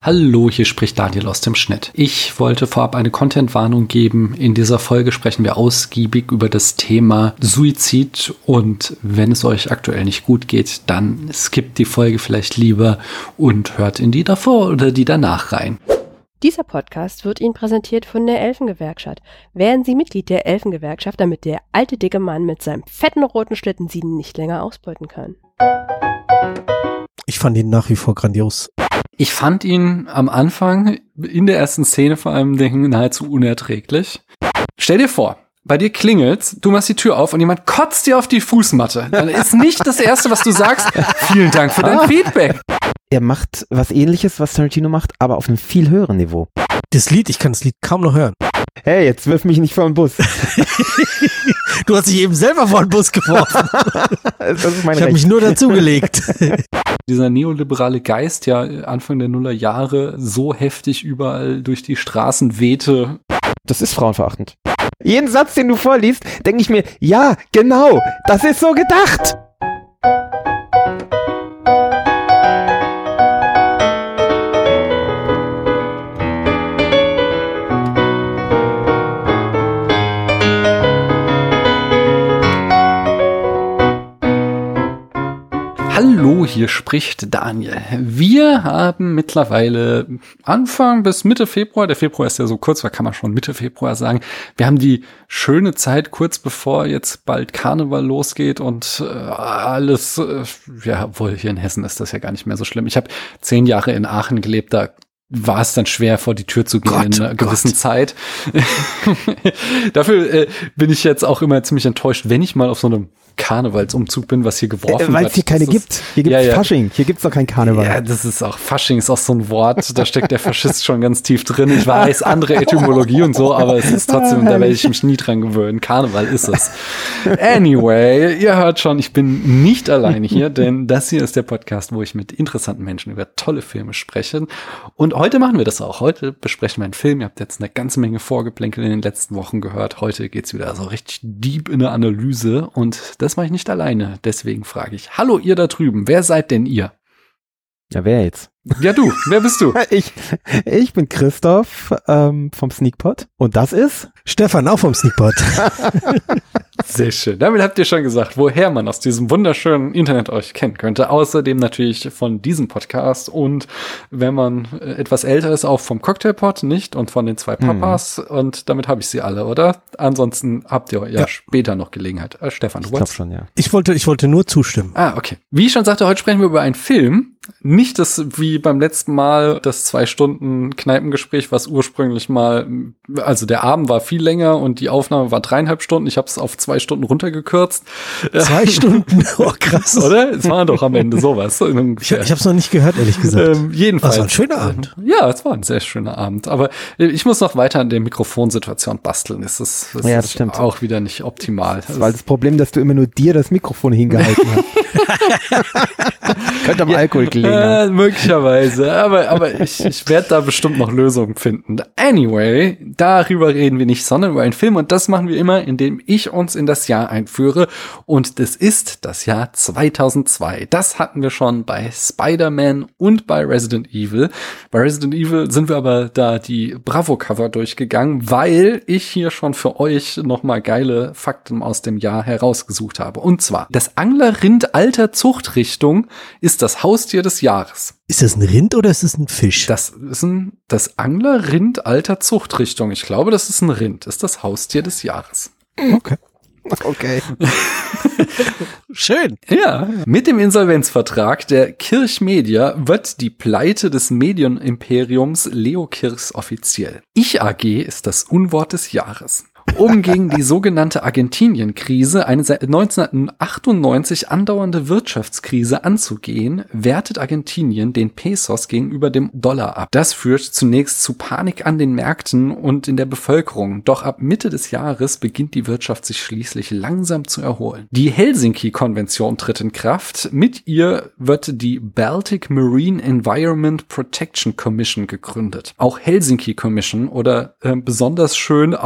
Hallo, hier spricht Daniel aus dem Schnitt. Ich wollte vorab eine Content-Warnung geben. In dieser Folge sprechen wir ausgiebig über das Thema Suizid und wenn es euch aktuell nicht gut geht, dann skippt die Folge vielleicht lieber und hört in die davor oder die danach rein. Dieser Podcast wird Ihnen präsentiert von der Elfengewerkschaft. Werden Sie Mitglied der Elfengewerkschaft, damit der alte dicke Mann mit seinem fetten roten Schlitten Sie nicht länger ausbeuten kann. Ich fand ihn nach wie vor grandios. Ich fand ihn am Anfang, in der ersten Szene vor allem, nahezu unerträglich. Stell dir vor, bei dir klingelt's, du machst die Tür auf und jemand kotzt dir auf die Fußmatte. Dann ist nicht das Erste, was du sagst, vielen Dank für dein Feedback. Er macht was Ähnliches, was Tarantino macht, aber auf einem viel höheren Niveau. Ich kann das Lied kaum noch hören. Hey, jetzt wirf mich nicht vor den Bus. Du hast dich eben selber vor den Bus geworfen. Das ist mein Ich habe mich nur dazugelegt. Dieser neoliberale Geist ja Anfang der Nullerjahre so heftig überall durch die Straßen wehte. Das ist frauenverachtend. Jeden Satz, den du vorliest, denke ich mir, ja, genau, das ist so gedacht. Hallo, hier spricht Daniel. Wir haben mittlerweile Anfang bis Mitte Februar, der Februar ist ja so kurz, da kann man schon Mitte Februar sagen, wir haben die schöne Zeit kurz bevor jetzt bald Karneval losgeht und alles, ja, obwohl hier in Hessen ist das ja gar nicht mehr so schlimm. Ich habe 10 Jahre in Aachen gelebt, da war es dann schwer, vor die Tür zu gehen in einer gewissen Zeit. Dafür bin ich jetzt auch immer ziemlich enttäuscht, wenn ich mal auf so einem Karnevalsumzug bin, was hier geworfen wird. Weil es hier keine gibt. Hier gibt es Fasching. Hier gibt es doch kein Karneval. Ja, das ist auch, Fasching ist auch so ein Wort, da steckt der Faschist schon ganz tief drin. Ich weiß, andere Etymologie und so, aber es ist trotzdem, da werde ich mich nie dran gewöhnen. Karneval ist es. Anyway, ihr hört schon, ich bin nicht alleine hier, denn das hier ist der Podcast, wo ich mit interessanten Menschen über tolle Filme spreche. Und heute machen wir das auch. Heute besprechen wir einen Film. Ihr habt jetzt eine ganze Menge Vorgeplänkel in den letzten Wochen gehört. Heute geht's wieder so richtig deep in eine Analyse und das mache ich nicht alleine. Deswegen frage ich, hallo ihr da drüben, wer seid denn ihr? Ja, wer jetzt? Ja, du. Wer bist du? Ich bin Christoph vom Sneakpot und das ist Stefan, auch vom Sneakpot. Sehr schön. Damit habt ihr schon gesagt, woher man aus diesem wunderschönen Internet euch kennen könnte. Außerdem natürlich von diesem Podcast und wenn man etwas älter ist, auch vom Cocktailpot, nicht? Und von den 2 Papas. Und damit habe ich sie alle, oder? Ansonsten habt ihr ja später noch Gelegenheit. Stefan, du wolltest? Ich glaube schon, ja. Ich wollte nur zustimmen. Ah, okay. Wie ich schon sagte, heute sprechen wir über einen Film. Nicht das, wie beim letzten Mal, das 2 Stunden Kneipengespräch, was ursprünglich mal, also der Abend war viel länger und die Aufnahme war 3,5 Stunden. Ich habe es auf 2 Stunden runtergekürzt. 2 Stunden? Oh, krass. Oder? Es war doch am Ende sowas. Ich habe es noch nicht gehört, ehrlich gesagt. Jedenfalls. Das war ein schöner Abend. Ja, es war ein sehr schöner Abend. Aber ich muss noch weiter an der Mikrofonsituation basteln. Das ist stimmt. Auch wieder nicht optimal. Das war das Problem, dass du immer nur dir das Mikrofon hingehalten hast. Könnte am Alkohol gelegen. Möglicherweise. Aber ich werde da bestimmt noch Lösungen finden. Anyway, darüber reden wir nicht, sondern über einen Film. Und das machen wir immer, indem ich uns in das Jahr einführe. Und das ist das Jahr 2002. Das hatten wir schon bei Spider-Man und bei Resident Evil. Bei Resident Evil sind wir aber da die Bravo-Cover durchgegangen, weil ich hier schon für euch nochmal geile Fakten aus dem Jahr herausgesucht habe. Und zwar, das Anglerrind alter Zuchtrichtung ist das Haustier des Jahres. Ist das ein Rind oder ist es ein Fisch? Das ist das Anglerrind alter Zuchtrichtung. Ich glaube, das ist ein Rind. Ist das Haustier des Jahres. Okay. Schön. Ja, mit dem Insolvenzvertrag der Kirch Media wird die Pleite des Medienimperiums Leo Kirchs offiziell. Ich AG ist das Unwort des Jahres. Um gegen die sogenannte Argentinien-Krise, eine seit 1998 andauernde Wirtschaftskrise anzugehen, wertet Argentinien den Pesos gegenüber dem Dollar ab. Das führt zunächst zu Panik an den Märkten und in der Bevölkerung. Doch ab Mitte des Jahres beginnt die Wirtschaft sich schließlich langsam zu erholen. Die Helsinki-Konvention tritt in Kraft. Mit ihr wird die Baltic Marine Environment Protection Commission gegründet. Auch Helsinki Commission oder besonders schön auch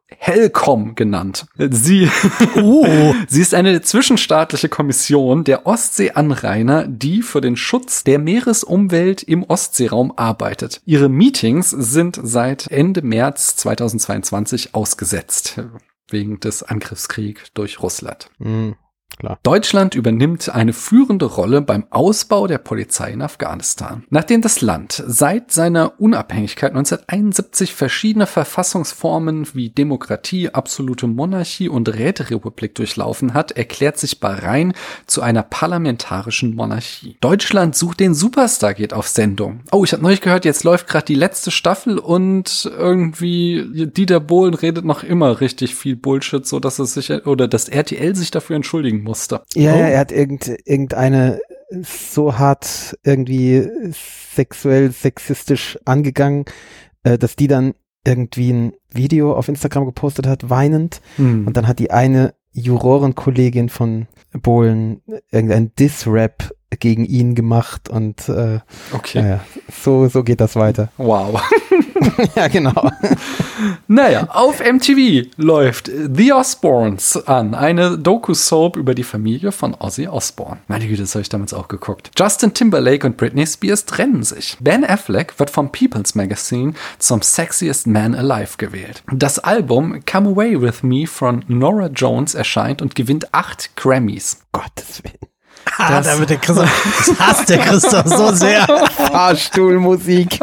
HELCOM genannt. Sie ist eine zwischenstaatliche Kommission der Ostseeanrainer, die für den Schutz der Meeresumwelt im Ostseeraum arbeitet. Ihre Meetings sind seit Ende März 2022 ausgesetzt, wegen des Angriffskriegs durch Russland. Klar. Deutschland übernimmt eine führende Rolle beim Ausbau der Polizei in Afghanistan. Nachdem das Land seit seiner Unabhängigkeit 1971 verschiedene Verfassungsformen wie Demokratie, absolute Monarchie und Räterepublik durchlaufen hat, erklärt sich Bahrain zu einer parlamentarischen Monarchie. Deutschland sucht den Superstar geht auf Sendung. Oh, ich habe neulich gehört, jetzt läuft gerade die letzte Staffel und irgendwie Dieter Bohlen redet noch immer richtig viel Bullshit, so dass es sich oder dass RTL sich dafür entschuldigen musste. Ja, er hat irgendeine so hart irgendwie sexuell, sexistisch angegangen, dass die dann irgendwie ein Video auf Instagram gepostet hat, weinend. Und dann hat die eine Jurorenkollegin von Bohlen irgendein Diss-Rap gegen ihn gemacht und okay. So geht das weiter. Wow. Ja, genau. Naja, auf MTV läuft The Osbournes an, eine Doku-Soap über die Familie von Ozzy Osbourne. Meine Güte, das habe ich damals auch geguckt. Justin Timberlake und Britney Spears trennen sich. Ben Affleck wird vom People's Magazine zum Sexiest Man Alive gewählt. Das Album Come Away With Me von Norah Jones erscheint und gewinnt 8 Grammys. Gottes Willen. Da wird der Christoph, das hasst der Christoph so sehr. Fahrstuhlmusik.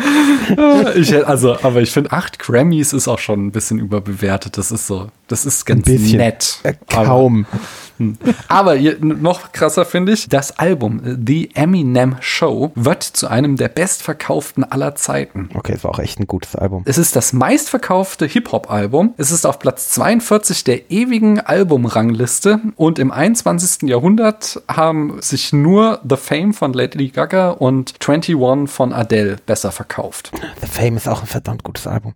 Aber ich finde 8 Grammys ist auch schon ein bisschen überbewertet. Das ist ganz nett. Kaum. Aber noch krasser finde ich, das Album The Eminem Show wird zu einem der bestverkauften aller Zeiten. Okay, es war auch echt ein gutes Album. Es ist das meistverkaufte Hip-Hop-Album. Es ist auf Platz 42 der ewigen Albumrangliste und im 21. Jahrhundert haben sich nur The Fame von Lady Gaga und 21 von Adele besser verkauft. The Fame ist auch ein verdammt gutes Album.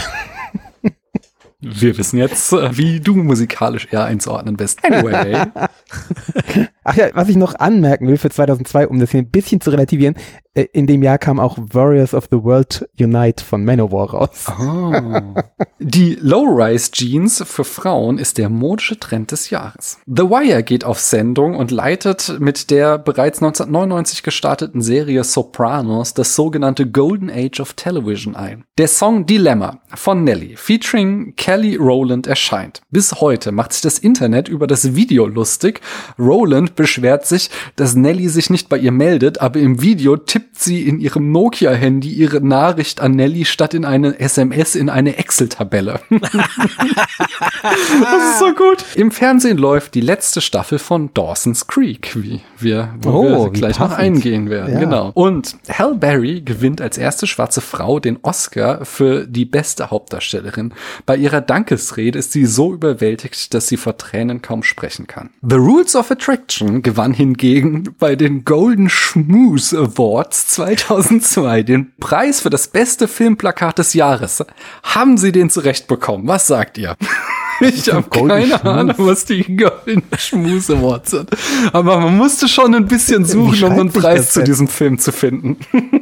Wir wissen jetzt, wie du musikalisch eher einzuordnen bist. Anyway. Ach ja, was ich noch anmerken will für 2002, um das hier ein bisschen zu relativieren, in dem Jahr kam auch Warriors of the World Unite von Manowar raus. Oh. Die Low-Rise-Jeans für Frauen ist der modische Trend des Jahres. The Wire geht auf Sendung und leitet mit der bereits 1999 gestarteten Serie Sopranos das sogenannte Golden Age of Television ein. Der Song Dilemma von Nelly featuring Kelly Rowland erscheint. Bis heute macht sich das Internet über das Video lustig. Rowland beschwert sich, dass Nelly sich nicht bei ihr meldet, aber im Video tippt sie in ihrem Nokia-Handy ihre Nachricht an Nelly statt in eine SMS in eine Excel-Tabelle. Das ist so gut. Im Fernsehen läuft die letzte Staffel von Dawson's Creek, wo wir gleich noch eingehen werden. Ja. Genau. Und Halle Berry gewinnt als erste schwarze Frau den Oscar für die beste Hauptdarstellerin. Bei ihrer Dankesrede ist sie so überwältigt, dass sie vor Tränen kaum sprechen kann. The Rules of Attraction gewann hingegen bei den Golden Schmooze Awards 2002 den Preis für das beste Filmplakat des Jahres. Haben sie den zurechtbekommen? Was sagt ihr? Ich habe keine Ahnung, was die Golden Schmooze Awards sind. Aber man musste schon ein bisschen suchen, um einen Preis zu diesem Film zu finden.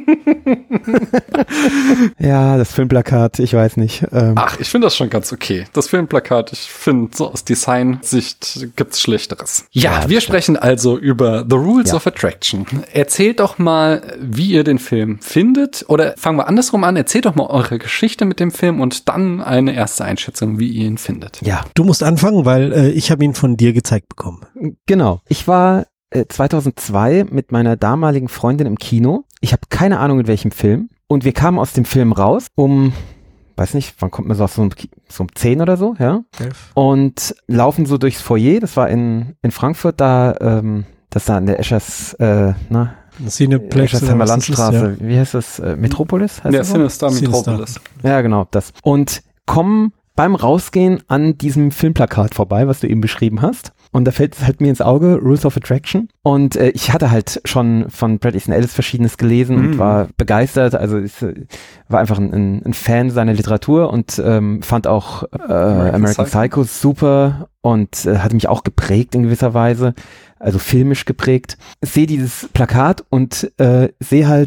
Ja, das Filmplakat, ich weiß nicht. Ach, ich finde das schon ganz okay. Das Filmplakat, ich finde, so aus Designsicht gibt's Schlechteres. Ja, wir sprechen also über The Rules of Attraction. Erzählt doch mal, wie ihr den Film findet. Oder fangen wir andersrum an, erzählt doch mal eure Geschichte mit dem Film und dann eine erste Einschätzung, wie ihr ihn findet. Ja, du musst anfangen, weil ich habe ihn von dir gezeigt bekommen. Genau. Ich war 2002 mit meiner damaligen Freundin im Kino. Ich habe keine Ahnung, in welchem Film. Und wir kamen aus dem Film raus weiß nicht, wann kommt man so um 10 oder so, ja? 11. Und laufen so durchs Foyer. Das war in Frankfurt, das da an der Eschers-Heimer Landstraße. Ja. Wie heißt das? Metropolis? Heißt das so? Cinestar Metropolis. Ja, genau, das. Und kommen beim Rausgehen an diesem Filmplakat vorbei, was du eben beschrieben hast. Und da fällt es halt mir ins Auge, Rules of Attraction. Und ich hatte halt schon von Bret Easton Ellis Verschiedenes gelesen und war begeistert. Also ich war einfach ein Fan seiner Literatur und fand auch American Psycho super und hatte mich auch geprägt in gewisser Weise, also filmisch geprägt. Sehe dieses Plakat und sehe halt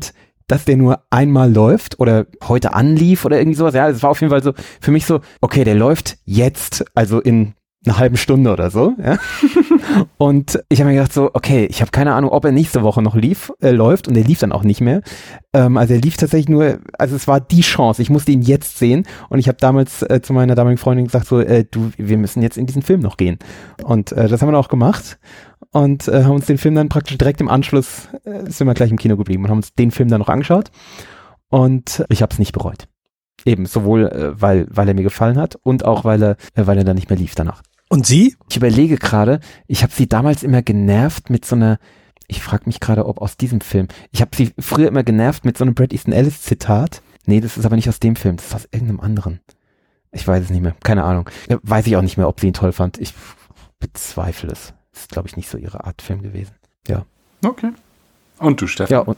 dass der nur einmal läuft oder heute anlief oder irgendwie sowas. Ja, es war auf jeden Fall so für mich so, okay, der läuft jetzt, also in einer halben Stunde oder so. Ja? Und ich habe mir gedacht so, okay, ich habe keine Ahnung, ob er nächste Woche noch läuft und er lief dann auch nicht mehr. Also er lief tatsächlich nur, also es war die Chance, ich musste ihn jetzt sehen und ich habe damals zu meiner damaligen Freundin gesagt so, wir müssen jetzt in diesen Film noch gehen. Und das haben wir dann auch gemacht und haben uns den Film dann praktisch direkt im Anschluss, sind wir gleich im Kino geblieben und haben uns den Film dann noch angeschaut und ich habe es nicht bereut. Eben, sowohl weil er mir gefallen hat und auch weil er dann nicht mehr lief danach. Und Sie? Ich überlege gerade, ich habe sie damals immer genervt mit so einer, ich frage mich gerade, ob aus diesem Film, ich habe sie früher immer genervt mit so einem Bret Easton Ellis Zitat. Nee, das ist aber nicht aus dem Film, das ist aus irgendeinem anderen. Ich weiß es nicht mehr, keine Ahnung. Weiß ich auch nicht mehr, ob sie ihn toll fand. Ich bezweifle es. Das ist, glaube ich, nicht so ihre Art Film gewesen. Ja. Okay. Und du, Stefan? Ja, und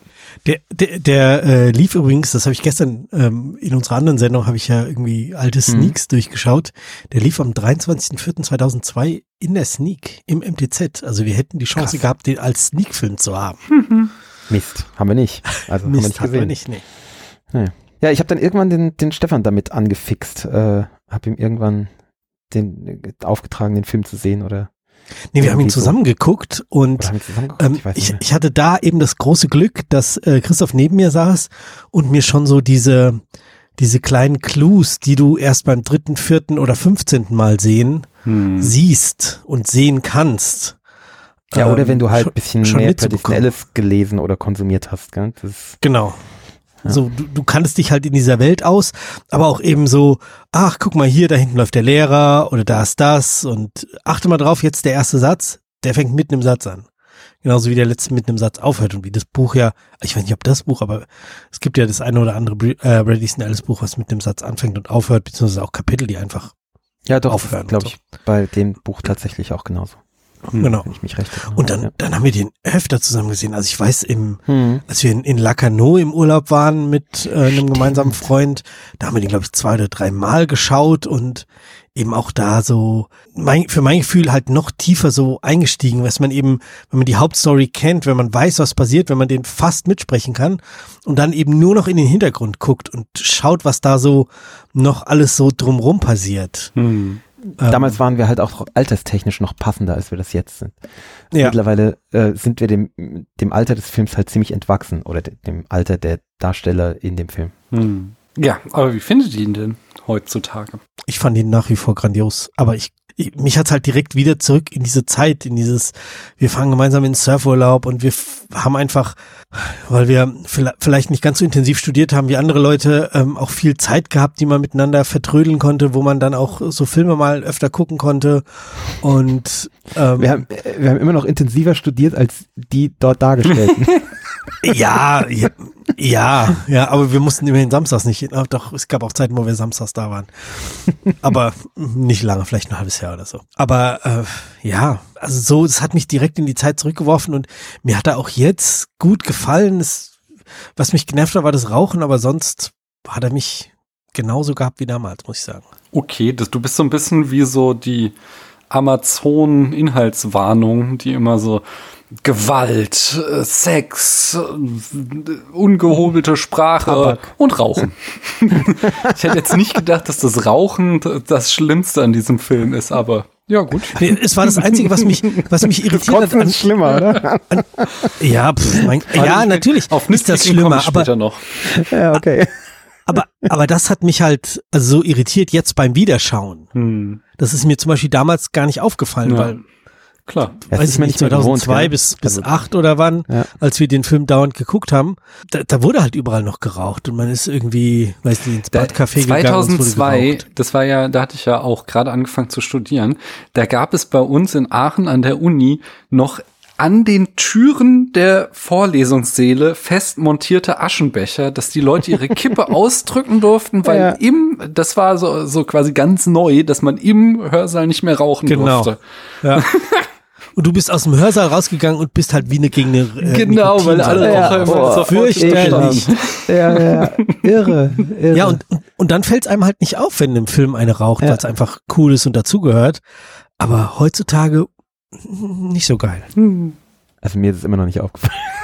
Der lief übrigens, das habe ich gestern in unserer anderen Sendung, habe ich ja irgendwie alte Sneaks durchgeschaut. Der lief am 23.04.2002 in der Sneak im MTZ. Also wir hätten die Chance gehabt, den als Sneak-Film zu haben. Mist, haben wir nicht. Also Mist, haben wir nicht gesehen. Nee. Ja, ich habe dann irgendwann den Stefan damit angefixt. Habe ihm irgendwann aufgetragen, den Film zu sehen oder. Nee, wir haben ihn zusammen geguckt und ich hatte da eben das große Glück, dass Christoph neben mir saß und mir schon so diese kleinen Clues, die du erst beim 3., 4. oder 15. Mal siehst und sehen kannst. Ja, oder wenn du halt ein bisschen mehr Traditionelles gelesen oder konsumiert hast. Gell? Genau. Ja. So, du kanntest dich halt in dieser Welt aus, aber auch eben so, ach, guck mal hier, da hinten läuft der Lehrer oder da ist das und achte mal drauf, jetzt der erste Satz, der fängt mitten im Satz an. Genauso wie der letzte mitten im Satz aufhört und wie das Buch ja, ich weiß nicht, ob das Buch, aber es gibt ja das eine oder andere Bret Easton Ellis Buch, was mit dem Satz anfängt und aufhört, beziehungsweise auch Kapitel, die einfach aufhören. Glaube ich, bei dem Buch tatsächlich auch genauso. Genau. Wenn ich mich recht erinnere. Und dann haben wir den öfter zusammen gesehen. Also ich weiß, als wir in Lacanau im Urlaub waren mit einem gemeinsamen Freund, da haben wir den, glaube ich, 2 oder 3 Mal geschaut und eben auch da so für mein Gefühl halt noch tiefer so eingestiegen, was man eben, wenn man die Hauptstory kennt, wenn man weiß, was passiert, wenn man den fast mitsprechen kann und dann eben nur noch in den Hintergrund guckt und schaut, was da so noch alles so drumrum passiert. Damals waren wir halt auch alterstechnisch noch passender, als wir das jetzt sind. Ja. Mittlerweile sind wir dem Alter des Films halt ziemlich entwachsen oder dem Alter der Darsteller in dem Film. Ja, aber wie findet ihr ihn denn heutzutage? Ich fand ihn nach wie vor grandios, aber mich hat's halt direkt wieder zurück in diese Zeit, in dieses, wir fahren gemeinsam in den Surfurlaub und wir haben einfach, weil wir vielleicht nicht ganz so intensiv studiert haben wie andere Leute, auch viel Zeit gehabt, die man miteinander vertrödeln konnte, wo man dann auch so Filme mal öfter gucken konnte und wir haben immer noch intensiver studiert als die dort dargestellten. Ja, aber wir mussten immerhin samstags nicht, doch, es gab auch Zeiten, wo wir samstags da waren. Aber nicht lange, vielleicht ein halbes Jahr oder so. Aber also so, das hat mich direkt in die Zeit zurückgeworfen und mir hat er auch jetzt gut gefallen. Was mich genervt hat, war das Rauchen, aber sonst hat er mich genauso gehabt wie damals, muss ich sagen. Okay, du bist so ein bisschen wie so die Amazon-Inhaltswarnung, die immer so Gewalt, Sex, ungehobelte Sprache Tabak und Rauchen. Ich hätte jetzt nicht gedacht, dass das Rauchen das Schlimmste an diesem Film ist, aber ja, gut. Nee, es war das Einzige, was mich irritiert hat. Das ist schlimmer, oder? Ja, natürlich auf ist das schlimmer, aber noch. Ja, okay. Aber das hat mich halt so irritiert jetzt beim Wiederschauen. Das ist mir zum Beispiel damals gar nicht aufgefallen, weil klar. Weiß ich nicht, 2002 bis 2008 oder wann, als wir den Film dauernd geguckt haben, da wurde halt überall noch geraucht und man ist irgendwie, weiß nicht, ins Badcafé gegangen. 2002, das war ja, da hatte ich ja auch gerade angefangen zu studieren, da gab es bei uns in Aachen an der Uni noch an den Türen der Vorlesungssäle fest montierte Aschenbecher, dass die Leute ihre Kippe ausdrücken durften, weil das war so quasi ganz neu, dass man im Hörsaal nicht mehr rauchen durfte. Ja. Und du bist aus dem Hörsaal rausgegangen und bist halt wie gegen eine genau, weil alle auch immer so fürchterlich. Ja, irre. Ja, und dann fällt es einem halt nicht auf, wenn im Film eine raucht, weil es einfach cool ist und dazugehört. Aber heutzutage nicht so geil. Also mir ist es immer noch nicht aufgefallen.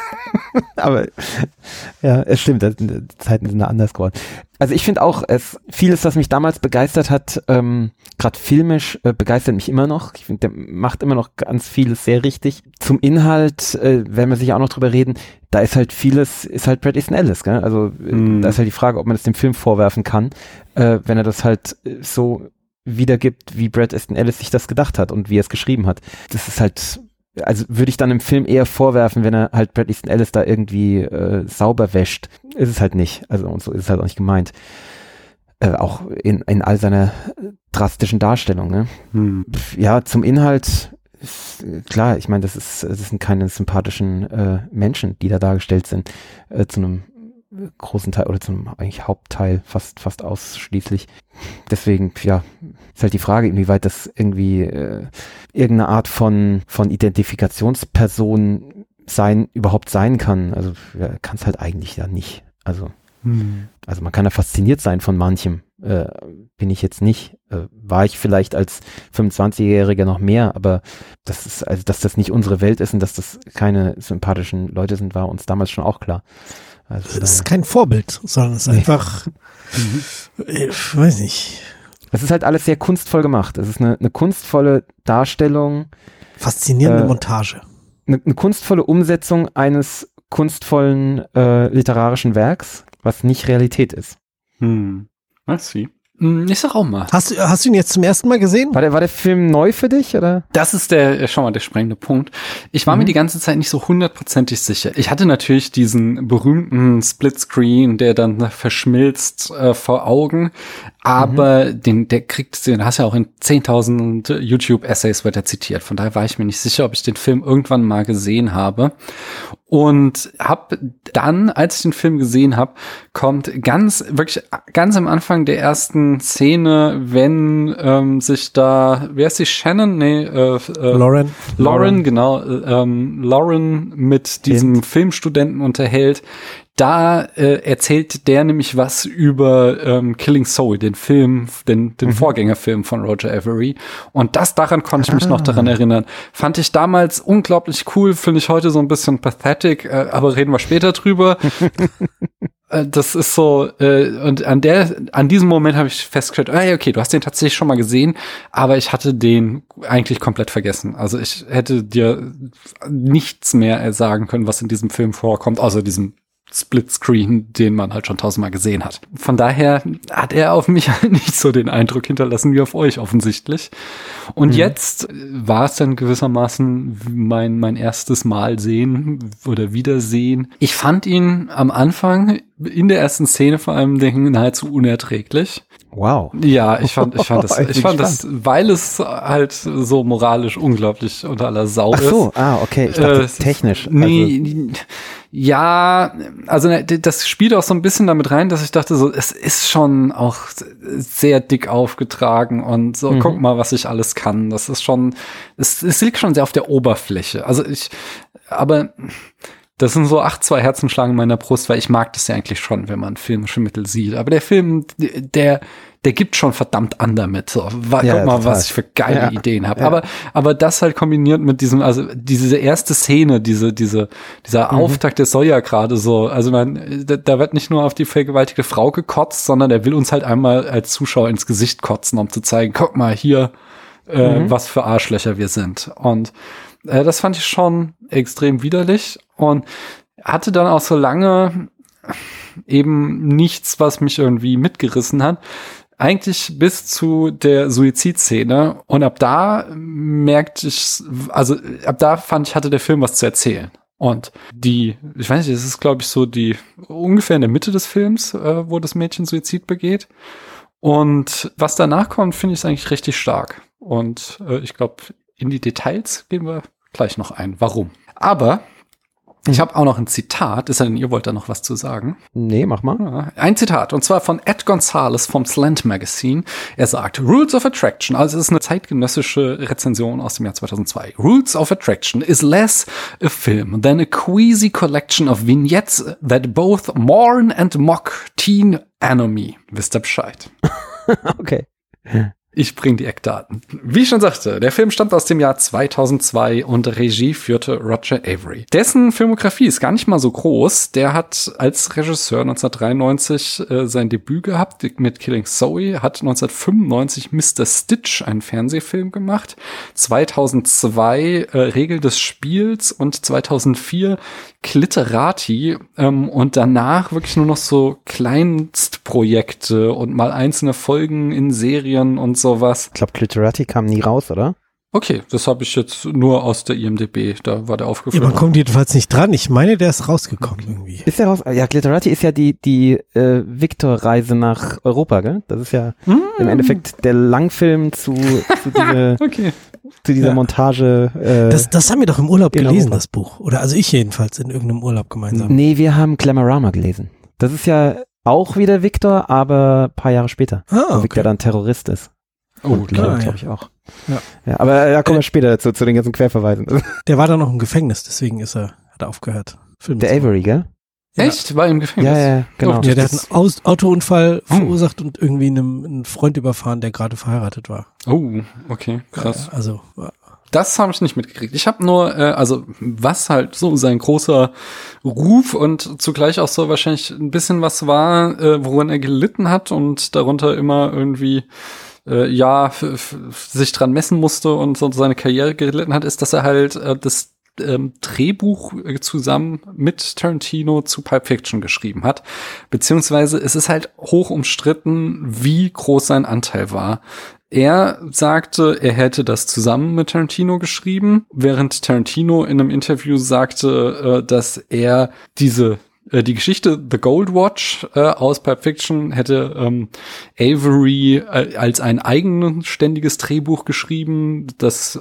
Aber ja, es stimmt, die Zeiten sind da anders geworden. Also ich finde auch, vieles, was mich damals begeistert hat, gerade filmisch, begeistert mich immer noch. Ich finde, der macht immer noch ganz vieles sehr richtig. Zum Inhalt werden wir sicher auch noch drüber reden. Da ist halt vieles, ist halt Bret Easton Ellis, gell? Also da ist halt die Frage, ob man das dem Film vorwerfen kann, wenn er das halt so wiedergibt, wie Bret Easton Ellis sich das gedacht hat und wie er es geschrieben hat. Das ist halt, also würde ich dann im Film eher vorwerfen, wenn er halt Bret Easton Ellis da irgendwie sauber wäscht. Ist es halt nicht. Also und so ist es halt auch nicht gemeint. Auch in all seiner drastischen Darstellung. Ne? Ja, zum Inhalt, klar, ich meine, das sind keine sympathischen Menschen, die da dargestellt sind, zu einem großen Teil oder zum eigentlich Hauptteil, fast ausschließlich. Deswegen, ja, ist halt die Frage, inwieweit das irgendwie irgendeine Art von Identifikationsperson überhaupt sein kann. Also ja, kann es halt eigentlich ja nicht. Also man kann ja fasziniert sein von manchem. Bin ich jetzt nicht. War ich vielleicht als 25-Jähriger noch mehr, aber das ist, also dass das nicht unsere Welt ist und dass das keine sympathischen Leute sind, war uns damals schon auch klar. Also es ist kein Vorbild, sondern es ist einfach, ich weiß nicht. Es ist halt alles sehr kunstvoll gemacht. Es ist eine kunstvolle Darstellung. Faszinierende Montage. Eine kunstvolle Umsetzung eines kunstvollen literarischen Werks, was nicht Realität ist. Was wie? Ich sag auch mal. Hast du ihn jetzt zum ersten Mal gesehen? War der Film neu für dich, oder? Das ist schon mal der springende Punkt. Ich war mir die ganze Zeit nicht so 100%ig sicher. Ich hatte natürlich diesen berühmten Splitscreen, der dann verschmilzt vor Augen, aber den hast du ja auch in 10.000 YouTube-Essays wird er zitiert. Von daher war ich mir nicht sicher, ob ich den Film irgendwann mal gesehen habe. Und habe dann, als ich den Film gesehen habe, kommt wirklich ganz am Anfang der ersten Szene, wenn sich da, wer ist die, Shannon? Nee, Lauren, genau. Lauren mit diesem Filmstudenten unterhält. Da erzählt der nämlich was über Killing Soul, den Film, den Vorgängerfilm von Roger Avery. Und daran konnte ich mich noch daran erinnern. Fand ich damals unglaublich cool, finde ich heute so ein bisschen pathetic, aber reden wir später drüber. Das ist so, und an diesem Moment habe ich festgestellt, okay, du hast den tatsächlich schon mal gesehen, aber ich hatte den eigentlich komplett vergessen. Also ich hätte dir nichts mehr sagen können, was in diesem Film vorkommt, außer diesem Splitscreen, den man halt schon 1000-mal gesehen hat. Von daher hat er auf mich halt nicht so den Eindruck hinterlassen wie auf euch offensichtlich. Und jetzt war es dann gewissermaßen mein erstes Mal sehen oder Wiedersehen. Ich fand ihn am Anfang in der ersten Szene vor allem nahezu unerträglich. Wow. Ja, ich fand das, weil es halt so moralisch unglaublich unter aller Sau ist. Ach so, okay, ich dachte technisch. Nee, ja, also das spielt auch so ein bisschen damit rein, dass ich dachte so, es ist schon auch sehr dick aufgetragen und so, guck mal, was ich alles kann. Das ist schon, es liegt schon sehr auf der Oberfläche. Aber das sind so 2 Herzenschlagen in meiner Brust, weil ich mag das ja eigentlich schon, wenn man filmische Mittel sieht. Aber der Film, der gibt schon verdammt an damit. So, guck mal, total. Was ich für geile Ideen habe. Ja. Aber das halt kombiniert mit diesem, also diese erste Szene, dieser Auftakt, der soll ja gerade so, also da wird nicht nur auf die vergewaltigte Frau gekotzt, sondern der will uns halt einmal als Zuschauer ins Gesicht kotzen, um zu zeigen, guck mal hier, was für Arschlöcher wir sind. Und das fand ich schon extrem widerlich und hatte dann auch so lange eben nichts, was mich irgendwie mitgerissen hat. Eigentlich bis zu der Suizidszene. Und ab da fand ich, hatte der Film was zu erzählen. Und ich weiß nicht, das ist, glaube ich, so ungefähr in der Mitte des Films, wo das Mädchen Suizid begeht. Und was danach kommt, finde ich es eigentlich richtig stark. Und ich glaube, in die Details gehen wir gleich noch ein. Warum? Aber ich habe auch noch ein Zitat. Ist ja denn, ihr wollt da noch was zu sagen? Nee, mach mal. Ja, ein Zitat, und zwar von Ed Gonzalez vom Slant Magazine. Er sagt, Rules of Attraction, also es ist eine zeitgenössische Rezension aus dem Jahr 2002. Rules of Attraction is less a film than a queasy collection of vignettes that both mourn and mock teen anomie. Wisst ihr Bescheid? Okay. Ich bringe die Eckdaten. Wie ich schon sagte, der Film stammt aus dem Jahr 2002 und Regie führte Roger Avary. Dessen Filmografie ist gar nicht mal so groß. Der hat als Regisseur 1993 sein Debüt gehabt mit Killing Zoe, hat 1995 Mr. Stitch, einen Fernsehfilm gemacht, 2002 Regel des Spiels und 2004 Cliterati und danach wirklich nur noch so Kleinstprojekte und mal einzelne Folgen in Serien und sowas. Ich glaube, Cliterati kam nie raus, oder? Okay, das habe ich jetzt nur aus der IMDb, da war der aufgeführt. Ja, man kommt jedenfalls nicht dran. Ich meine, der ist rausgekommen irgendwie. Ist der raus? Ja, Cliterati ist ja die Victor-Reise nach Europa, gell? Das ist ja im Endeffekt der Langfilm zu dieser Montage. Das haben wir doch im Urlaub gelesen, Europa. das Buch. Oder also ich jedenfalls in irgendeinem Urlaub gemeinsam. Nee, wir haben Glamorama gelesen. Das ist ja auch wieder Victor, aber ein paar Jahre später. Wo Victor dann Terrorist ist. Oh, klar. Glaube ich auch. Ja. Aber da kommen wir später dazu, zu den ganzen Querverweisen. Der war dann noch im Gefängnis, deswegen hat er aufgehört. Film Der Avery, gell? Echt? War im Gefängnis? Ja, genau. Ja, der hat einen Autounfall verursacht und irgendwie einen Freund überfahren, der gerade verheiratet war. Oh, okay, krass. Also das habe ich nicht mitgekriegt. Ich habe nur, was halt so sein großer Ruf und zugleich auch so wahrscheinlich ein bisschen was war, woran er gelitten hat und darunter immer irgendwie sich dran messen musste und so seine Karriere gelitten hat, ist, dass er halt das Drehbuch zusammen mit Tarantino zu Pulp Fiction geschrieben hat. Beziehungsweise es ist halt hoch umstritten, wie groß sein Anteil war. Er sagte, er hätte das zusammen mit Tarantino geschrieben, während Tarantino in einem Interview sagte, dass er die Geschichte The Gold Watch aus Pulp Fiction hätte Avery als ein eigenständiges Drehbuch geschrieben, das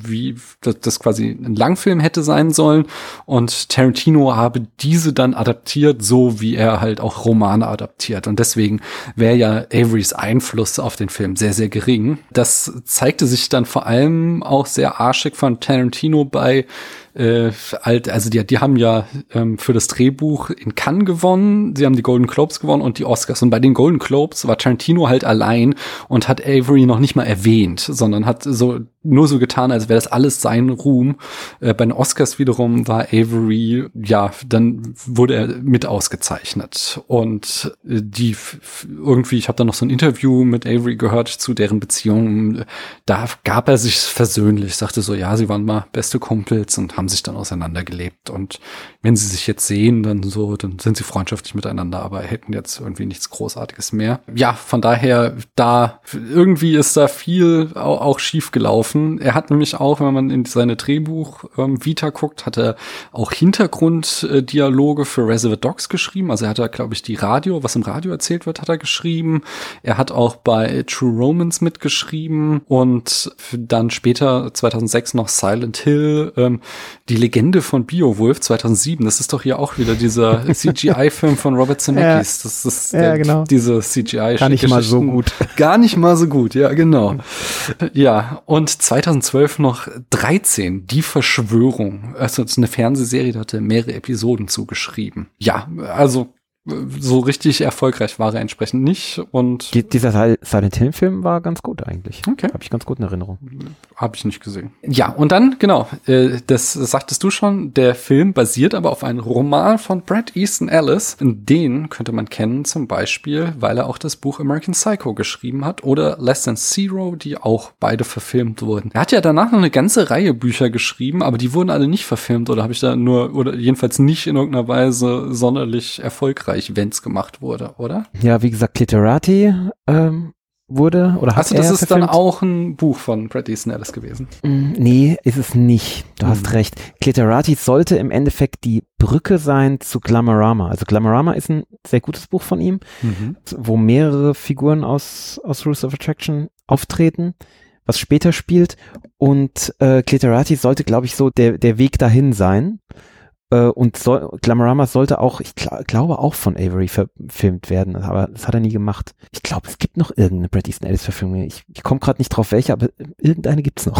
quasi ein Langfilm hätte sein sollen, und Tarantino habe diese dann adaptiert, so wie er halt auch Romane adaptiert, und deswegen wäre ja Averys Einfluss auf den Film sehr, sehr gering. Das zeigte sich dann vor allem auch sehr arschig von Tarantino bei also die haben ja für das Drehbuch in Cannes gewonnen, sie haben die Golden Globes gewonnen und die Oscars, und bei den Golden Globes war Tarantino halt allein und hat Avery noch nicht mal erwähnt, sondern hat nur so getan, als wäre das alles sein Ruhm. Bei den Oscars wiederum war Avery, dann wurde er mit ausgezeichnet, und ich habe da noch so ein Interview mit Avery gehört zu deren Beziehung, da gab er sich versöhnlich, sagte so, ja, sie waren mal beste Kumpels und haben sich dann auseinandergelebt, und wenn sie sich jetzt sehen, dann sind sie freundschaftlich miteinander, aber hätten jetzt irgendwie nichts Großartiges mehr. Ja, von daher, irgendwie ist da viel auch schief gelaufen. Er hat nämlich auch, wenn man in seine Drehbuch-Vita guckt, hat er auch Hintergrunddialoge für Reservoir Dogs geschrieben. Also er hat da, glaube ich, was im Radio erzählt wird, hat er geschrieben. Er hat auch bei True Romance mitgeschrieben und dann später 2006 noch Silent Hill, die Legende von Beowulf 2007. Das ist doch hier auch wieder dieser CGI-Film von Robert Zemeckis. Das ist genau. Diese CGI-Geschichten. Gar nicht mal so gut. Gar nicht mal so gut, ja, genau. Ja, und 2012 noch 13, Die Verschwörung. Also das ist eine Fernsehserie, da hat er mehrere Episoden zugeschrieben. Ja, also so richtig erfolgreich war er entsprechend nicht. Und dieser Silent Hill-Film war ganz gut eigentlich. Okay. Habe ich ganz gut in Erinnerung. Habe ich nicht gesehen. Ja, und dann, genau, das sagtest du schon, der Film basiert aber auf einem Roman von Bret Easton Ellis. Den könnte man kennen zum Beispiel, weil er auch das Buch American Psycho geschrieben hat, oder Less Than Zero, die auch beide verfilmt wurden. Er hat ja danach noch eine ganze Reihe Bücher geschrieben, aber die wurden alle nicht verfilmt, oder oder jedenfalls nicht in irgendeiner Weise sonderlich erfolgreich, wenn es gemacht wurde, oder? Ja, wie gesagt, Cliterati wurde, oder hat er das ist verfilmt? dann auch ein Buch von Bret Easton Ellis gewesen? Nee, ist es nicht. Du hast recht. Cliterati sollte im Endeffekt die Brücke sein zu Glamorama. Also Glamorama ist ein sehr gutes Buch von ihm, wo mehrere Figuren aus Rules of Attraction auftreten, was später spielt, und Cliterati sollte, glaube ich, so der Weg dahin sein. Und Glamorama sollte auch, ich glaube auch von Avery verfilmt werden, aber das hat er nie gemacht. Ich glaube, es gibt noch irgendeine Bret Easton Ellis Verfilmung. Ich komme gerade nicht drauf welche, aber irgendeine gibt's noch.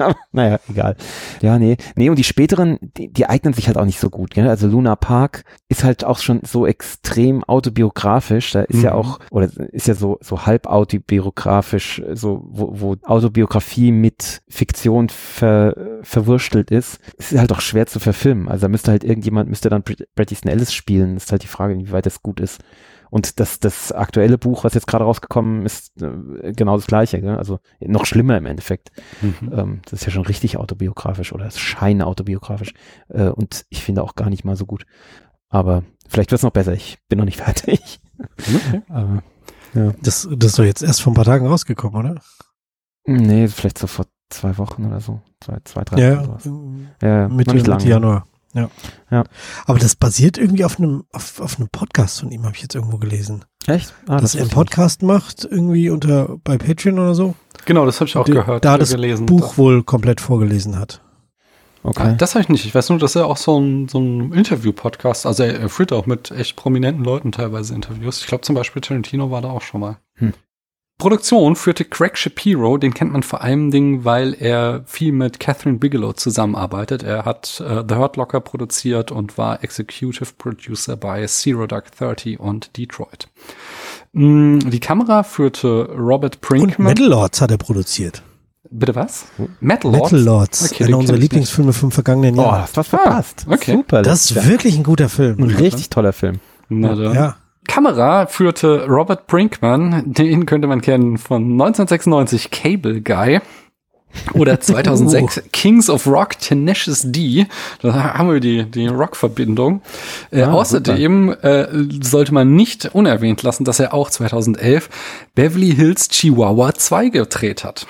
Naja, egal. Ja, nee, und die späteren, die eignen sich halt auch nicht so gut. Gell? Also Luna Park ist halt auch schon so extrem autobiografisch. Da ist ja auch, oder ist ja so halb autobiografisch, so wo Autobiografie mit Fiktion verwurstelt ist. Es ist halt auch schwer zu verfilmen. Also da müsste dann Bret Easton Ellis spielen. Das ist halt die Frage, inwieweit das gut ist. Und das aktuelle Buch, was jetzt gerade rausgekommen ist, genau das Gleiche. Gell? Also noch schlimmer im Endeffekt. Das ist ja schon richtig autobiografisch oder es scheint autobiografisch. Und ich finde auch gar nicht mal so gut. Aber vielleicht wird es noch besser. Ich bin noch nicht fertig. Okay. Aber, ja. Das ist doch jetzt erst vor ein paar Tagen rausgekommen, oder? Nee, vielleicht so vor 2 Wochen oder so. 2, 3 ja, Wochen. Ja, Mitte Januar. Ja. Aber das basiert irgendwie auf einem Podcast von ihm, habe ich jetzt irgendwo gelesen. Echt? Dass er einen Podcast macht, irgendwie bei Patreon oder so. Genau, das habe ich auch gehört. Da das Buch wohl komplett vorgelesen hat. Okay. Das habe ich nicht. Ich weiß nur, dass er auch so ein Interview-Podcast, also er führt auch mit echt prominenten Leuten teilweise Interviews. Ich glaube zum Beispiel Tarantino war da auch schon mal. Produktion führte Craig Shapiro, den kennt man vor allem Dingen, weil er viel mit Catherine Bigelow zusammenarbeitet. Er hat The Hurt Locker produziert und war Executive Producer bei Zero Dark 30 und Detroit. Die Kamera führte Robert Brinkman. Und Metal Lords hat er produziert. Bitte was? Metal Lords. Okay, einer unserer Lieblingsfilme vom vergangenen Jahr. Oh, hast was verpasst. Okay. Super. Das ist wirklich ein guter Film. Ein richtig toller Film. Na dann. Ja. Kamera führte Robert Brinkman, den könnte man kennen von 1996 Cable Guy oder 2006 Kings of Rock Tenacious D. Da haben wir die Rock-Verbindung. Außerdem sollte man nicht unerwähnt lassen, dass er auch 2011 Beverly Hills Chihuahua 2 gedreht hat.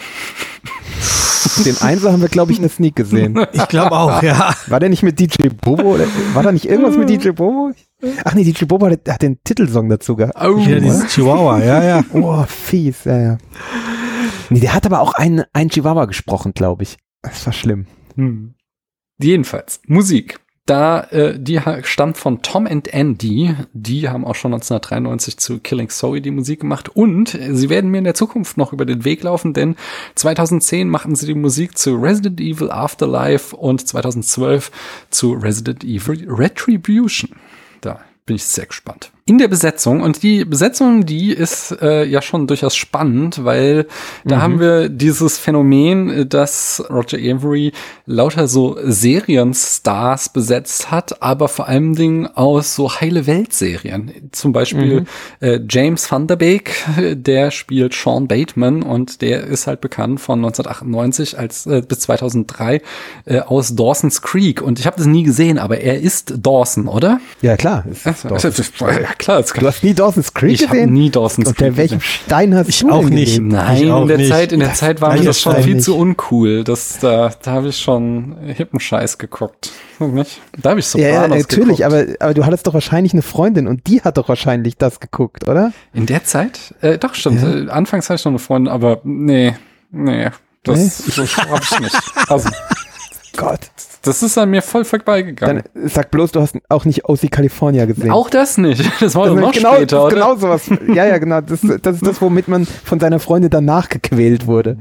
Den Einser haben wir, glaube ich, in der Sneak gesehen. Ich glaube auch, ja. War der nicht mit DJ Bobo? Oder war da nicht irgendwas mit DJ Bobo? Ach nee, DJ Bobo hat den Titelsong dazu gehabt. Oh, ja, dieses Chihuahua, ja. Oh, fies, ja. Nee, der hat aber auch einen Chihuahua gesprochen, glaube ich. Das war schlimm. Jedenfalls, Musik. Die stammt von Tom and Andy. Die haben auch schon 1993 zu Killing Zoe die Musik gemacht. Und sie werden mir in der Zukunft noch über den Weg laufen, denn 2010 machten sie die Musik zu Resident Evil Afterlife und 2012 zu Resident Evil Retribution. Da bin ich sehr gespannt. In der Besetzung, und die Besetzung, die ist ja schon durchaus spannend, weil da haben wir dieses Phänomen, dass Roger Avary lauter so Serienstars besetzt hat, aber vor allem Dingen aus so heile Welt-Serien. Zum Beispiel James Van Der Beek, der spielt Sean Bateman und der ist halt bekannt von 1998 bis 2003 aus Dawson's Creek. Und ich habe das nie gesehen, aber er ist Dawson, oder? Ja, klar. Klar, du hast nie Dawson's Creek gesehen? Ich habe nie Dawson's Creek gesehen. Unter welchem Stein hast du auch nicht. Gesehen? Nein, in der Zeit war mir das schon viel nicht. zu uncool. Da habe ich schon hippen Scheiß geguckt. Nicht? Da habe ich Sopranos ja, natürlich, geguckt. aber du hattest doch wahrscheinlich eine Freundin und die hat doch wahrscheinlich das geguckt, oder? In der Zeit? Doch, stimmt. Ja. Anfangs hatte ich noch eine Freundin, aber nee, das habe ich nicht. Also, Gott. Das ist an mir voll vorbeigegangen. Dann sag bloß, du hast auch nicht OC California gesehen. Auch das nicht. Das war doch noch genau, später, oder? Genau sowas. Ja, genau. Das ist das, womit man von seiner Freundin danach gequält wurde.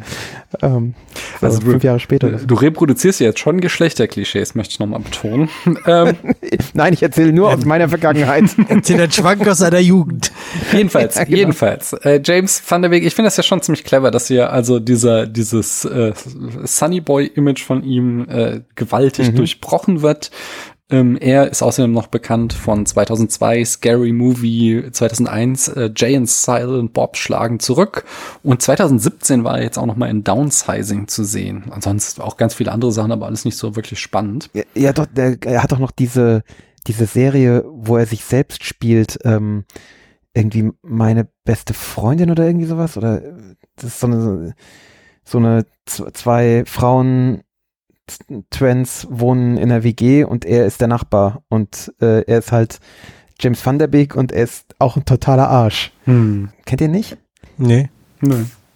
Also 5 Jahre später. Du reproduzierst jetzt schon Geschlechterklischees, möchte ich nochmal betonen. Nein, ich erzähle nur aus meiner Vergangenheit. Erzähl einen Schwank aus seiner Jugend. Jedenfalls. James Van Der Beek, ich finde das ja schon ziemlich clever, dass ihr also dieses Sunny Boy-Image von ihm gewaltig durchbrochen wird. Er ist außerdem noch bekannt von 2002 Scary Movie, 2001 Jay and Silent Bob schlagen zurück und 2017 war er jetzt auch noch mal in Downsizing zu sehen. Ansonsten auch ganz viele andere Sachen, aber alles nicht so wirklich spannend. Ja, doch, er hat doch noch diese Serie, wo er sich selbst spielt, irgendwie meine beste Freundin oder irgendwie sowas, oder das ist so eine 2 Frauen Twins wohnen in der WG und er ist der Nachbar und er ist halt James Van Der Beek und er ist auch ein totaler Arsch. Kennt ihr nicht? Nee.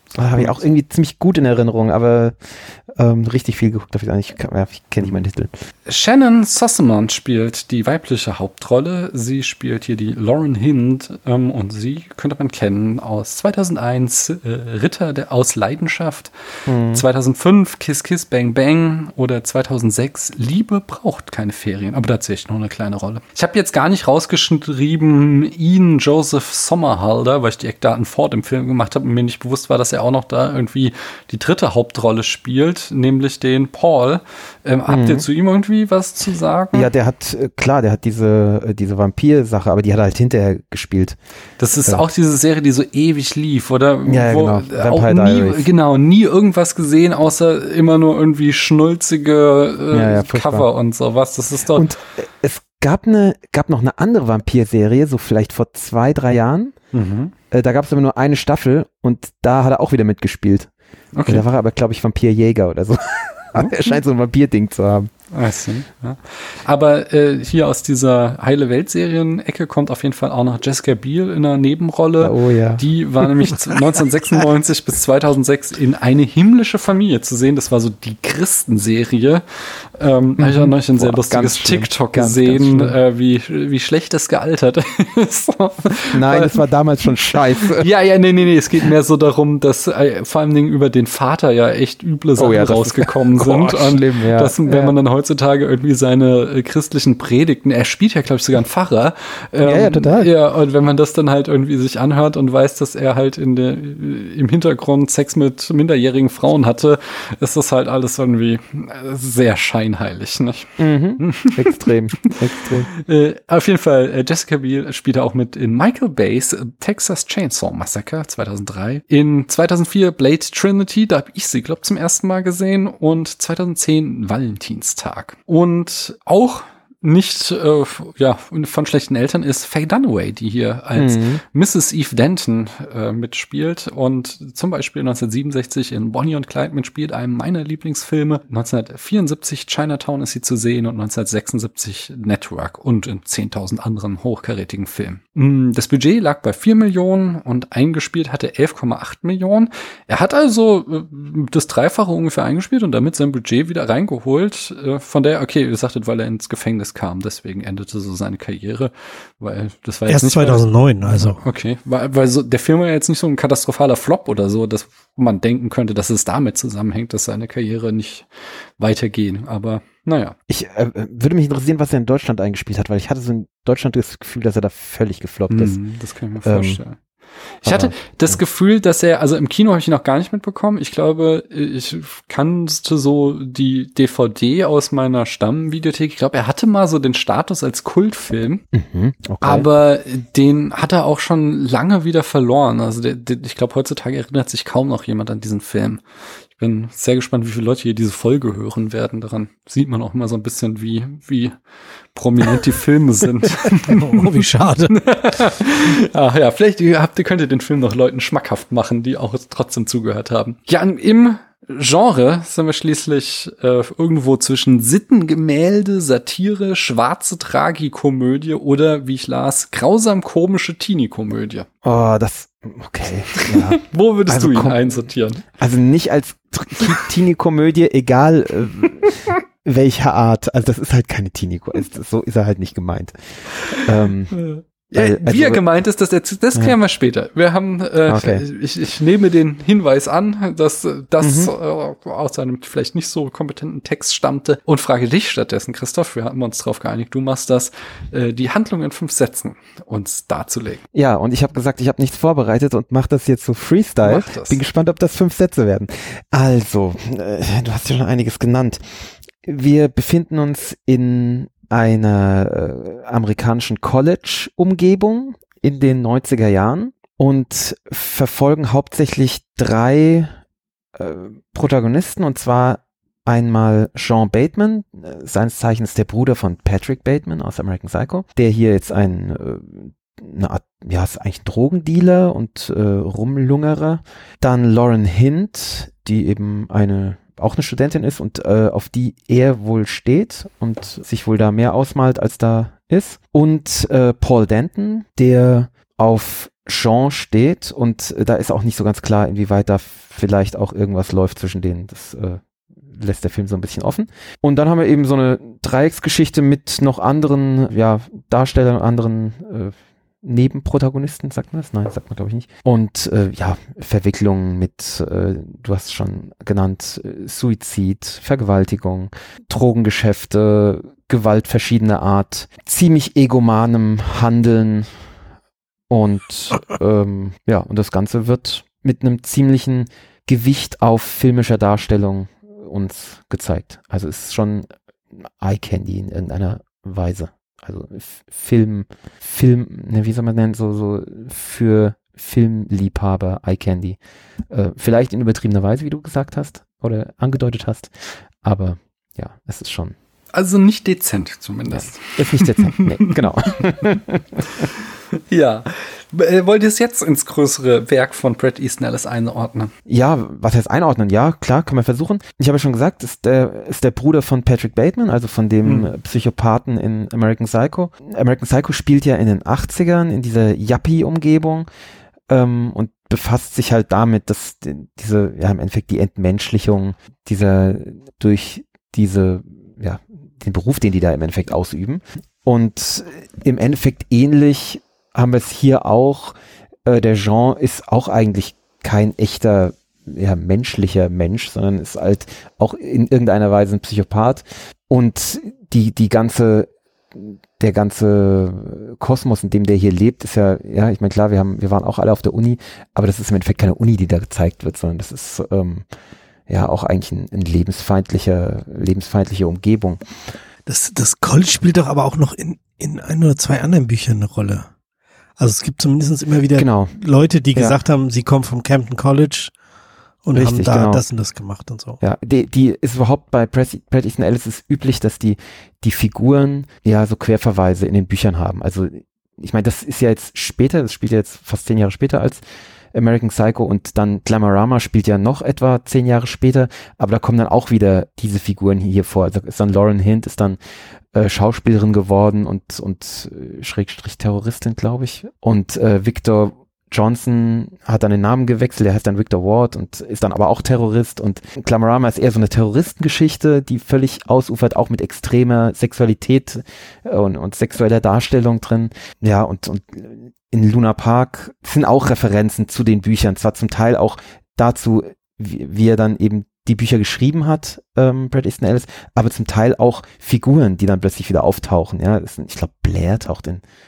Habe ich auch irgendwie ziemlich gut in Erinnerung, aber richtig viel geguckt habe ich eigentlich. Ich kenne nicht meinen Titel. Shannon Sossamon spielt die weibliche Hauptrolle. Sie spielt hier die Lauren Hind und sie könnte man kennen aus 2001 Ritter aus Leidenschaft, 2005 Kiss Kiss Bang Bang oder 2006 Liebe braucht keine Ferien. Aber da erzähle ich noch eine kleine Rolle. Ich habe jetzt gar nicht rausgeschrieben Ian Joseph Somerhalder, weil ich die Eckdaten vor dem Film gemacht habe und mir nicht bewusst war, dass er auch noch da irgendwie die dritte Hauptrolle spielt, nämlich den Paul. Habt ihr zu ihm irgendwie was zu sagen? Ja, der hat diese Vampir-Sache, aber die hat er halt hinterher gespielt. Das ist auch diese Serie, die so ewig lief, oder? Ja, genau. Auch nie irgendwas gesehen, außer immer nur irgendwie schnulzige Cover und sowas. Das ist doch. Und es gab noch eine andere Vampir-Serie, so vielleicht vor 2-3 Jahren. Da gab es aber nur eine Staffel und da hat er auch wieder mitgespielt. Okay. Da war er aber, glaube ich, Vampirjäger oder so. Er scheint so ein Vampir-Ding zu haben. Ja. Aber hier aus dieser Heile-Welt-Serien-Ecke kommt auf jeden Fall auch noch Jessica Biel in einer Nebenrolle. Oh ja. Die war nämlich 1996 bis 2006 in Eine himmlische Familie zu sehen. Das war so die Christenserie. Habe ich auch noch ein sehr lustiges TikTok gesehen, wie schlecht das gealtert ist. Nein, das war damals schon scheiße. Nee. Es geht mehr so darum, dass vor allem über den Vater ja echt üble Sachen rausgekommen sind. Schlimm, ja. Wenn man dann heutzutage irgendwie seine christlichen Predigten, er spielt ja, glaube ich, sogar einen Pfarrer. Total. Ja, und wenn man das dann halt irgendwie sich anhört und weiß, dass er halt im Hintergrund Sex mit minderjährigen Frauen hatte, ist das halt alles irgendwie sehr scheinheilig, nicht? Extrem. Auf jeden Fall, Jessica Biel spielt auch mit in Michael Bay's Texas Chainsaw Massacre 2003. In 2004 Blade Trinity, da habe ich sie, glaube ich, zum ersten Mal gesehen und 2010 Valentinstag. Und auch nicht von schlechten Eltern ist Faye Dunaway, die hier als Mrs. Eve Denton mitspielt und zum Beispiel 1967 in Bonnie und Clyde mitspielt, einem meiner Lieblingsfilme. 1974 Chinatown ist sie zu sehen und 1976 Network und in 10.000 anderen hochkarätigen Filmen. Das Budget lag bei 4 Millionen und eingespielt hatte 11,8 Millionen. Er hat also das Dreifache ungefähr eingespielt und damit sein Budget wieder reingeholt. Von der, okay, ihr sagtet, weil er ins Gefängnis kam, deswegen endete so seine Karriere, weil das war jetzt erst nicht 2009, also. Okay, weil so der Film war jetzt nicht so ein katastrophaler Flop oder so, dass man denken könnte, dass es damit zusammenhängt, dass seine Karriere nicht weitergehen, aber naja. Ich würde mich interessieren, was er in Deutschland eingespielt hat, weil ich hatte so in Deutschland das Gefühl, dass er da völlig gefloppt ist. Das kann ich mir vorstellen. Ich hatte das Gefühl, dass also im Kino habe ich ihn noch gar nicht mitbekommen. Ich glaube, ich kannte so die DVD aus meiner Stammvideothek. Ich glaube, er hatte mal so den Status als Kultfilm, Okay. aber den hat er auch schon lange wieder verloren. Also ich glaube, heutzutage erinnert sich kaum noch jemand an diesen Film. Ich bin sehr gespannt, wie viele Leute hier diese Folge hören werden. Daran sieht man auch mal so ein bisschen, wie prominent die Filme sind. Oh, wie schade. Ach ja, vielleicht könnt ihr den Film noch Leuten schmackhaft machen, die auch trotzdem zugehört haben. Ja, im Genre sind wir schließlich irgendwo zwischen Sittengemälde, Satire, schwarze Tragikomödie oder, wie ich las, grausam komische Teenie-Komödie. Okay. Ja. Wo würdest du ihn einsortieren? Also nicht als Teenie-Komödie, egal welcher Art. Also das ist halt keine Teenie-Komödie. So ist er halt nicht gemeint. Wie er gemeint ist, das klären wir später. Wir haben, ich nehme den Hinweis an, dass das aus einem vielleicht nicht so kompetenten Text stammte und frage dich stattdessen, Christoph, wir haben uns darauf geeinigt, du machst das, die Handlung in 5 Sätzen uns darzulegen. Ja, und ich habe gesagt, ich habe nichts vorbereitet und mache das jetzt so Freestyle. Bin gespannt, ob das 5 Sätze werden. Also, du hast ja schon einiges genannt. Wir befinden uns in einer amerikanischen College-Umgebung in den 90er Jahren und verfolgen hauptsächlich 3 Protagonisten, und zwar einmal Sean Bateman, seines Zeichens der Bruder von Patrick Bateman aus American Psycho, der hier jetzt eine Art, ja, ist eigentlich ein Drogendealer und Rumlungerer. Dann Lauren Hind, die eben auch eine Studentin ist und auf die er wohl steht und sich wohl da mehr ausmalt, als da ist. Und Paul Denton, der auf Jean steht und da ist auch nicht so ganz klar, inwieweit da vielleicht auch irgendwas läuft zwischen denen. Das lässt der Film so ein bisschen offen. Und dann haben wir eben so eine Dreiecksgeschichte mit noch anderen Darstellern und anderen Nebenprotagonisten, sagt man das? Nein, sagt man glaube ich nicht. Und Verwicklungen mit, du hast es schon genannt, Suizid, Vergewaltigung, Drogengeschäfte, Gewalt verschiedener Art, ziemlich egomanem Handeln und und das Ganze wird mit einem ziemlichen Gewicht auf filmischer Darstellung uns gezeigt. Also es ist schon Eye Candy in irgendeiner Weise. Also Film, wie soll man nennen, so für Filmliebhaber Eye Candy. Vielleicht in übertriebener Weise, wie du gesagt hast oder angedeutet hast, aber ja, es ist schon. Also nicht dezent zumindest. Ja, ist nicht dezent, nee, genau. Ja. Wollt ihr es jetzt ins größere Werk von Bret Easton Ellis einordnen? Ja, was heißt einordnen? Ja, klar, kann man versuchen. Ich habe ja schon gesagt, ist der Bruder von Patrick Bateman, also von dem Psychopathen in American Psycho. American Psycho spielt ja in den 80ern in dieser Yuppie-Umgebung und befasst sich halt damit, dass im Endeffekt die Entmenschlichung durch den Beruf, den die da im Endeffekt ausüben. Und im Endeffekt ähnlich haben wir es hier auch. Der Jean ist auch eigentlich kein echter menschlicher Mensch, sondern ist halt auch in irgendeiner Weise ein Psychopath. Und der ganze Kosmos, in dem der hier lebt, ist ich meine, klar, wir waren auch alle auf der Uni, aber das ist im Endeffekt keine Uni, die da gezeigt wird, sondern das ist auch eigentlich eine lebensfeindliche Umgebung. Das College spielt doch aber auch noch in ein oder zwei anderen Büchern eine Rolle. Also es gibt zumindest immer wieder Leute, die gesagt haben, sie kommen vom Campton College und haben da das und das gemacht und so. Ja, die ist überhaupt bei Bret Easton Ellis ist üblich, dass die Figuren so Querverweise in den Büchern haben. Also ich meine, das ist ja jetzt später, das spielt ja jetzt fast 10 Jahre später als American Psycho und dann Glamorama spielt ja noch etwa 10 Jahre später, aber da kommen dann auch wieder diese Figuren hier vor. Also ist dann Lauren Hind, ist dann Schauspielerin geworden und Schrägstrich Terroristin, glaube ich. Und Victor Johnson hat dann den Namen gewechselt, der heißt dann Victor Ward und ist dann aber auch Terrorist und Glamorama ist eher so eine Terroristengeschichte, die völlig ausufert, auch mit extremer Sexualität und sexueller Darstellung drin. Ja, und in Luna Park sind auch Referenzen zu den Büchern, zwar zum Teil auch dazu, wie er dann eben die Bücher geschrieben hat, Bret Easton Ellis, aber zum Teil auch Figuren, die dann plötzlich wieder auftauchen. Ja, ich glaube, Blair taucht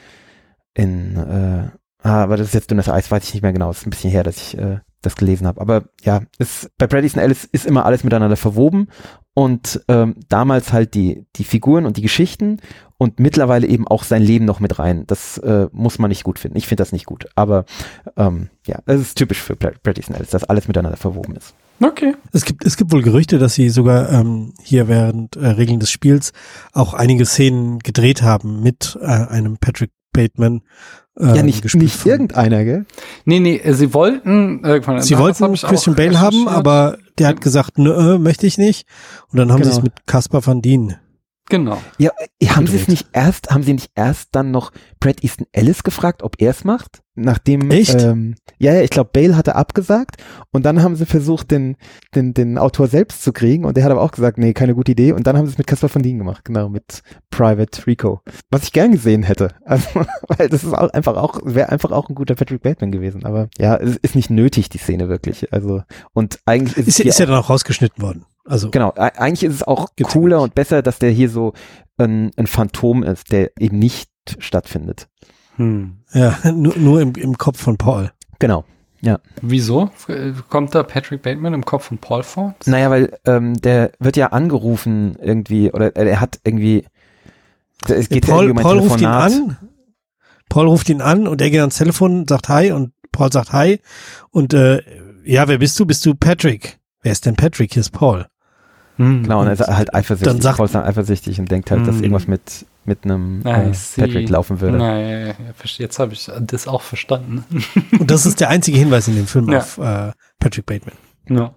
aber das ist jetzt dünnes Eis, weiß ich nicht mehr genau. Es ist ein bisschen her, dass ich das gelesen habe. Aber ja, bei Bret Easton Ellis ist immer alles miteinander verwoben und damals halt die Figuren und die Geschichten und mittlerweile eben auch sein Leben noch mit rein. Das muss man nicht gut finden. Ich finde das nicht gut. Aber das ist typisch für Bret Easton Ellis, dass alles miteinander verwoben ist. Okay. Es gibt wohl Gerüchte, dass sie sogar hier während Regeln des Spiels auch einige Szenen gedreht haben mit einem Patrick Bateman. Nicht irgendeiner, gell? Nee, sie wollten Christian Bale haben, aber der hat gesagt, möchte ich nicht. Und dann haben sie es mit Caspar Van Dien. Genau. Ja, haben sie nicht erst dann noch Bret Easton Ellis gefragt, ob er es macht? Nachdem, echt? Ich glaube, Bale hatte abgesagt und dann haben sie versucht, den Autor selbst zu kriegen und der hat aber auch gesagt, nee, keine gute Idee und dann haben sie es mit Caspar Van Dien gemacht, genau, mit Private Rico. Was ich gern gesehen hätte, also, weil das ist wäre einfach auch ein guter Patrick Bateman gewesen, aber ja, es ist nicht nötig, die Szene wirklich, also, und eigentlich ist ja dann auch rausgeschnitten worden. Also genau, eigentlich ist es auch cooler und besser, dass der hier so ein Phantom ist, der eben nicht stattfindet. Ja, nur im Kopf von Paul. Genau, ja. Wieso kommt da Patrick Bateman im Kopf von Paul vor? Naja, weil der wird ja angerufen irgendwie, oder er hat irgendwie, es geht Paul, um ein Paul Telefonat. ruft ihn an. Paul ruft ihn an und er geht ans Telefon, sagt Hi und Paul sagt Hi und wer bist du? Bist du Patrick? Wer ist denn Patrick? Hier ist Paul. Genau, und er ist halt eifersüchtig. Paul ist dann eifersüchtig und denkt halt, dass irgendwas mit einem Patrick laufen würde. Naja, jetzt habe ich das auch verstanden. Und das ist der einzige Hinweis in dem Film auf Patrick Bateman. Ja.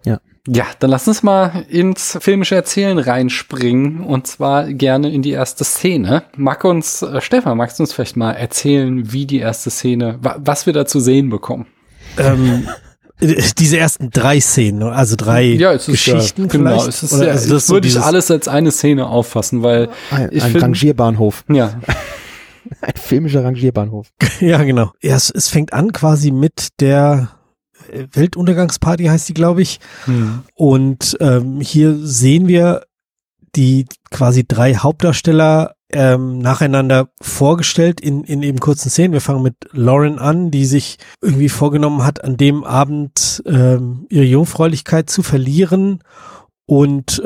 Ja, dann lass uns mal ins filmische Erzählen reinspringen und zwar gerne in die erste Szene. Stefan, magst du uns vielleicht mal erzählen, wie die erste Szene, was wir da zu sehen bekommen? Diese ersten 3 Szenen, also 3 Geschichten genau, vielleicht? Es ist das würde ich alles als eine Szene auffassen, weil ein Rangierbahnhof. Ja. Ein filmischer Rangierbahnhof. Ja, genau. Ja, es fängt an quasi mit der Weltuntergangsparty, heißt die, glaube ich. Und hier sehen wir die quasi 3 Hauptdarsteller nacheinander vorgestellt in eben kurzen Szenen. Wir fangen mit Lauren an, die sich irgendwie vorgenommen hat, an dem Abend ihre Jungfräulichkeit zu verlieren und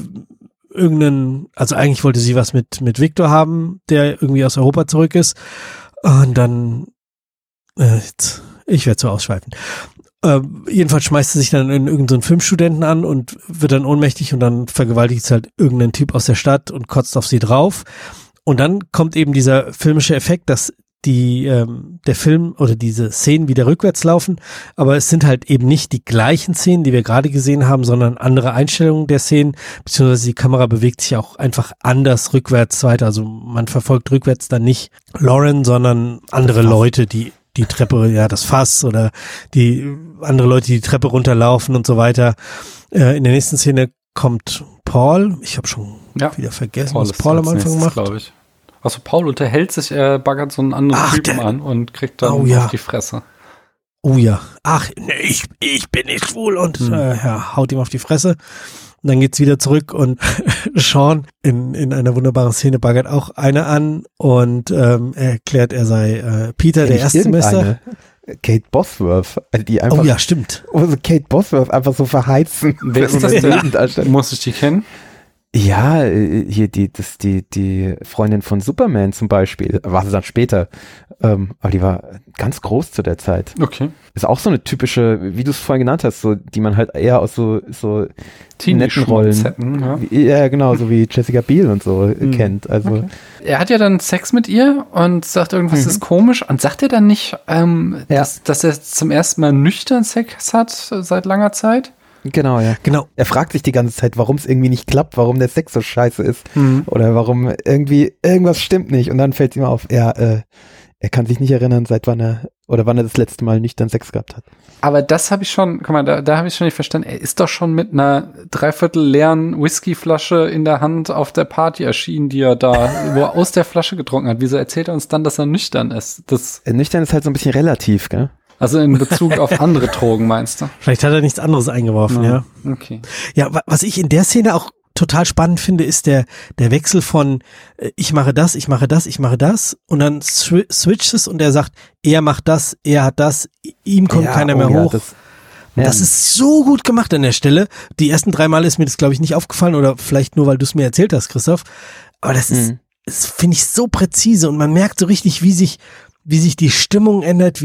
also eigentlich wollte sie was mit Victor haben, der irgendwie aus Europa zurück ist. Und dann, ich werde so ausschweifen. Jedenfalls schmeißt sie sich dann in irgendeinen Filmstudenten an und wird dann ohnmächtig und dann vergewaltigt sie halt irgendeinen Typ aus der Stadt und kotzt auf sie drauf. Und dann kommt eben dieser filmische Effekt, dass der Film oder diese Szenen wieder rückwärts laufen, aber es sind halt eben nicht die gleichen Szenen, die wir gerade gesehen haben, sondern andere Einstellungen der Szenen, beziehungsweise die Kamera bewegt sich auch einfach anders rückwärts weiter. Also man verfolgt rückwärts dann nicht Lauren, sondern andere Leute, die Treppe, ja, das Fass oder die andere Leute, die Treppe runterlaufen und so weiter. In der nächsten Szene kommt Paul. Ich habe schon wieder vergessen, was Paul am Anfang macht. Glaube ich. Also Paul unterhält sich, er baggert so einen anderen Typen an und kriegt dann auf die Fresse. Oh ja. Ach, nee, ich bin nicht schwul und haut ihm auf die Fresse. Und dann geht's wieder zurück und Sean in einer wunderbaren Szene baggert auch eine an und erklärt, er sei Peter, der Erstsemester. Kate Bosworth, die einfach. Oh ja, stimmt. Also Kate Bosworth einfach so verheizen. Wer ist das denn? Muss ich die kennen? Ja, hier die Freundin von Superman zum Beispiel, war sie dann später, aber die war ganz groß zu der Zeit. Okay. Ist auch so eine typische, wie du es vorhin genannt hast, so die man halt eher aus so netten Rollen, ja genau, so wie Jessica Biel und so kennt. Also okay. Er hat ja dann Sex mit ihr und sagt, irgendwas ist komisch und sagt er dann nicht, dass er zum ersten Mal nüchtern Sex hat seit langer Zeit? Genau, ja. Genau. Er fragt sich die ganze Zeit, warum es irgendwie nicht klappt, warum der Sex so scheiße ist. Oder warum irgendwas stimmt nicht. Und dann fällt ihm auf, er kann sich nicht erinnern, wann er das letzte Mal nüchtern Sex gehabt hat. Aber das habe ich schon, guck mal, da habe ich schon nicht verstanden. Er ist doch schon mit einer 3/4 leeren Whiskyflasche in der Hand auf der Party erschienen, wo er aus der Flasche getrunken hat. Wieso erzählt er uns dann, dass er nüchtern ist? Nüchtern ist halt so ein bisschen relativ, gell? Also in Bezug auf andere Drogen, meinst du? Vielleicht hat er nichts anderes eingeworfen, ja. Okay. Ja, was ich in der Szene auch total spannend finde, ist der Wechsel von ich mache das und dann switcht es und er sagt, er macht das, er hat das, ihm kommt keiner mehr hoch. Das ist so gut gemacht an der Stelle. Die ersten 3 Mal ist mir das, glaube ich, nicht aufgefallen oder vielleicht nur, weil du es mir erzählt hast, Christoph. Aber das finde ich so präzise und man merkt so richtig, wie sich die Stimmung ändert,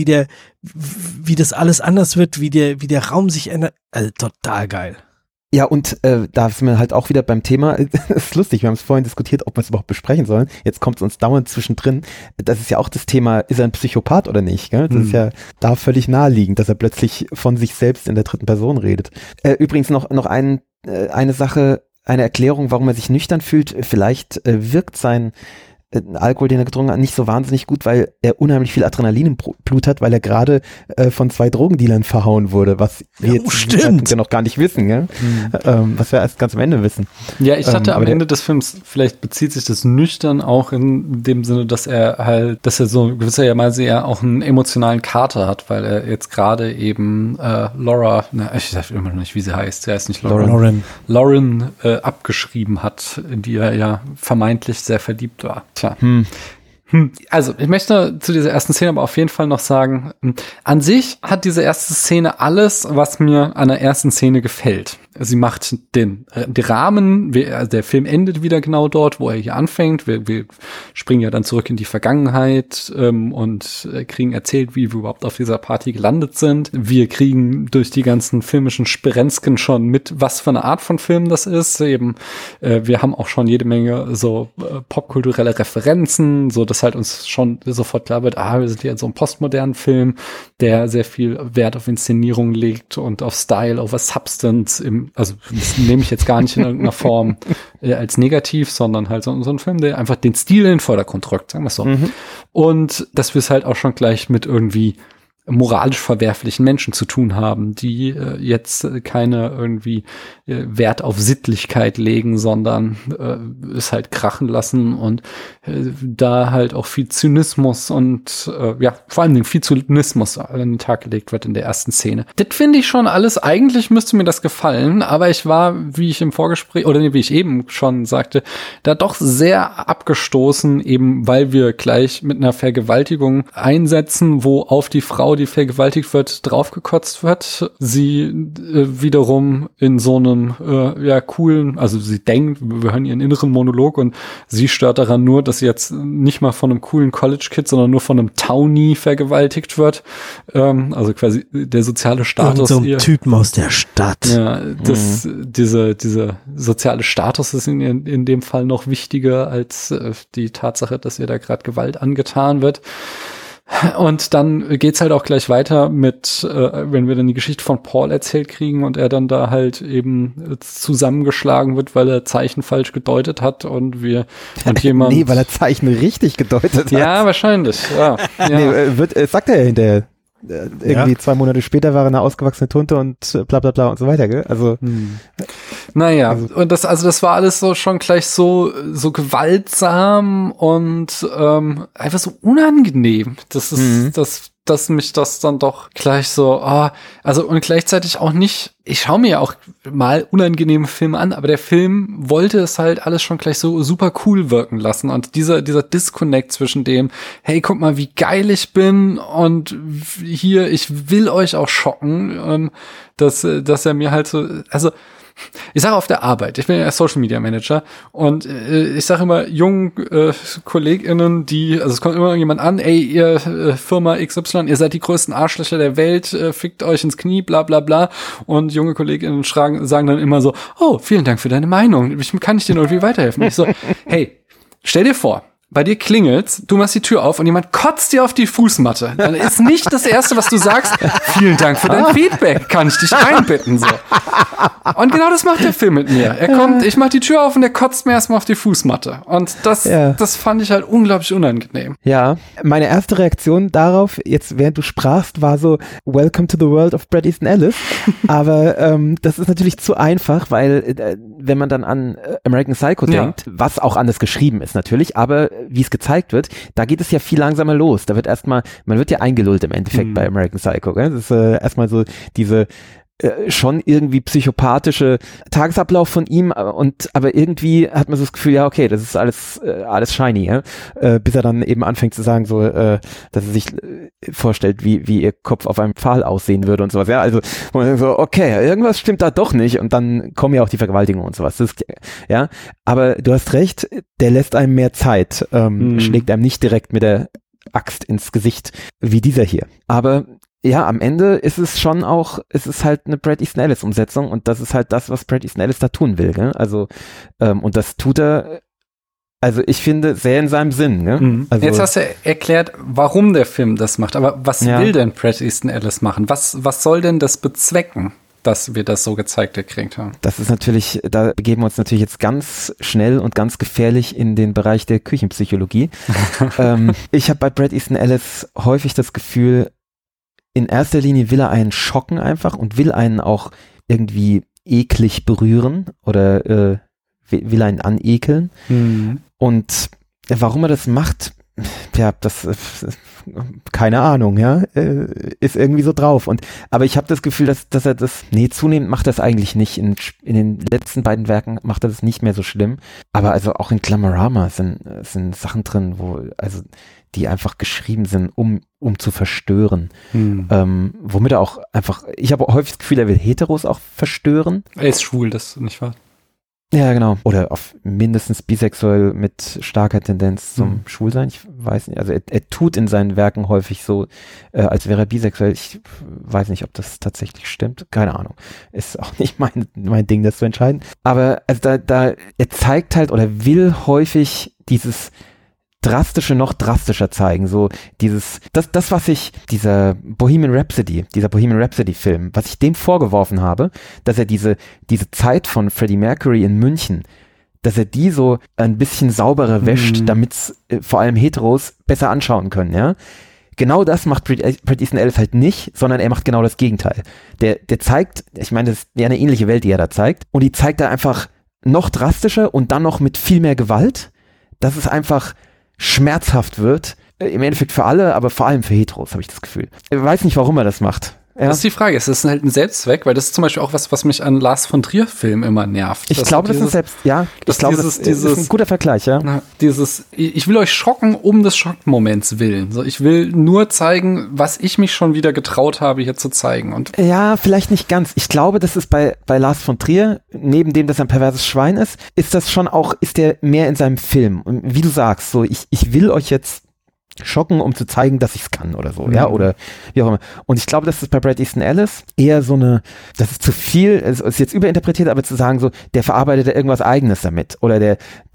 wie das alles anders wird, wie der Raum sich ändert. Also total geil. Ja, und da sind wir halt auch wieder beim Thema, das ist lustig, wir haben es vorhin diskutiert, ob wir es überhaupt besprechen sollen. Jetzt kommt es uns dauernd zwischendrin. Das ist ja auch das Thema, ist er ein Psychopath oder nicht? Gell? Das ist ja da völlig naheliegend, dass er plötzlich von sich selbst in der 3. Person redet. Übrigens noch eine Sache, eine Erklärung, warum er sich nüchtern fühlt. Vielleicht wirkt sein Alkohol, den er getrunken hat, nicht so wahnsinnig gut, weil er unheimlich viel Adrenalin im Blut hat, weil er gerade von 2 Drogendealern verhauen wurde, was wir jetzt noch gar nicht wissen, gell? Was wir erst ganz am Ende wissen. Ja, ich dachte am Ende des Films, vielleicht bezieht sich das nüchtern auch in dem Sinne, dass er so gewissermaßen ja auch einen emotionalen Kater hat, weil er jetzt gerade eben Laura, ich weiß immer noch nicht, wie sie heißt, sie heißt nicht Laura. Lauren abgeschrieben hat, in die er ja vermeintlich sehr verliebt war. Tja. Also, ich möchte zu dieser ersten Szene aber auf jeden Fall noch sagen, an sich hat diese erste Szene alles, was mir an der ersten Szene gefällt. Sie macht den Rahmen, der Film endet wieder genau dort, wo er hier anfängt. Wir springen ja dann zurück in die Vergangenheit und kriegen erzählt, wie wir überhaupt auf dieser Party gelandet sind. Wir kriegen durch die ganzen filmischen Spirenzken schon mit, was für eine Art von Film das ist. Wir haben auch schon jede Menge so popkulturelle Referenzen, so dass halt uns schon sofort klar wird, wir sind hier in so einem postmodernen Film, der sehr viel Wert auf Inszenierung legt und auf Style over Substance im also das nehme ich jetzt gar nicht in irgendeiner Form als negativ, sondern halt so ein Film, der einfach den Stil in den Vordergrund rückt, sagen wir es so. Und dass wir es halt auch schon gleich mit irgendwie moralisch verwerflichen Menschen zu tun haben, die jetzt keine irgendwie Wert auf Sittlichkeit legen, sondern es halt krachen lassen und da halt auch viel Zynismus und vor allen Dingen viel Zynismus an den Tag gelegt wird in der ersten Szene. Das finde ich schon alles, eigentlich müsste mir das gefallen, aber ich war, wie ich im Vorgespräch, wie ich eben schon sagte, da doch sehr abgestoßen, eben weil wir gleich mit einer Vergewaltigung einsetzen, wo auf die Frau, die vergewaltigt wird, draufgekotzt wird. Sie wiederum in so einem coolen, also sie denkt, wir hören ihren inneren Monolog und sie stört daran nur, dass sie jetzt nicht mal von einem coolen College-Kid, sondern nur von einem Townie vergewaltigt wird. Also quasi der soziale Status. So ein Typen aus der Stadt. Ja, diese soziale Status ist in dem Fall noch wichtiger als die Tatsache, dass ihr da gerade Gewalt angetan wird. Und dann geht's halt auch gleich weiter mit, wenn wir dann die Geschichte von Paul erzählt kriegen und er dann da halt eben zusammengeschlagen wird, weil er Zeichen falsch gedeutet hat und jemand. Nee, weil er Zeichen richtig gedeutet hat. Ja, wahrscheinlich, ja. Nee, sagt er ja hinterher. Irgendwie 2 Monate später war er eine ausgewachsene Tunte und bla bla bla und so weiter, gell? Also Naja, und das war alles so schon gleich so gewaltsam und einfach so unangenehm. Das ist dass mich das dann doch gleich so, und gleichzeitig auch nicht, ich schaue mir ja auch mal unangenehme Filme an, aber der Film wollte es halt alles schon gleich so super cool wirken lassen und dieser Disconnect zwischen dem, hey, guck mal, wie geil ich bin und hier, ich will euch auch schocken, dass er mir halt so, also ich sage auf der Arbeit, ich bin ja Social Media Manager und ich sage immer jungen KollegInnen, es kommt immer jemand an, ey, ihr Firma XY, ihr seid die größten Arschlöcher der Welt, fickt euch ins Knie, bla bla bla, und junge KollegInnen sagen dann immer so, oh, vielen Dank für deine Meinung, kann ich dir irgendwie weiterhelfen? Ich so, hey, stell dir vor, bei dir klingelt's, du machst die Tür auf und jemand kotzt dir auf die Fußmatte. Dann ist nicht das Erste, was du sagst, vielen Dank für dein Feedback, kann ich dich reinbitten, so. Und genau das macht der Film mit mir. Er kommt, ich mach die Tür auf und er kotzt mir erstmal auf die Fußmatte. Und das fand ich halt unglaublich unangenehm. Ja, meine erste Reaktion darauf, jetzt während du sprachst, war so, welcome to the world of Bret Easton Ellis. Aber das ist natürlich zu einfach, weil wenn man dann an American Psycho denkt, was auch anders geschrieben ist natürlich, aber wie es gezeigt wird, da geht es ja viel langsamer los. Da wird man wird ja eingelullt im Endeffekt bei American Psycho. Gell? Das ist erstmal so diese schon irgendwie psychopathische Tagesablauf von ihm, aber irgendwie hat man so das Gefühl, ja, okay, das ist alles shiny, ja? Bis er dann eben anfängt zu sagen, so, dass er sich vorstellt, wie ihr Kopf auf einem Pfahl aussehen würde und sowas, ja, also so, okay, irgendwas stimmt da doch nicht und dann kommen ja auch die Vergewaltigungen und sowas, das ist, ja, aber du hast recht, der lässt einem mehr Zeit, schlägt einem nicht direkt mit der Axt ins Gesicht wie dieser hier, aber ja, am Ende ist es schon auch, es ist halt eine Bret Easton Ellis Umsetzung und das ist halt das, was Bret Easton Ellis da tun will, gell? Also, und das tut er, also ich finde, sehr in seinem Sinn, ne? Also, jetzt hast du erklärt, warum der Film das macht, aber was will denn Bret Easton Ellis machen? Was soll denn das bezwecken, dass wir das so gezeigt gekriegt haben? Das ist natürlich, da begeben wir uns natürlich jetzt ganz schnell und ganz gefährlich in den Bereich der Küchenpsychologie. Ich habe bei Bret Easton Ellis häufig das Gefühl, in erster Linie will er einen schocken einfach und will einen auch irgendwie eklig berühren oder will einen anekeln. Und warum er das macht, ja, das keine Ahnung, ja, ist irgendwie so drauf. Aber ich habe das Gefühl, dass er das, zunehmend macht er das eigentlich nicht. In den letzten beiden Werken macht er das nicht mehr so schlimm. Aber also auch in Glamorama sind Sachen drin, die einfach geschrieben sind, um zu verstören. Womit er auch einfach, ich habe häufig das Gefühl, er will Heteros auch verstören. Er ist schwul, das nicht wahr? Ja, genau. Oder auf mindestens bisexuell mit starker Tendenz zum Schwulsein. Ich weiß nicht. Also er tut in seinen Werken häufig so, als wäre er bisexuell. Ich weiß nicht, ob das tatsächlich stimmt. Keine Ahnung. Ist auch nicht mein Ding, das zu entscheiden. Aber also er zeigt halt oder will häufig dieses Drastische noch drastischer zeigen. So dieser Bohemian Rhapsody-Film, was ich dem vorgeworfen habe, dass er diese Zeit von Freddie Mercury in München, dass er die so ein bisschen sauberer wäscht, damit vor allem Heteros besser anschauen können, ja. Genau das macht Bret Easton Ellis halt nicht, sondern er macht genau das Gegenteil. Der zeigt, ich meine, das ist ja eine ähnliche Welt, die er da zeigt, und die zeigt er einfach noch drastischer und dann noch mit viel mehr Gewalt, dass es einfach schmerzhaft wird, im Endeffekt für alle, aber vor allem für Heteros, habe ich das Gefühl. Ich weiß nicht, warum er das macht. Ja. Das ist die Frage. Ist das halt ein Selbstzweck? Weil das ist zum Beispiel auch was mich an Lars von Trier-Filmen immer nervt. Ich glaube, das ist ein guter Vergleich, ja. Ich will euch schocken um des Schockmoments willen. So, ich will nur zeigen, was ich mich schon wieder getraut habe, hier zu zeigen. Und ja, vielleicht nicht ganz. Ich glaube, das ist bei Lars von Trier, neben dem, dass er ein perverses Schwein ist das schon auch, ist der mehr in seinem Film. Und wie du sagst, so, ich will euch jetzt schocken, um zu zeigen, dass ich es kann oder so, ja, oder wie auch immer. Und ich glaube, das ist bei Bret Easton Ellis eher so das ist zu viel, es ist jetzt überinterpretiert, aber zu sagen so, der verarbeitet da irgendwas Eigenes damit oder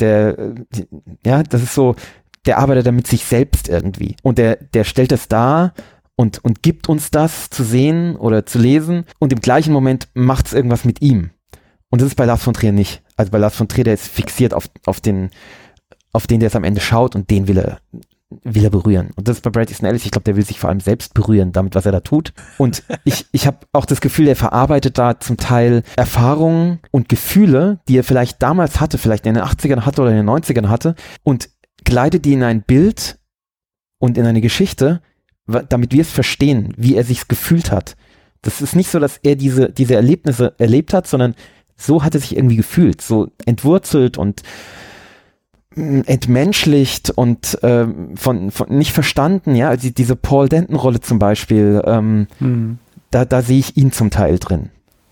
das ist so, der arbeitet damit sich selbst irgendwie und der stellt das dar und gibt uns das zu sehen oder zu lesen und im gleichen Moment macht es irgendwas mit ihm. Und das ist bei Lars von Trier nicht. Also bei Lars von Trier, der ist fixiert auf den, der es am Ende schaut und den will er berühren. Und das ist bei Bret Easton Ellis, ich glaube, der will sich vor allem selbst berühren, damit, was er da tut. Und ich habe auch das Gefühl, er verarbeitet da zum Teil Erfahrungen und Gefühle, die er vielleicht damals hatte, vielleicht in den 80ern hatte oder in den 90ern hatte und gleitet die in ein Bild und in eine Geschichte, damit wir es verstehen, wie er sich gefühlt hat. Das ist nicht so, dass er diese Erlebnisse erlebt hat, sondern so hat er sich irgendwie gefühlt, so entwurzelt und entmenschlicht und von nicht verstanden, ja, also diese Paul Denton-Rolle zum Beispiel, da sehe ich ihn zum Teil drin.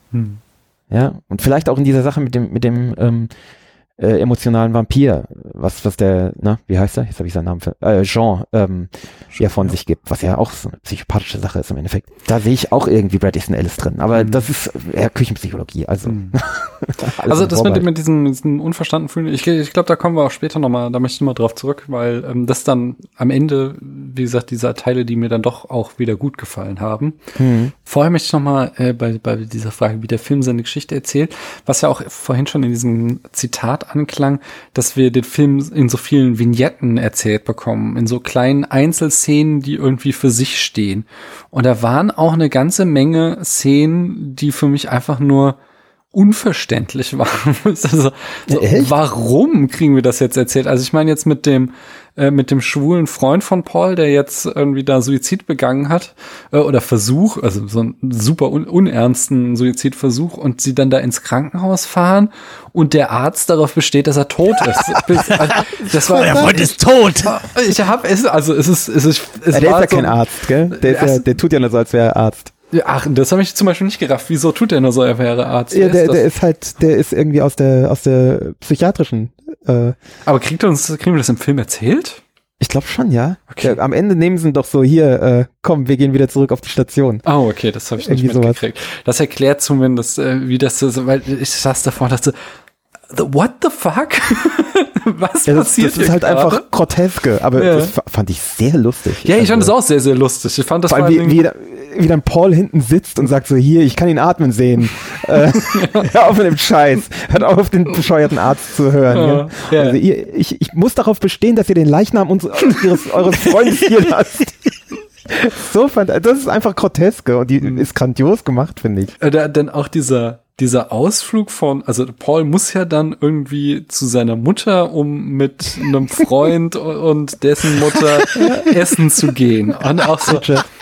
Ja, und vielleicht auch in dieser Sache mit dem emotionalen Vampir, was der, wie heißt er? Jetzt habe ich seinen Namen Jean, ja von sich gibt, was ja auch so eine psychopathische Sache ist im Endeffekt. Da sehe ich auch irgendwie Bret Easton Ellis drin, aber das ist eher Küchenpsychologie, also. Also das mit diesem unverstandenen Fühlen, ich glaube, da kommen wir auch später nochmal, da möchte ich mal drauf zurück, weil das dann am Ende, wie gesagt, dieser Teile, die mir dann doch auch wieder gut gefallen haben. Vorher möchte ich nochmal bei dieser Frage, wie der Film seine Geschichte erzählt, was ja auch vorhin schon in diesem Zitat anklang, dass wir den Film in so vielen Vignetten erzählt bekommen, in so kleinen Einzelszenen, die irgendwie für sich stehen. Und da waren auch eine ganze Menge Szenen, die für mich einfach nur unverständlich waren. Also, warum kriegen wir das jetzt erzählt? Also ich meine jetzt mit dem schwulen Freund von Paul, der jetzt irgendwie da Suizid begangen hat, oder Versuch, also so einen super unernsten Suizidversuch, und sie dann da ins Krankenhaus fahren und der Arzt darauf besteht, dass er tot ist. Der Freund ist tot! Es ist ja kein Arzt, gell? Der tut ja nur so, als wäre er Arzt. Ach, das habe ich zum Beispiel nicht gerafft. Wieso tut der nur so, er wäre Arzt? Ja, der ist irgendwie aus der psychiatrischen. Aber kriegen wir das im Film erzählt? Ich glaube schon, ja. Okay. Am Ende nehmen sie doch so, hier, komm, wir gehen wieder zurück auf die Station. Oh, okay, das habe ich nicht mitgekriegt. Das erklärt zumindest, wie das ist, weil ich saß davor und dachte, what the fuck? Was passiert das ist halt gerade? einfach groteske, aber das fand ich sehr lustig. Ja, ich fand das auch sehr, sehr lustig. Ich fand das vor allem, wie dann Paul hinten sitzt und sagt so, hier, ich kann ihn atmen sehen. Hör auf mit dem Scheiß. Hört auf, den bescheuerten Arzt zu hören. Ja. Also ich muss darauf bestehen, dass ihr den Leichnam eures Freundes hier lasst. Das ist einfach groteske und die ist grandios gemacht, finde ich. Dann auch dieser Ausflug also Paul muss ja dann irgendwie zu seiner Mutter, um mit einem Freund und dessen Mutter essen zu gehen. Und auch so.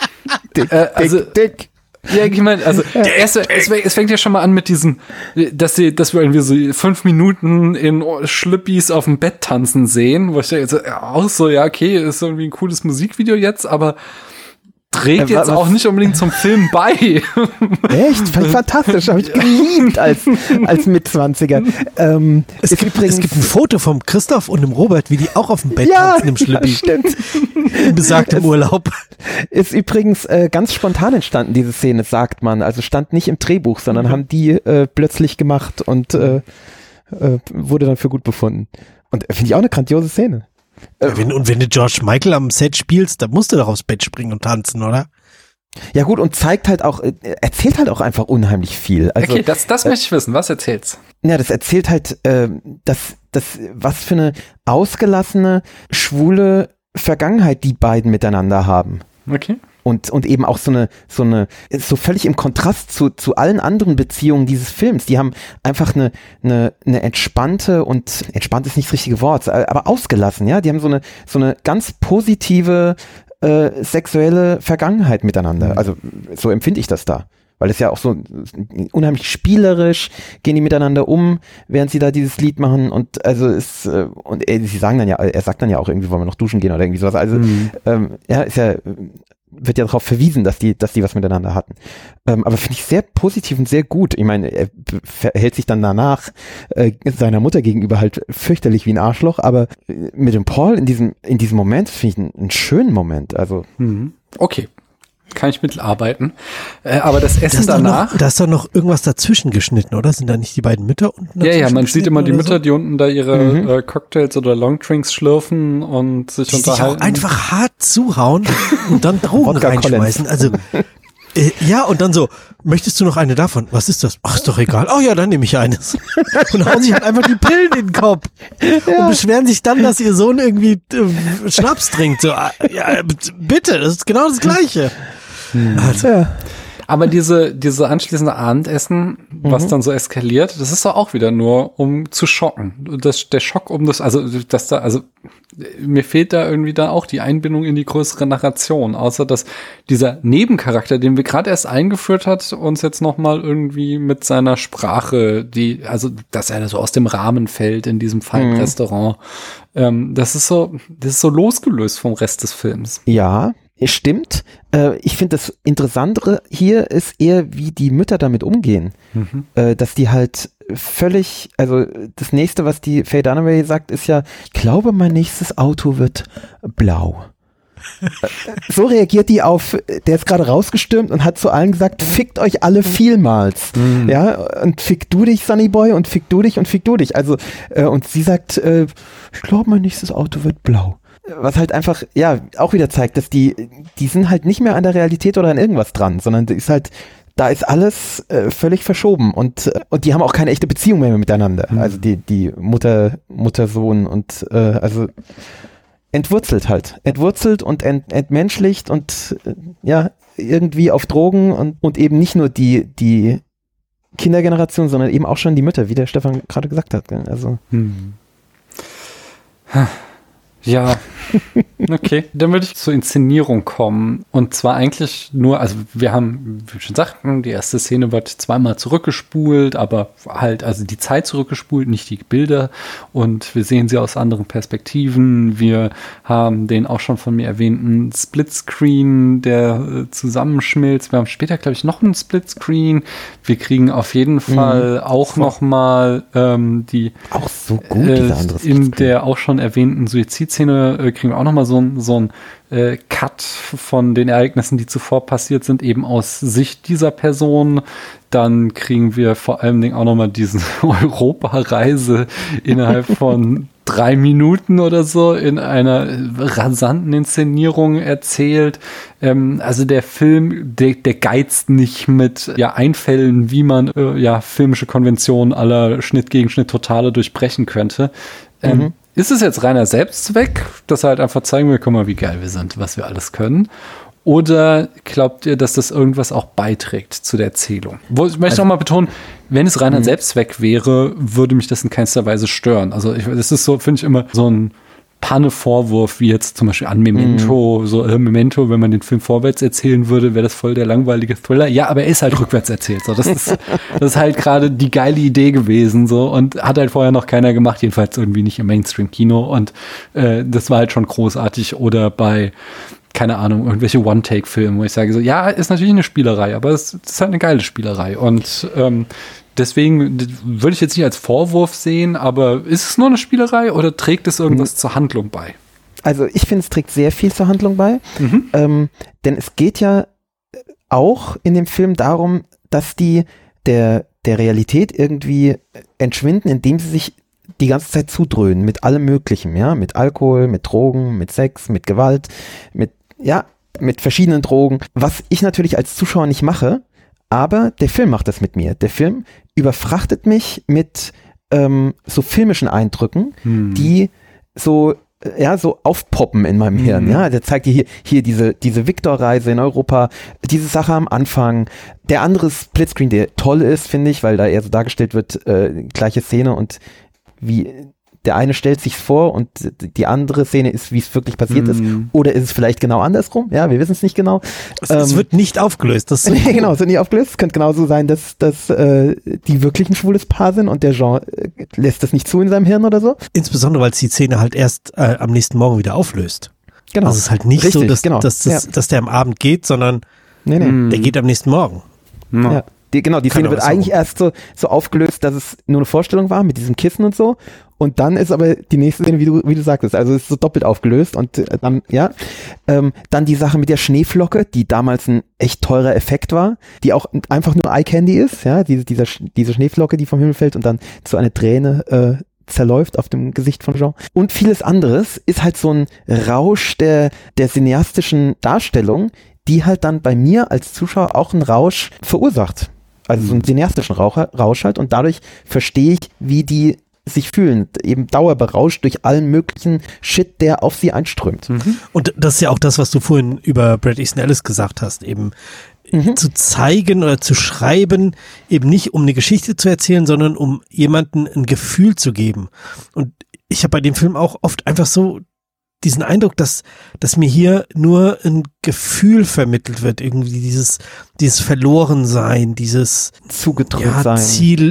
Dick. Ja, ich meine, also es fängt ja schon mal an mit diesem, dass wir irgendwie so 5 Minuten in Schlüppis auf dem Bett tanzen sehen, wo ich jetzt auch so, ja, okay, ist irgendwie ein cooles Musikvideo jetzt, aber trägt jetzt auch nicht unbedingt zum Film bei. Echt? Fand ich fantastisch. Habe ich geliebt als Mitzwanziger. Es gibt ein Foto vom Christoph und dem Robert, wie die auch auf dem Bett tanzen im Schlüppi. Ja, stimmt. In besagtem Urlaub. Ist übrigens ganz spontan entstanden, diese Szene, sagt man. Also stand nicht im Drehbuch, sondern haben die plötzlich gemacht und wurde dann für gut befunden. Und finde ich auch eine grandiose Szene. Wenn du George Michael am Set spielst, dann musst du doch aufs Bett springen und tanzen, oder? Ja gut, und zeigt halt auch, erzählt halt auch einfach unheimlich viel. Also, okay, das möchte ich wissen. Was erzählt's? Ja, das erzählt halt, was für eine ausgelassene, schwule Vergangenheit die beiden miteinander haben. Okay. Und eben auch so völlig im Kontrast zu allen anderen Beziehungen dieses Films. Die haben einfach eine entspannte, und entspannt ist nicht das richtige Wort, aber ausgelassen, ja. Die haben so eine ganz positive sexuelle Vergangenheit miteinander. Also so empfinde ich das da. Weil es ja auch so unheimlich spielerisch gehen die miteinander um, während sie da dieses Lied machen, und also sie sagen dann ja, er sagt dann ja auch irgendwie, wollen wir noch duschen gehen oder irgendwie sowas. Also wird ja darauf verwiesen, dass die was miteinander hatten. Aber finde ich sehr positiv und sehr gut. Ich meine, er verhält sich dann danach seiner Mutter gegenüber halt fürchterlich wie ein Arschloch, aber mit dem Paul in diesem Moment finde ich einen schönen Moment. Also okay. Kann ich mitarbeiten. Aber das Essen danach. Da ist doch noch irgendwas dazwischen geschnitten, oder? Sind da nicht die beiden Mütter unten? Ja, man sieht immer die Mütter, die unten da ihre Cocktails oder Longdrinks schlürfen und sich unterhalten. Die auch einfach hart zuhauen und dann Drogen reinschmeißen. Also, ja, und dann so, möchtest du noch eine davon? Was ist das? Ach, ist doch egal. Oh ja, dann nehme ich eines. Und hauen sich halt einfach die Pillen in den Kopf. Ja. Und beschweren sich dann, dass ihr Sohn irgendwie Schnaps trinkt. So, ja, bitte, das ist genau das Gleiche. Also. Ja. Aber diese anschließende Abendessen, was dann so eskaliert, das ist doch auch wieder nur, um zu schocken. Der Schock mir fehlt da irgendwie da auch die Einbindung in die größere Narration, außer dass dieser Nebencharakter, den wir gerade erst eingeführt hat, uns jetzt nochmal irgendwie mit seiner Sprache, dass er so aus dem Rahmen fällt in diesem Feind-Restaurant, das ist so losgelöst vom Rest des Films. Ja. Stimmt. Ich finde, das Interessantere hier ist eher, wie die Mütter damit umgehen. Dass die halt völlig, also das nächste, was die Faye Dunaway sagt, ist ja, ich glaube, mein nächstes Auto wird blau. So reagiert die auf, der ist gerade rausgestürmt und hat zu allen gesagt, fickt euch alle vielmals. Ja, und fick du dich, Sunny Boy, und fick du dich und fick du dich. Also, und sie sagt, ich glaube, mein nächstes Auto wird blau. Was halt einfach, ja, auch wieder zeigt, dass die sind halt nicht mehr an der Realität oder an irgendwas dran, sondern da ist alles völlig verschoben, und die haben auch keine echte Beziehung mehr miteinander. Also die Mutter-Sohn und also entwurzelt und entmenschlicht und ja, irgendwie auf Drogen und eben nicht nur die Kindergeneration, sondern eben auch schon die Mütter, wie der Stefan gerade gesagt hat. Also Ja, okay. Dann würde ich zur Inszenierung kommen. Und zwar eigentlich nur, also wir haben, wie wir schon sagten, die erste Szene wird zweimal zurückgespult, aber halt, also die Zeit zurückgespult, nicht die Bilder. Und wir sehen sie aus anderen Perspektiven. Wir haben den auch schon von mir erwähnten Splitscreen, der zusammenschmilzt. Wir haben später, glaube ich, noch einen Splitscreen. Wir kriegen auf jeden Fall auch nochmal die auch so gut, dieser andere in der auch schon erwähnten Suizidszene kriegen wir auch nochmal so ein Cut von den Ereignissen, die zuvor passiert sind, eben aus Sicht dieser Person. Dann kriegen wir vor allen Dingen auch nochmal diesen Europareise innerhalb von 3 Minuten oder so in einer rasanten Inszenierung erzählt. Also der Film, der geizt nicht mit Einfällen, wie man filmische Konventionen aller Schnitt gegen Schnitt Totale durchbrechen könnte. Ist es jetzt reiner Selbstzweck, dass er halt einfach zeigen will, guck mal, wie geil wir sind, was wir alles können? Oder glaubt ihr, dass das irgendwas auch beiträgt zu der Erzählung? Ich möchte noch mal betonen, wenn es reiner Selbstzweck wäre, würde mich das in keinster Weise stören. Also das ist so, finde ich, immer so ein Panne-Vorwurf, wie jetzt zum Beispiel an Memento, Memento, wenn man den Film vorwärts erzählen würde, wäre das voll der langweilige Thriller. Ja, aber er ist halt rückwärts erzählt. So, das ist halt gerade die geile Idee gewesen, so, und hat halt vorher noch keiner gemacht, jedenfalls irgendwie nicht im Mainstream-Kino, und das war halt schon großartig. Oder bei, keine Ahnung, irgendwelche One-Take-Filme, wo ich sage so, ja, ist natürlich eine Spielerei, aber es ist halt eine geile Spielerei, und deswegen würde ich jetzt nicht als Vorwurf sehen, aber ist es nur eine Spielerei oder trägt es irgendwas zur Handlung bei? Also ich finde, es trägt sehr viel zur Handlung bei, denn es geht ja auch in dem Film darum, dass die der Realität irgendwie entschwinden, indem sie sich die ganze Zeit zudröhnen mit allem Möglichen, ja, mit Alkohol, mit Drogen, mit Sex, mit Gewalt, mit verschiedenen Drogen, was ich natürlich als Zuschauer nicht mache, aber der Film macht das mit mir. Der Film überfrachtet mich mit so filmischen Eindrücken, die so aufpoppen in meinem Hirn, ja. Der zeigt dir hier diese Victor-Reise in Europa, diese Sache am Anfang, der andere Splitscreen, der toll ist, finde ich, weil da eher so dargestellt wird, gleiche Szene und wie der eine stellt sich's vor und die andere Szene ist, wie es wirklich passiert ist. Oder ist es vielleicht genau andersrum? Ja, wir wissen es nicht genau. Es wird nicht aufgelöst. Das nee, genau, es wird nicht aufgelöst. Es könnte genauso sein, dass die wirklich ein schwules Paar sind und der Jean lässt das nicht zu in seinem Hirn oder so. Insbesondere, weil es die Szene halt erst am nächsten Morgen wieder auflöst. Genau. Also es ist halt nicht richtig, so, dass der am Abend geht, sondern der geht am nächsten Morgen. Ja. Die Szene wird eigentlich erst so aufgelöst, dass es nur eine Vorstellung war mit diesem Kissen und so. Und dann ist aber die nächste Szene, wie du sagtest, also es ist so doppelt aufgelöst und dann, dann die Sache mit der Schneeflocke, die damals ein echt teurer Effekt war, die auch einfach nur Eye Candy ist, ja, diese Schneeflocke, die vom Himmel fällt und dann so eine Träne zerläuft auf dem Gesicht von Jean. Und vieles anderes ist halt so ein Rausch der cineastischen Darstellung, die halt dann bei mir als Zuschauer auch einen Rausch verursacht. Also so einen cineastischen Rausch halt und dadurch verstehe ich, wie die sich fühlen, eben dauerberauscht durch allen möglichen Shit, der auf sie einströmt. Und das ist ja auch das, was du vorhin über Bret Easton Ellis gesagt hast, eben zu zeigen oder zu schreiben, eben nicht um eine Geschichte zu erzählen, sondern um jemandem ein Gefühl zu geben. Und ich habe bei dem Film auch oft einfach so diesen Eindruck, dass mir hier nur ein Gefühl vermittelt wird, irgendwie dieses Verlorensein, dieses zugedröhnt sein,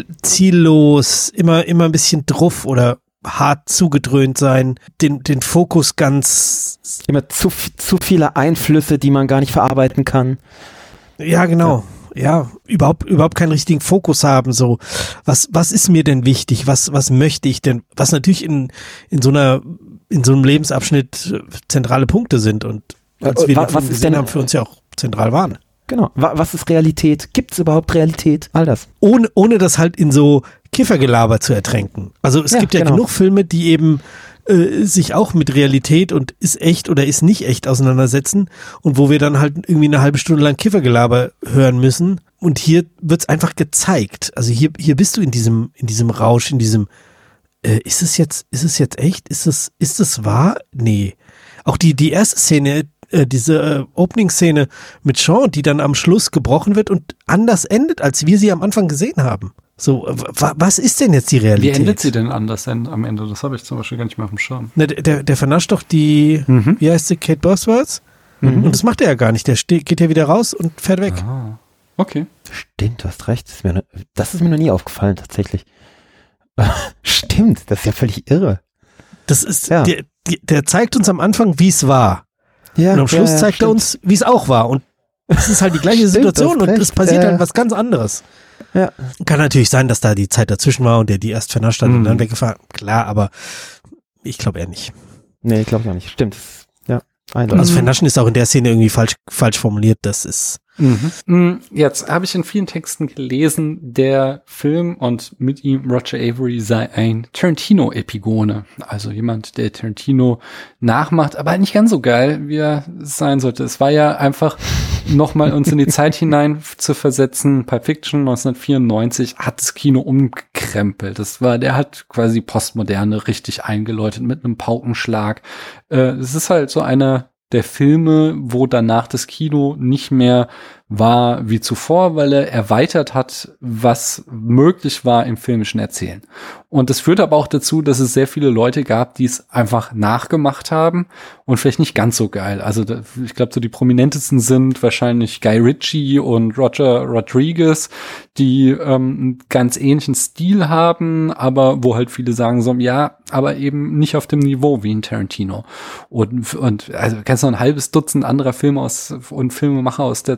ziellos, immer ein bisschen druff oder hart zugedröhnt sein, den Fokus ganz immer zu viele Einflüsse, die man gar nicht verarbeiten kann. Ja, genau. Ja, überhaupt keinen richtigen Fokus haben, so, was ist mir denn wichtig, was möchte ich denn, was natürlich in so einem Lebensabschnitt zentrale Punkte sind und als wir was ist denn, haben, für uns ja auch zentral waren. Genau. Was ist Realität? Gibt es überhaupt Realität? All das. Ohne das halt in so Kiffergelaber zu ertränken. Also es gibt ja genug Filme, die eben sich auch mit Realität und ist echt oder ist nicht echt auseinandersetzen und wo wir dann halt irgendwie eine halbe Stunde lang Kiffergelaber hören müssen und hier wird's einfach gezeigt. Also hier bist du in diesem Rausch, in diesem ist es jetzt echt? Ist es wahr? Nee. Auch die erste Szene, diese Opening-Szene mit Sean, die dann am Schluss gebrochen wird und anders endet, als wir sie am Anfang gesehen haben. So, was ist denn jetzt die Realität? Wie endet sie denn anders am Ende? Das habe ich zum Beispiel gar nicht mehr auf dem Schirm. Na, der vernascht doch die, wie heißt sie, Kate Bosworth? Und das macht er ja gar nicht. Der geht ja wieder raus und fährt weg. Ah, okay. Stimmt, du hast recht. Das ist mir noch nie aufgefallen, tatsächlich. Stimmt, das ist ja völlig irre. Das ist, der zeigt uns am Anfang, wie es war. Ja, und am Schluss zeigt er uns, wie es auch war. Und es ist halt die gleiche Situation und es passiert halt was ganz anderes. Ja. Kann natürlich sein, dass da die Zeit dazwischen war und der die erst vernascht hat und dann weggefahren. Klar, aber ich glaube eher nicht. Nee, ich glaube auch nicht. Stimmt. Ja. Also vernaschen ist auch in der Szene irgendwie falsch formuliert. Das ist Jetzt habe ich in vielen Texten gelesen, der Film und mit ihm Roger Avery sei ein Tarantino-Epigone. Also jemand, der Tarantino nachmacht, aber nicht ganz so geil, wie er sein sollte. Es war ja einfach nochmal uns in die Zeit hinein zu versetzen. Pulp Fiction 1994 hat das Kino umgekrempelt. Der hat quasi Postmoderne richtig eingeläutet mit einem Paukenschlag. Es ist halt so einer der Filme, wo danach das Kino nicht mehr war wie zuvor, weil er erweitert hat, was möglich war im filmischen Erzählen. Und das führt aber auch dazu, dass es sehr viele Leute gab, die es einfach nachgemacht haben und vielleicht nicht ganz so geil. Also ich glaube, so die prominentesten sind wahrscheinlich Guy Ritchie und Roger Rodriguez, die einen ganz ähnlichen Stil haben, aber wo halt viele sagen so, ja, aber eben nicht auf dem Niveau wie in Tarantino. Und also kannst du noch ein halbes Dutzend anderer Filme und Filmemacher aus der Zeit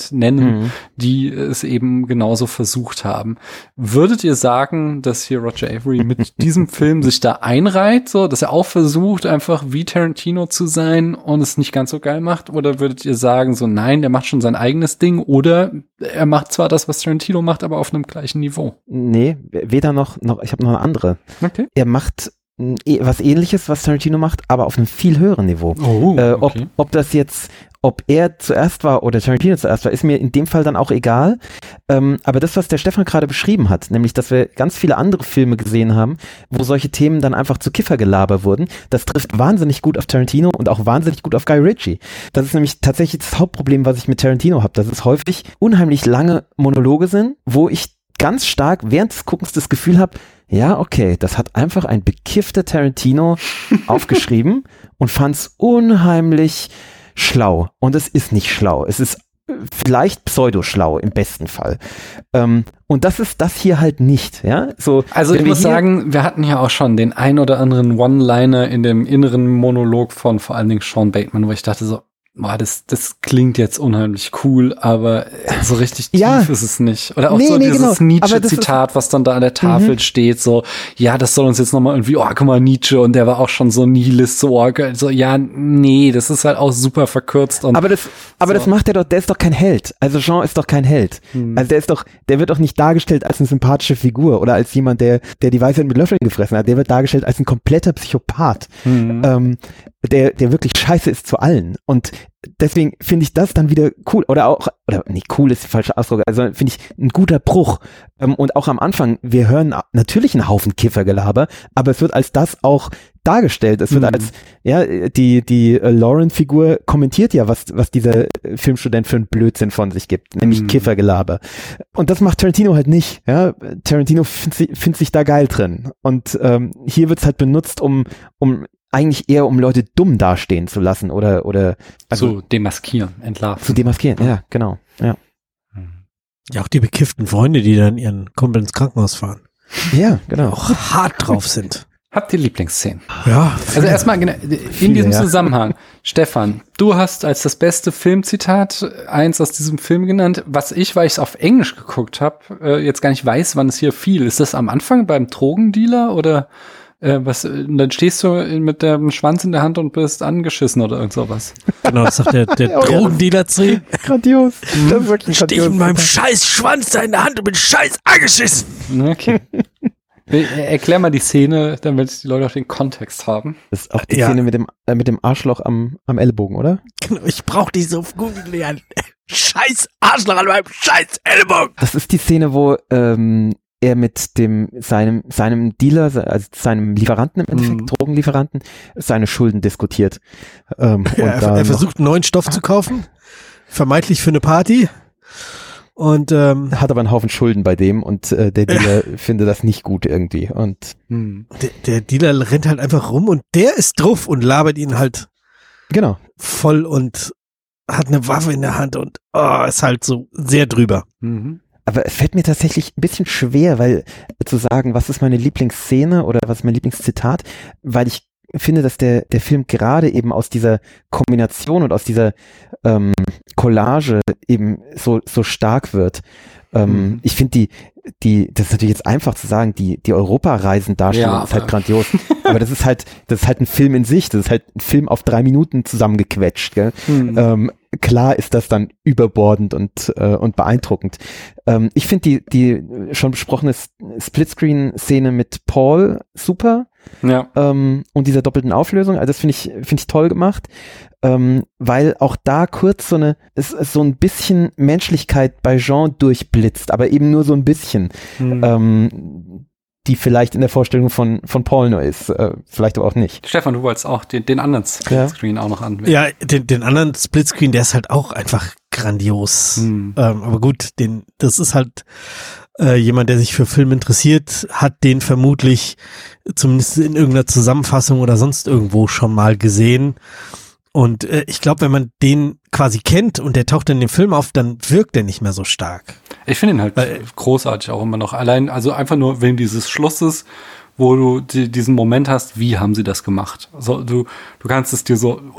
nennen, die es eben genauso versucht haben. Würdet ihr sagen, dass hier Roger Avary mit diesem Film sich da einreiht, so, dass er auch versucht, einfach wie Tarantino zu sein und es nicht ganz so geil macht? Oder würdet ihr sagen, so, nein, der macht schon sein eigenes Ding, oder er macht zwar das, was Tarantino macht, aber auf einem gleichen Niveau? Nee, weder noch, ich habe noch eine andere. Okay. Er macht was Ähnliches, was Tarantino macht, aber auf einem viel höheren Niveau. Okay. Ob er zuerst war oder Tarantino zuerst war, ist mir in dem Fall dann auch egal. Aber das, was der Stefan gerade beschrieben hat, nämlich, dass wir ganz viele andere Filme gesehen haben, wo solche Themen dann einfach zu Kiffergelaber wurden, das trifft wahnsinnig gut auf Tarantino und auch wahnsinnig gut auf Guy Ritchie. Das ist nämlich tatsächlich das Hauptproblem, was ich mit Tarantino habe, dass es häufig unheimlich lange Monologe sind, wo ich ganz stark während des Guckens das Gefühl habe, ja, okay, das hat einfach ein bekiffter Tarantino aufgeschrieben und fand es unheimlich schlau. Und es ist nicht schlau. Es ist vielleicht pseudo-schlau im besten Fall. Und das ist das hier halt nicht. Ja? So, also ich muss sagen, wir hatten ja auch schon den ein oder anderen One-Liner in dem inneren Monolog von vor allen Dingen Sean Bateman, wo ich dachte so, boah, das klingt jetzt unheimlich cool, aber so richtig tief ist es nicht. Oder auch dieses Nietzsche-Zitat, was dann da an der Tafel steht, so, ja, das soll uns jetzt nochmal irgendwie, oh, guck mal, Nietzsche, und der war auch schon so Nihilist, so, ja, nee, das ist halt auch super verkürzt. Und das macht er doch, der ist doch kein Held. Also Jean ist doch kein Held. Also der wird doch nicht dargestellt als eine sympathische Figur oder als jemand, der die Weisheit mit Löffeln gefressen hat. Der wird dargestellt als ein kompletter Psychopath. Der wirklich scheiße ist zu allen. Und deswegen finde ich das dann wieder cool. Oder nicht cool ist der falsche Ausdruck, also finde ich ein guter Bruch. Und auch am Anfang, wir hören natürlich einen Haufen Kiffergelaber, aber es wird als das auch dargestellt. Es wird als, ja, die Lauren-Figur kommentiert ja, was dieser Filmstudent für einen Blödsinn von sich gibt, nämlich Kiffergelaber. Und das macht Tarantino halt nicht. Ja? Tarantino findet sich da geil drin. Und hier wird es halt benutzt, um eigentlich eher um Leute dumm dastehen zu lassen oder also zu demaskieren, entlarven. Zu demaskieren, ja, genau. Ja. Ja, auch die bekifften Freunde, die dann ihren Kumpel ins Krankenhaus fahren. Ja, genau. Auch hart drauf sind. Habt ihr Lieblingsszenen? Ja. Also erstmal in diesem Zusammenhang, Stefan, du hast als das beste Filmzitat eins aus diesem Film genannt, was ich, weil ich es auf Englisch geguckt habe, jetzt gar nicht weiß, wann es hier fiel. Ist das am Anfang beim Drogendealer oder dann stehst du mit dem Schwanz in der Hand und bist angeschissen oder irgend sowas. Genau, das sagt der Drogendealer zu ihm. Grandios. Das ist wirklich grandios. Steh mit meinem scheiß Schwanz da in der Hand und bin scheiß angeschissen. Okay. Erklär mal die Szene, damit die Leute auch den Kontext haben. Das ist auch die Szene mit dem Arschloch am Ellbogen, oder? Genau, ich brauch die so gut lernen. Scheiß Arschloch an meinem scheiß Ellbogen. Das ist die Szene, wo er mit seinem Dealer, also seinem Lieferanten im Endeffekt, Drogenlieferanten, seine Schulden diskutiert. Er versucht einen neuen Stoff zu kaufen, vermeintlich für eine Party. Und hat aber einen Haufen Schulden bei dem und der Dealer findet das nicht gut irgendwie. Und der Dealer rennt halt einfach rum und der ist drauf und labert ihn halt voll und hat eine Waffe in der Hand und ist halt so sehr drüber. Aber es fällt mir tatsächlich ein bisschen schwer, weil zu sagen, was ist meine Lieblingsszene oder was ist mein Lieblingszitat, weil ich finde, dass der Film gerade eben aus dieser Kombination und aus dieser Collage eben so stark wird. Ich finde das ist natürlich jetzt einfach zu sagen, die Europareisen-Darstellung ist halt grandios. Aber das ist halt ein Film in sich. Das ist halt ein Film auf 3 Minuten zusammengequetscht, gell? Klar ist das dann überbordend und beeindruckend. Ich finde die schon besprochene Splitscreen-Szene mit Paul super. Ja. Und dieser doppelten Auflösung, also das finde ich toll gemacht, weil auch da kurz so ein bisschen Menschlichkeit bei Jean durchblitzt, aber eben nur so ein bisschen, die vielleicht in der Vorstellung von Paul nur ist, vielleicht aber auch nicht. Stefan, du wolltest auch den anderen Splitscreen auch noch anwenden. Ja, den anderen Splitscreen, der ist halt auch einfach grandios. Aber gut, das ist halt jemand, der sich für Film interessiert, hat den vermutlich zumindest in irgendeiner Zusammenfassung oder sonst irgendwo schon mal gesehen. Und ich glaube, wenn man den quasi kennt und der taucht in dem Film auf, dann wirkt der nicht mehr so stark. Ich finde ihn halt großartig auch immer noch. Allein, also einfach nur wegen dieses Schlusses, wo du diesen Moment hast, wie haben sie das gemacht? Also du kannst es dir so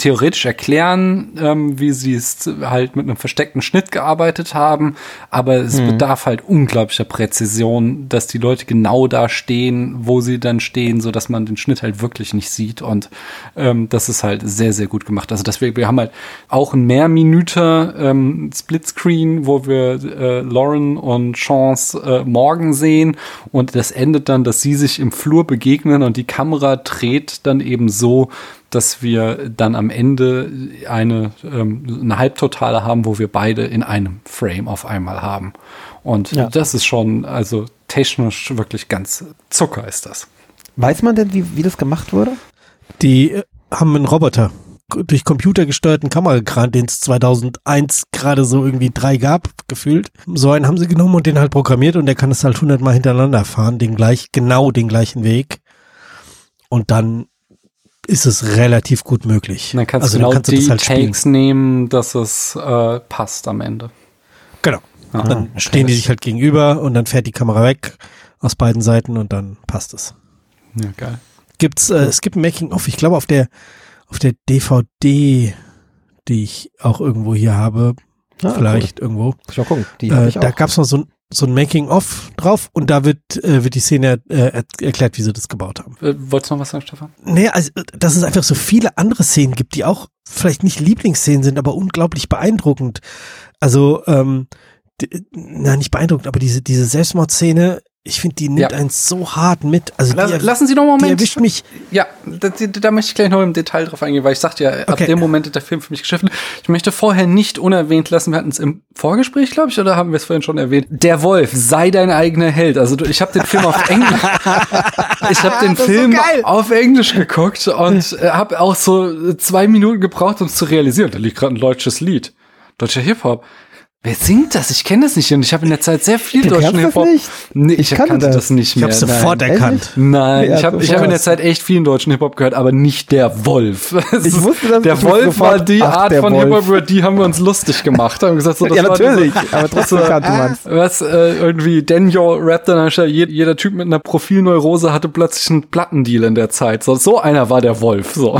theoretisch erklären, wie sie es halt mit einem versteckten Schnitt gearbeitet haben, aber es bedarf halt unglaublicher Präzision, dass die Leute genau da stehen, wo sie dann stehen, so dass man den Schnitt halt wirklich nicht sieht, und das ist halt sehr, sehr gut gemacht. Also wir haben halt auch ein Mehrminüter Splitscreen, wo wir Lauren und Chance morgen sehen, und das endet dann, dass sie sich im Flur begegnen und die Kamera dreht dann eben so, dass wir dann am Ende eine Halbtotale haben, wo wir beide in einem Frame auf einmal haben. Und das ist schon, also technisch wirklich ganz Zucker ist das. Weiß man denn, wie das gemacht wurde? Die haben einen Roboter durch computergesteuerten Kamerakran, den es 2001 gerade so irgendwie 3 gab, gefühlt. So einen haben sie genommen und den halt programmiert, und der kann es halt 100 Mal hintereinander fahren, genau den gleichen Weg. Und dann ist es relativ gut möglich. Dann kannst du die halt Takes nehmen, dass es passt am Ende. Genau. Aha, dann stehen die sich halt gegenüber und dann fährt die Kamera weg aus beiden Seiten und dann passt es. Ja, geil. Es gibt ein Making-of, ich glaube auf der DVD, die ich auch irgendwo hier habe, vielleicht irgendwo. Ich mal gucken. Da gab es noch so ein Making-of drauf, und da wird die Szene erklärt, wie sie das gebaut haben. Wolltest du noch was sagen, Stefan? Nee, also dass es einfach so viele andere Szenen gibt, die auch vielleicht nicht Lieblingsszenen sind, aber unglaublich beeindruckend. Also, nicht beeindruckend, aber diese Selbstmordszene, ich finde, die nimmt einen so hart mit. Also lassen Sie noch einen Moment. Die erwischt mich. Ja, da möchte ich gleich noch im Detail drauf eingehen, weil ich sagte ja, ab dem Moment ist der Film für mich geschifft. Ich möchte vorher nicht unerwähnt lassen, wir hatten es im Vorgespräch, glaube ich, oder haben wir es vorhin schon erwähnt? Der Wolf, sei dein eigener Held. Also ich habe den Film auf Englisch, auf Englisch geguckt und habe auch so 2 Minuten gebraucht, um es zu realisieren. Da liegt gerade ein deutsches Lied. Deutscher Hip-Hop. Wer singt das? Ich kenne das nicht. Und ich habe in der Zeit sehr viel deutschen Hip-Hop. Nee, ich kannte das nicht mehr. Ich habe sofort erkannt. Nein, ich habe in der Zeit echt vielen deutschen Hip-Hop gehört, aber nicht der Wolf. Ich wusste, dass der Wolf war die Art von Hip-Hop, über die haben wir uns lustig gemacht. Haben gesagt, so, das ja, war natürlich, aber trotzdem kannte man was irgendwie Daniel rappt dann, jeder Typ mit einer Profilneurose hatte plötzlich einen Plattendeal in der Zeit. So einer war der Wolf. So.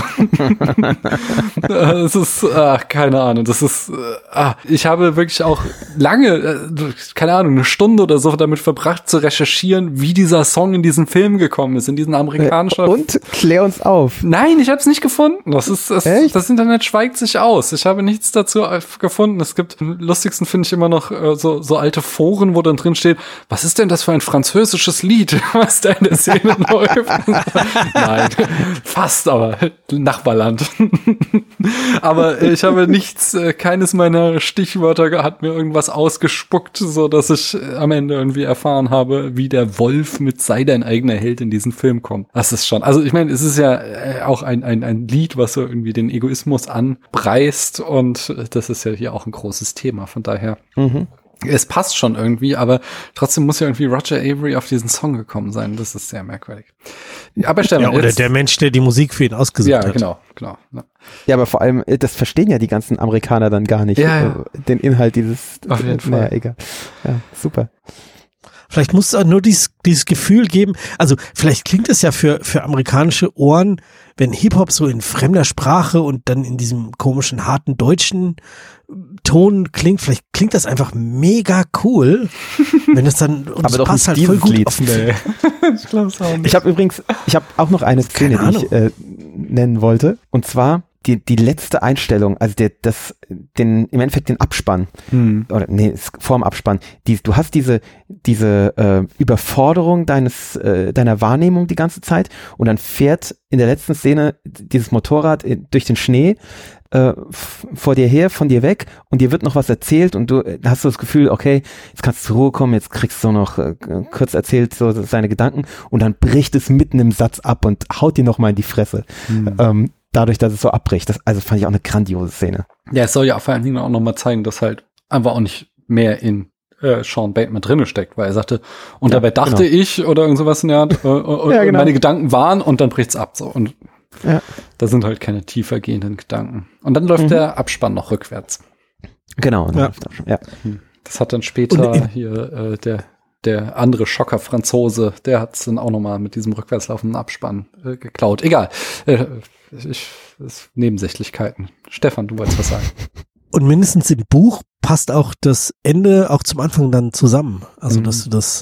Das ist, keine Ahnung. Das ist, ich habe wirklich auch lange, keine Ahnung, eine Stunde oder so damit verbracht zu recherchieren, wie dieser Song in diesen Film gekommen ist, in diesen amerikanischen. Und klär uns auf. Nein, ich habe es nicht gefunden. Das Internet schweigt sich aus. Ich habe nichts dazu gefunden. Es gibt, am lustigsten finde ich immer noch so alte Foren, wo dann drin steht, was ist denn das für ein französisches Lied, was da in der Szene läuft? Nein, fast, aber Nachbarland. Aber ich habe keines meiner Stichwörter hat mir irgendwas ausgespuckt, so dass ich am Ende irgendwie erfahren habe, wie der Wolf mit sei dein eigener Held in diesen Film kommt. Das ist schon, also ich meine, es ist ja auch ein Lied, was so irgendwie den Egoismus anpreist, und das ist ja hier auch ein großes Thema, von daher. Es passt schon irgendwie, aber trotzdem muss ja irgendwie Roger Avery auf diesen Song gekommen sein. Das ist sehr merkwürdig. Aber Stefan, oder der Mensch, der die Musik für ihn ausgesucht hat. Ja, genau. Ja, aber vor allem, das verstehen ja die ganzen Amerikaner dann gar nicht. Ja. Den Inhalt dieses. Auf jeden Fall. Naja, egal. Ja, super. Vielleicht muss es auch nur dieses Gefühl geben, also vielleicht klingt es ja für amerikanische Ohren, wenn Hip-Hop so in fremder Sprache und dann in diesem komischen, harten deutschen Ton klingt, vielleicht klingt das einfach mega cool, wenn es dann, und aber es passt halt voll gut Lied. auf den Film. Ich glaube es auch nicht. Ich habe auch noch eine Szene, die ich nennen wollte, und zwar die letzte Einstellung, also im Endeffekt den Abspann, oder nee, vorm Abspann, du hast diese Überforderung deiner Wahrnehmung die ganze Zeit, und dann fährt in der letzten Szene dieses Motorrad durch den Schnee vor dir her, von dir weg, und dir wird noch was erzählt, und du hast so das Gefühl, okay, jetzt kannst du zur Ruhe kommen, jetzt kriegst du noch kurz erzählt so seine Gedanken, und dann bricht es mitten im Satz ab und haut dir noch mal in die Fresse. Dadurch, dass es so abbricht. Das fand ich auch eine grandiose Szene. Ja, es soll ja vor allen Dingen auch nochmal zeigen, dass halt einfach auch nicht mehr in Sean Bateman drinne steckt, weil er sagte, und dabei dachte ich, oder irgend sowas in der Art, und meine Gedanken waren, und dann bricht's ab. So. Und da sind halt keine tiefer gehenden Gedanken. Und dann läuft der Abspann noch rückwärts. Genau. Ja. Das hat dann später hier der der andere Schocker-Franzose, der hat es dann auch nochmal mit diesem rückwärtslaufenden Abspann geklaut. Egal. Nebensächlichkeiten. Stefan, du wolltest was sagen. Und mindestens im Buch passt auch das Ende auch zum Anfang dann zusammen. Also, dass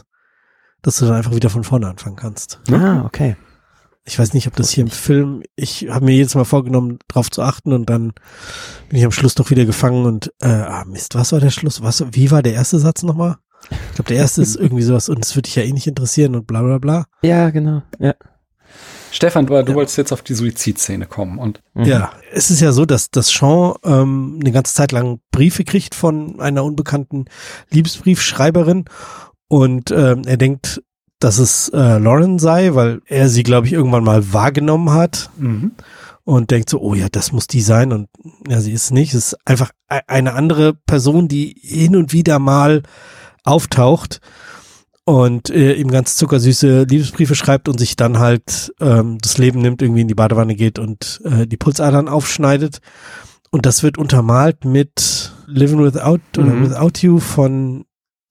du dann einfach wieder von vorne anfangen kannst. Ah, okay. Ich weiß nicht, ob das hier im Film, ich habe mir jedes Mal vorgenommen, drauf zu achten und dann bin ich am Schluss doch wieder gefangen und, Mist, was war der Schluss? Wie war der erste Satz nochmal? Ich glaube, der erste ist irgendwie sowas und es würde dich ja eh nicht interessieren und bla bla bla. Ja, genau, ja. Stefan, du wolltest jetzt auf die Suizidszene kommen und. Ja, es ist ja so, dass Sean eine ganze Zeit lang Briefe kriegt von einer unbekannten Liebesbriefschreiberin und er denkt, dass es Lauren sei, weil er sie, glaube ich, irgendwann mal wahrgenommen hat und denkt so, oh ja, das muss die sein und ja, sie ist nicht. Es ist einfach eine andere Person, die hin und wieder mal auftaucht und ihm ganz zuckersüße Liebesbriefe schreibt und sich dann halt das Leben nimmt, irgendwie in die Badewanne geht und die Pulsadern aufschneidet. Und das wird untermalt mit Living Without oder Without You von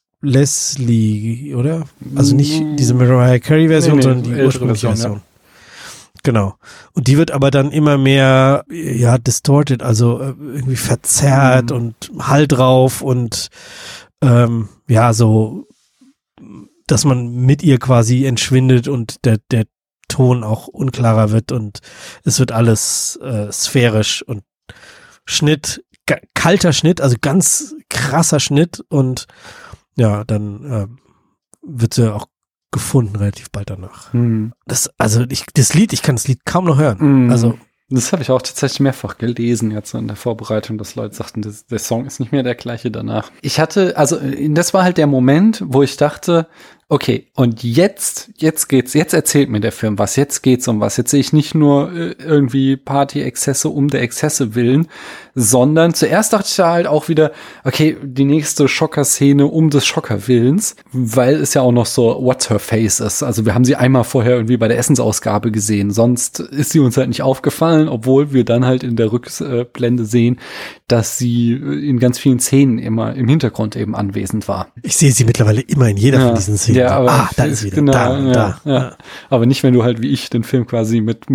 Leslie, oder? Also nicht diese Mariah Carey Version, sondern die ursprüngliche Version. Ja. Genau. Und die wird aber dann immer mehr, ja, distorted, also irgendwie verzerrt und Hall drauf und ja, so, dass man mit ihr quasi entschwindet und der Ton auch unklarer wird und es wird alles sphärisch und Schnitt, kalter Schnitt, also ganz krasser Schnitt und ja, dann wird sie auch gefunden relativ bald danach. Das Lied, ich kann das Lied kaum noch hören. Also das habe ich auch tatsächlich mehrfach gelesen jetzt in der Vorbereitung, dass Leute sagten, der Song ist nicht mehr der gleiche danach. Das war halt der Moment, wo ich dachte, okay, und jetzt erzählt mir der Film was, jetzt geht's um was. Jetzt sehe ich nicht nur irgendwie Party-Exzesse um der Exzesse willen, sondern zuerst dachte ich da halt auch wieder, okay, die nächste Schocker-Szene um des Schocker-Willens, weil es ja auch noch so What's Her Face ist. Also wir haben sie einmal vorher irgendwie bei der Essensausgabe gesehen, sonst ist sie uns halt nicht aufgefallen, obwohl wir dann halt in der Rückblende sehen, dass sie in ganz vielen Szenen immer im Hintergrund eben anwesend war. Ich sehe sie mittlerweile immer in jeder von diesen Szenen. Ja, aber da ist sie wieder. Genau, da. Aber nicht, wenn du halt wie ich den Film quasi mit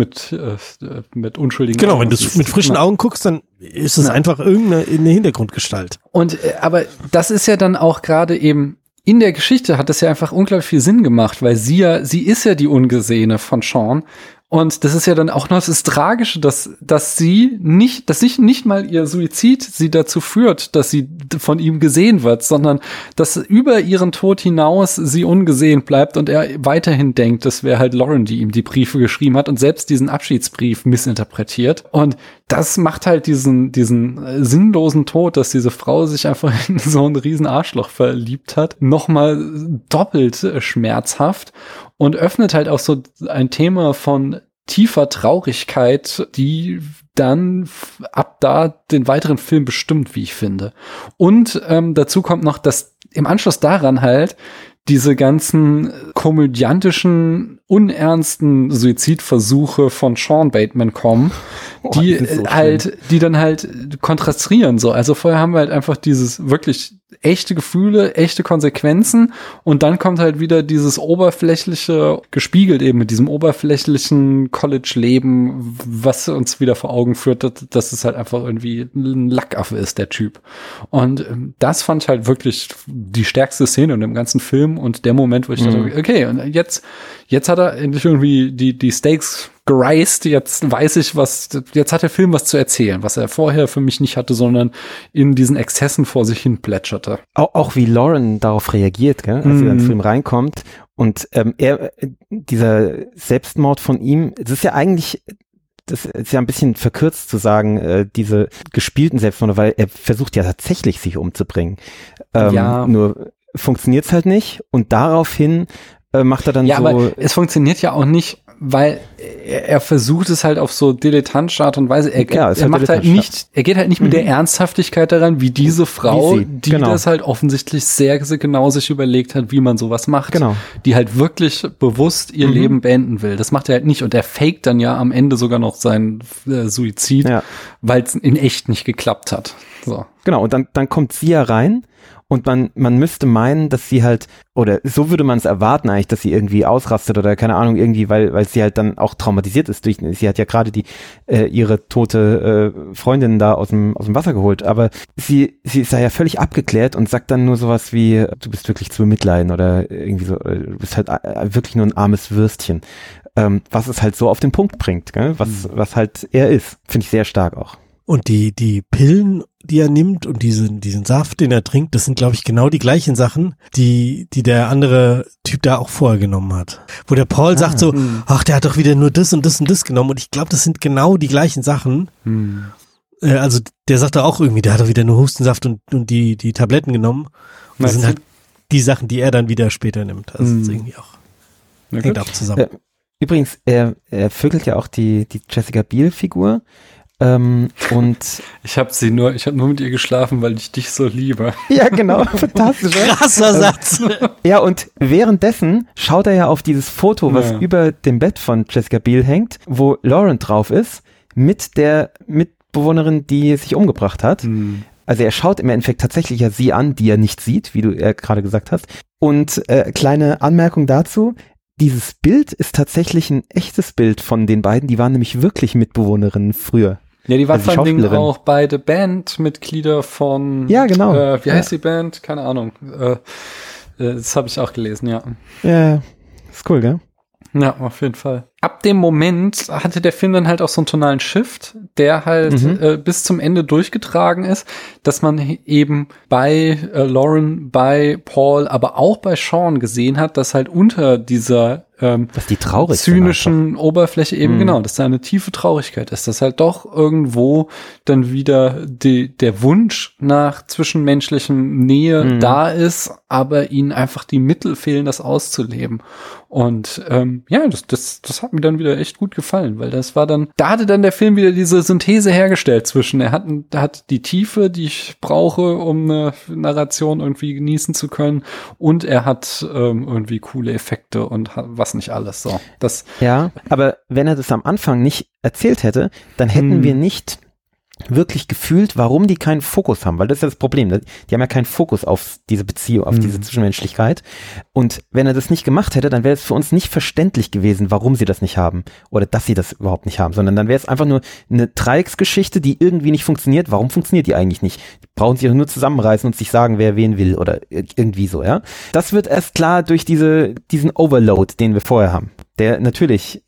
unschuldigen Genau, wenn du es mit frischen Augen guckst, dann ist es einfach irgendeine Hintergrundgestalt. Und aber das ist ja dann auch gerade eben in der Geschichte hat das ja einfach unglaublich viel Sinn gemacht, weil sie ist ja die Ungesehene von Sean. Und das ist ja dann auch noch das Tragische, dass sich nicht mal ihr Suizid sie dazu führt, dass sie von ihm gesehen wird, sondern dass über ihren Tod hinaus sie ungesehen bleibt und er weiterhin denkt, das wäre halt Lauren, die ihm die Briefe geschrieben hat und selbst diesen Abschiedsbrief missinterpretiert. Und das macht halt diesen sinnlosen Tod, dass diese Frau sich einfach in so ein riesen Arschloch verliebt hat, nochmal doppelt schmerzhaft. Und öffnet halt auch so ein Thema von tiefer Traurigkeit, die dann ab da den weiteren Film bestimmt, wie ich finde. Und dazu kommt noch, dass im Anschluss daran halt diese ganzen komödiantischen, unernsten Suizidversuche von Sean Bateman kommen, die dann halt kontrastieren so. Also vorher haben wir halt einfach dieses wirklich echte Gefühle, echte Konsequenzen und dann kommt halt wieder dieses oberflächliche, gespiegelt eben mit diesem oberflächlichen College-Leben, was uns wieder vor Augen führt, dass es halt einfach irgendwie ein Lackaffe ist, der Typ. Und das fand ich halt wirklich die stärkste Szene in dem ganzen Film und der Moment, wo ich dachte, okay, und jetzt hat er endlich irgendwie die Stakes gereist, jetzt weiß ich jetzt hat der Film was zu erzählen, was er vorher für mich nicht hatte, sondern in diesen Exzessen vor sich hin plätscherte. Auch wie Lauren darauf reagiert, gell? Als er in den Film reinkommt und dieser Selbstmord von ihm, das ist ja eigentlich, das ist ja ein bisschen verkürzt zu sagen, diese gespielten Selbstmorde, weil er versucht ja tatsächlich sich umzubringen. Nur funktioniert es halt nicht und daraufhin macht er dann so. Ja, aber es funktioniert ja auch nicht, weil er versucht es halt auf so dilettantische Art und Weise. Er geht halt nicht mit der Ernsthaftigkeit daran, wie diese Frau, die das halt offensichtlich sehr, sehr genau sich überlegt hat, wie man sowas macht. Genau. Die halt wirklich bewusst ihr Leben beenden will. Das macht er halt nicht. Und er faked dann ja am Ende sogar noch seinen Suizid, weil es in echt nicht geklappt hat. So. Genau, und dann kommt sie ja rein und man müsste meinen, dass sie halt, oder so würde man es erwarten eigentlich, dass sie irgendwie ausrastet oder keine Ahnung, irgendwie, weil sie halt dann auch traumatisiert ist. Sie hat ja gerade ihre tote Freundin da aus dem Wasser geholt, aber sie ist ja völlig abgeklärt und sagt dann nur sowas wie, du bist wirklich zu bemitleiden oder irgendwie so, du bist halt wirklich nur ein armes Würstchen. Was es halt so auf den Punkt bringt, gell? Was halt er ist. Finde ich sehr stark auch. Und die Pillen, die er nimmt und diesen Saft, den er trinkt, das sind, glaube ich, genau die gleichen Sachen, die der andere Typ da auch vorher genommen hat. Wo der Paul sagt so, ach, der hat doch wieder nur das und das und das genommen. Und ich glaube, das sind genau die gleichen Sachen. Also der sagt da auch irgendwie, der hat doch wieder nur Hustensaft und die Tabletten genommen. Und das sind halt die Sachen, die er dann wieder später nimmt. Also das ist irgendwie auch, hängt auch zusammen. Übrigens, er vögelt ja auch die Jessica Biel-Figur. Und ich habe nur mit ihr geschlafen, weil ich dich so liebe. Ja, genau, fantastisch. Krasser Satz. Ja, und währenddessen schaut er ja auf dieses Foto, was über dem Bett von Jessica Biel hängt, wo Lauren drauf ist, mit der Mitbewohnerin, die sich umgebracht hat. Also er schaut im Endeffekt tatsächlich ja sie an, die er nicht sieht, wie du gerade gesagt hast. Und kleine Anmerkung dazu, dieses Bild ist tatsächlich ein echtes Bild von den beiden, die waren nämlich wirklich Mitbewohnerinnen früher. Ja, die waren vor allen Dingen auch beide Bandmitglieder von, ja, genau. Wie heißt die Band? Keine Ahnung. Das habe ich auch gelesen, ja. Ja, ist cool, gell? Ja, auf jeden Fall. Ab dem Moment hatte der Film dann halt auch so einen tonalen Shift, der halt bis zum Ende durchgetragen ist, dass man eben bei Lauren, bei Paul, aber auch bei Sean gesehen hat, dass halt unter dieser dass die traurig zynischen Oberfläche eben genau, dass da eine tiefe Traurigkeit ist, dass halt doch irgendwo dann wieder der Wunsch nach zwischenmenschlichen Nähe da ist, aber ihnen einfach die Mittel fehlen, das auszuleben. Und ja, das hat mir dann wieder echt gut gefallen, weil das war dann, da hatte dann der Film wieder diese Synthese hergestellt zwischen, er hat die Tiefe, die ich brauche, um eine Narration irgendwie genießen zu können, und er hat irgendwie coole Effekte und was nicht alles so. Das ja, aber wenn er das am Anfang nicht erzählt hätte, dann hätten wir nicht wirklich gefühlt, warum die keinen Fokus haben, weil das ist ja das Problem. Die haben ja keinen Fokus auf diese Beziehung, auf diese Zwischenmenschlichkeit. Und wenn er das nicht gemacht hätte, dann wäre es für uns nicht verständlich gewesen, warum sie das nicht haben oder dass sie das überhaupt nicht haben, sondern dann wäre es einfach nur eine Dreiecksgeschichte, die irgendwie nicht funktioniert. Warum funktioniert die eigentlich nicht? Die brauchen sich nur zusammenreißen und sich sagen, wer wen will oder irgendwie so, ja. Das wird erst klar durch diesen Overload, den wir vorher haben, der natürlich,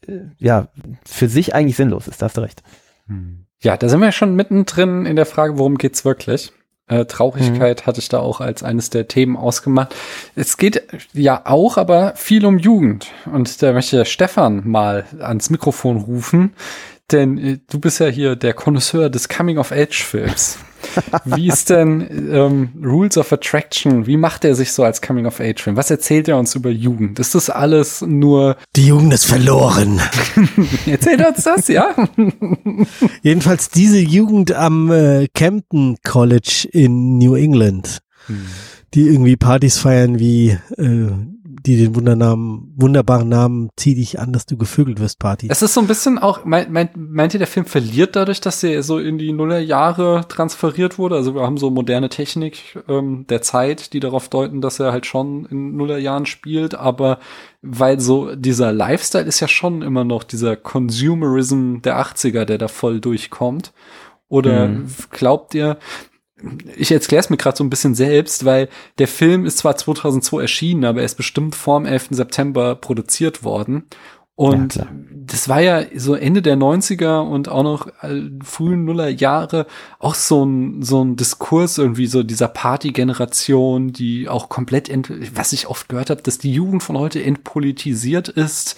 für sich eigentlich sinnlos ist, da hast du recht. Ja, da sind wir schon mittendrin in der Frage, worum geht's wirklich? Traurigkeit hatte ich da auch als eines der Themen ausgemacht. Es geht ja auch aber viel um Jugend. Und da möchte Stefan mal ans Mikrofon rufen, denn du bist ja hier der Connoisseur des Coming-of-Age-Films. Wie ist denn Rules of Attraction? Wie macht er sich so als Coming-of-Age-Film? Was erzählt er uns über Jugend? Ist das alles nur... Die Jugend ist verloren. Erzählt uns das, ja? Jedenfalls diese Jugend am Campden College in New England, die irgendwie Partys feiern wie die den wunderbaren Namen Zieh dich an, dass du gevögelt wirst, Party. Es ist so ein bisschen auch, meint ihr, der Film verliert dadurch, dass er so in die Nullerjahre transferiert wurde? Also wir haben so moderne Technik der Zeit, die darauf deuten, dass er halt schon in Nullerjahren spielt, aber weil so dieser Lifestyle ist ja schon immer noch dieser Consumerism der 80er, der da voll durchkommt. Oder glaubt ihr, ich erkläre es mir gerade so ein bisschen selbst, weil der Film ist zwar 2002 erschienen, aber er ist bestimmt vor dem 11. September produziert worden. Und ja, das war ja so Ende der 90er und auch noch frühen Nullerjahre auch so ein Diskurs irgendwie, so dieser Party-Generation, die auch komplett, was ich oft gehört habe, dass die Jugend von heute entpolitisiert ist.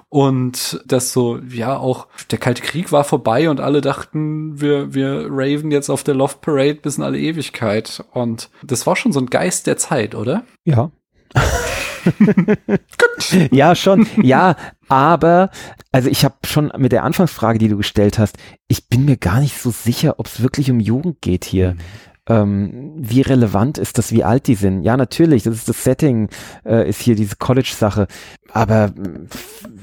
Und dass so, ja, auch der Kalte Krieg war vorbei und alle dachten, wir raven jetzt auf der Love Parade bis in alle Ewigkeit. Und das war schon so ein Geist der Zeit, oder? Ja. Ja, schon. Ja, aber, also ich habe schon mit der Anfangsfrage, die du gestellt hast, ich bin mir gar nicht so sicher, ob es wirklich um Jugend geht hier. Wie relevant ist das, wie alt die sind? Ja, natürlich, das ist das Setting, ist hier diese College-Sache. Aber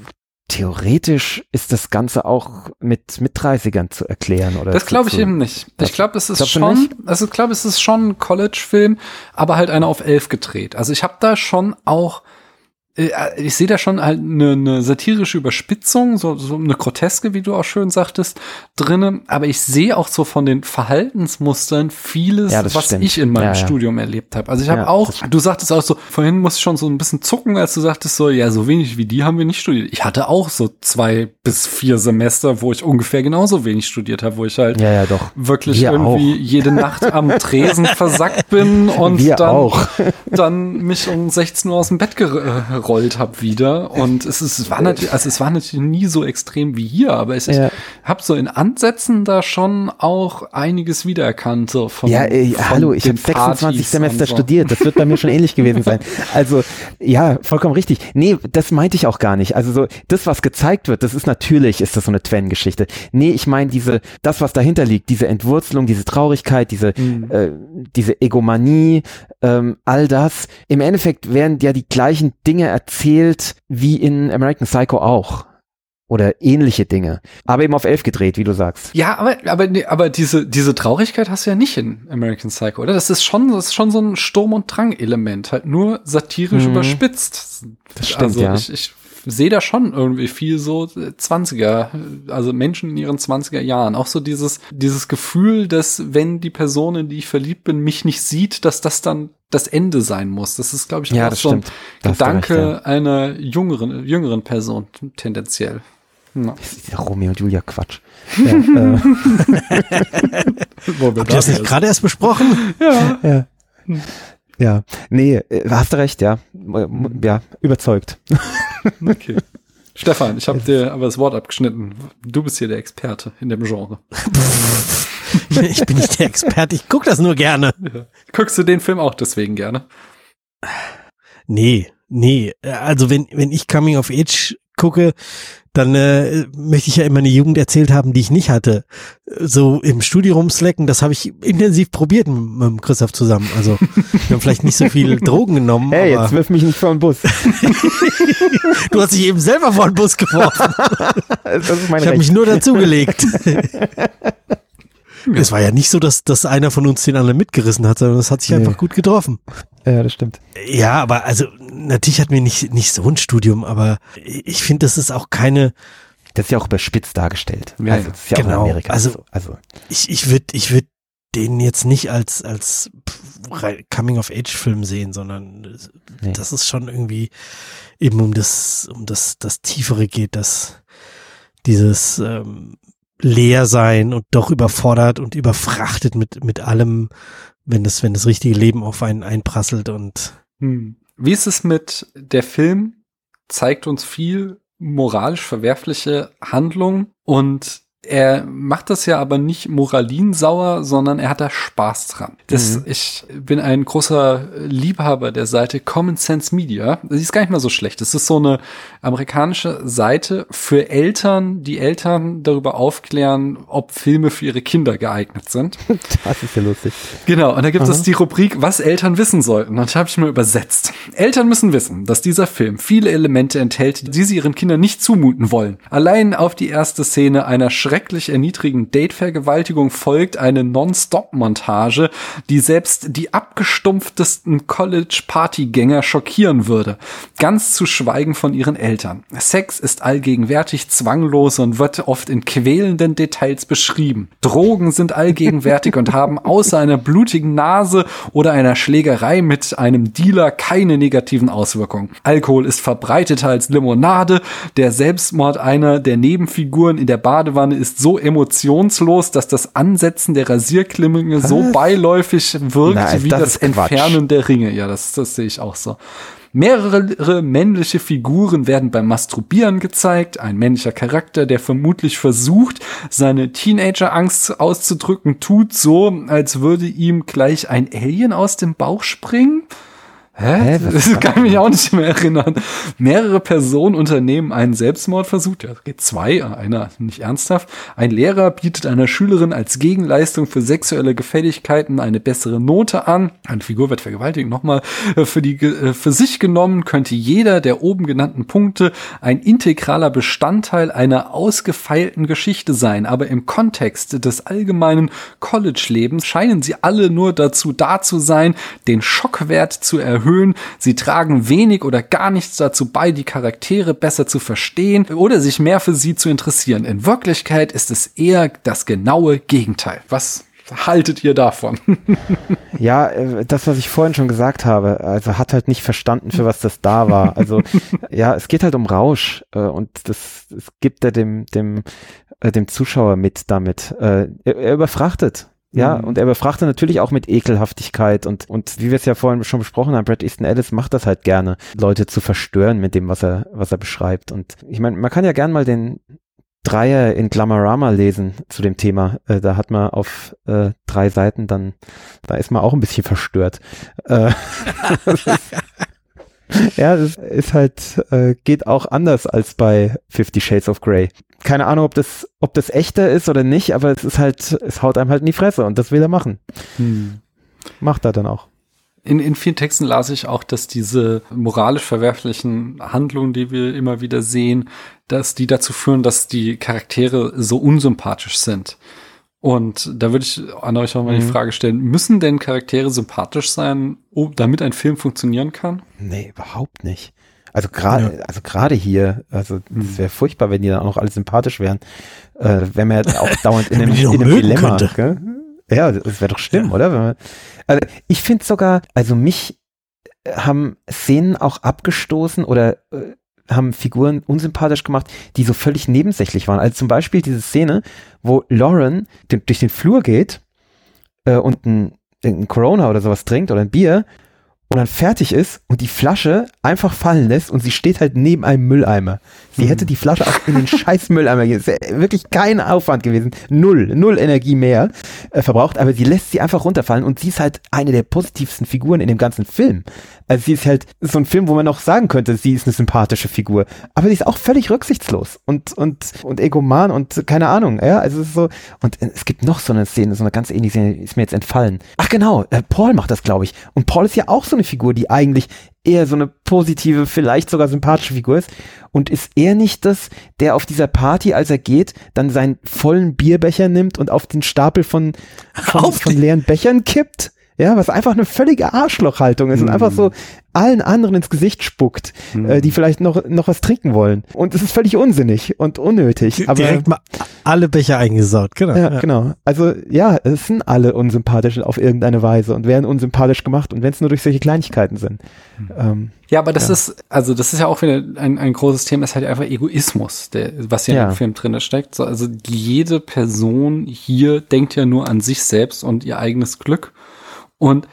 theoretisch ist das Ganze auch mit 30ern zu erklären, oder? Das glaube ich eben nicht. Ich glaube, es ist schon ein College-Film, aber halt einer auf 11 gedreht. Also ich habe da schon auch ich sehe da schon halt eine satirische Überspitzung, so eine Groteske, wie du auch schön sagtest, drinne. Aber ich sehe auch so von den Verhaltensmustern vieles, was stimmt. Ich in meinem Studium erlebt habe. Also ich habe auch, du sagtest auch so, vorhin musste ich schon so ein bisschen zucken, als du sagtest so, ja, so wenig wie die haben wir nicht studiert. Ich hatte auch so 2 bis 4 Semester, wo ich ungefähr genauso wenig studiert habe, wo ich halt wirklich wir irgendwie jede Nacht am Tresen versackt bin und dann mich um 16 Uhr aus dem Bett gerollt habe wieder, und es war natürlich nie so extrem wie hier, aber ich habe so in Ansätzen da schon auch einiges wiedererkannt. So von hallo, ich habe 26 Semester studiert, das wird bei mir schon ähnlich gewesen sein. Also, ja, vollkommen richtig. Nee, das meinte ich auch gar nicht. Also so, das, was gezeigt wird, ist das so eine Twen-Geschichte. Nee, ich meine das, was dahinter liegt, diese Entwurzelung, diese Traurigkeit, diese Egomanie, all das. Im Endeffekt werden ja die gleichen Dinge erzählt wie in American Psycho auch. Oder ähnliche Dinge. Aber eben auf 11 gedreht, wie du sagst. Ja, aber diese Traurigkeit hast du ja nicht in American Psycho, oder? Das ist schon so ein Sturm- und Drang-Element. Halt nur satirisch überspitzt. Das stimmt, also ich sehe da schon irgendwie viel so 20er, also Menschen in ihren 20er Jahren. Auch so dieses Gefühl, dass wenn die Person, in die ich verliebt bin, mich nicht sieht, dass das dann das Ende sein muss. Das ist, glaube ich, auch so ein Gedanke einer jüngeren Person tendenziell. Ja. Das ist ja Romeo und Julia Quatsch. Habt ihr das nicht gerade erst besprochen? Ja, nee, hast du recht, ja, überzeugt. Okay. Stefan, ich habe dir aber das Wort abgeschnitten. Du bist hier der Experte in dem Genre. Ich bin nicht der Experte, ich gucke das nur gerne. Ja. Guckst du den Film auch deswegen gerne? Nee. Also wenn ich Coming of Age gucke, dann möchte ich ja immer eine Jugend erzählt haben, die ich nicht hatte. So im Studium slacken, das habe ich intensiv probiert mit dem Christoph zusammen. Also wir haben vielleicht nicht so viel Drogen genommen. Hey, jetzt wirf mich nicht vor den Bus. Du hast dich eben selber vor den Bus geworfen. Das ist mein ich habe mich nur dazugelegt. Es war ja nicht so, dass einer von uns den anderen mitgerissen hat, sondern das hat sich einfach gut getroffen. Ja, das stimmt. Ja, aber also natürlich hatten wir nicht so ein Studium, aber ich finde, das ist auch keine... Das ist ja auch überspitzt dargestellt. Ja, also das ist ja auch in Amerika. Also ich würd den jetzt nicht als Coming-of-Age-Film sehen, sondern das ist schon irgendwie eben um das Tiefere geht, dass dieses leer sein und doch überfordert und überfrachtet mit allem, wenn das richtige Leben auf einen einprasselt. Und wie ist es mit der Film zeigt uns viel moralisch verwerfliche Handlungen, und er macht das ja aber nicht moralinsauer, sondern er hat da Spaß dran. Ich bin ein großer Liebhaber der Seite Common Sense Media. Die ist gar nicht mal so schlecht. Das ist so eine amerikanische Seite für Eltern, die Eltern darüber aufklären, ob Filme für ihre Kinder geeignet sind. Das ist ja lustig. Genau, und da gibt es die Rubrik, was Eltern wissen sollten. Und das habe ich mir übersetzt. Eltern müssen wissen, dass dieser Film viele Elemente enthält, die sie ihren Kindern nicht zumuten wollen. Allein auf die erste Szene einer schrecklich erniedrigenden Date-Vergewaltigung folgt eine Non-Stop-Montage, die selbst die abgestumpftesten College-Partygänger schockieren würde. Ganz zu schweigen von ihren Eltern. Sex ist allgegenwärtig, zwanglos und wird oft in quälenden Details beschrieben. Drogen sind allgegenwärtig und haben außer einer blutigen Nase oder einer Schlägerei mit einem Dealer keine negativen Auswirkungen. Alkohol ist verbreiteter als Limonade. Der Selbstmord einer der Nebenfiguren in der Badewanne ist so emotionslos, dass das Ansetzen der Rasierklinge so beiläufig wirkt wie das Entfernen der Ringe. Ja, das sehe ich auch so. Mehrere männliche Figuren werden beim Masturbieren gezeigt. Ein männlicher Charakter, der vermutlich versucht, seine Teenager-Angst auszudrücken, tut so, als würde ihm gleich ein Alien aus dem Bauch springen. Hä? Das kann ich mich auch nicht mehr erinnern. Mehrere Personen unternehmen einen Selbstmordversuch. Ja, geht 2, einer nicht ernsthaft. Ein Lehrer bietet einer Schülerin als Gegenleistung für sexuelle Gefälligkeiten eine bessere Note an. Eine Figur wird vergewaltigt. Nochmal, für sich genommen könnte jeder der oben genannten Punkte ein integraler Bestandteil einer ausgefeilten Geschichte sein. Aber im Kontext des allgemeinen College-Lebens scheinen sie alle nur dazu da zu sein, den Schockwert zu erhöhen. Sie tragen wenig oder gar nichts dazu bei, die Charaktere besser zu verstehen oder sich mehr für sie zu interessieren. In Wirklichkeit ist es eher das genaue Gegenteil. Was haltet ihr davon? Ja, das, was ich vorhin schon gesagt habe, also hat halt nicht verstanden, für was das da war. Also ja, es geht halt um Rausch und es gibt er dem Zuschauer mit damit. Er überfrachtet. Ja, und er befrachtet natürlich auch mit Ekelhaftigkeit und wie wir es ja vorhin schon besprochen haben, Bret Easton Ellis macht das halt gerne, Leute zu verstören mit dem, was er beschreibt. Und ich meine, man kann ja gern mal den Dreier in Glamorama lesen zu dem Thema. Da hat man auf 3 Seiten da ist man auch ein bisschen verstört. Ja, es ist halt, geht auch anders als bei 50 Shades of Grey. Keine Ahnung, ob das echter ist oder nicht, aber es ist halt, es haut einem halt in die Fresse und das will er machen. Macht er dann auch. In vielen Texten las ich auch, dass diese moralisch verwerflichen Handlungen, die wir immer wieder sehen, dass die dazu führen, dass die Charaktere so unsympathisch sind. Und da würde ich an euch auch mal die Frage stellen, müssen denn Charaktere sympathisch sein, damit ein Film funktionieren kann? Nee, überhaupt nicht. Also gerade hier, also es wäre furchtbar, wenn die dann auch noch alle sympathisch wären. Wenn man ja auch dauernd in einem Dilemma. Ja, das wäre doch schlimm, oder? Also ich finde sogar, also mich haben Szenen auch abgestoßen oder haben Figuren unsympathisch gemacht, die so völlig nebensächlich waren. Also zum Beispiel diese Szene, wo Lauren durch den Flur geht und ein Corona oder sowas trinkt oder ein Bier und dann fertig ist und die Flasche einfach fallen lässt und sie steht halt neben einem Mülleimer. Sie hätte die Flasche auch in den scheiß Mülleimer gegeben. Es wäre wirklich kein Aufwand gewesen. Null Energie mehr verbraucht, aber sie lässt sie einfach runterfallen und sie ist halt eine der positivsten Figuren in dem ganzen Film. Also sie ist halt so ein Film, wo man auch sagen könnte, sie ist eine sympathische Figur. Aber sie ist auch völlig rücksichtslos und egoman und keine Ahnung. Ja, also es ist so. Und es gibt noch so eine Szene, so eine ganz ähnliche Szene, ist mir jetzt entfallen. Ach genau, Paul macht das, glaube ich. Und Paul ist ja auch so eine Figur, die eigentlich eher so eine positive, vielleicht sogar sympathische Figur ist. Und ist er nicht das, der auf dieser Party, als er geht, dann seinen vollen Bierbecher nimmt und auf den Stapel von leeren Bechern kippt? Ja, was einfach eine völlige Arschlochhaltung ist und einfach so allen anderen ins Gesicht spuckt, die vielleicht noch was trinken wollen. Und es ist völlig unsinnig und unnötig. Aber direkt mal alle Becher eingesaut, genau. Ja, genau. Also ja, es sind alle unsympathisch auf irgendeine Weise und werden unsympathisch gemacht und wenn es nur durch solche Kleinigkeiten sind. Ja, aber das ist ja auch wieder ein großes Thema, ist halt einfach Egoismus, was hier in dem Film drin steckt. So, also jede Person hier denkt ja nur an sich selbst und ihr eigenes Glück. Und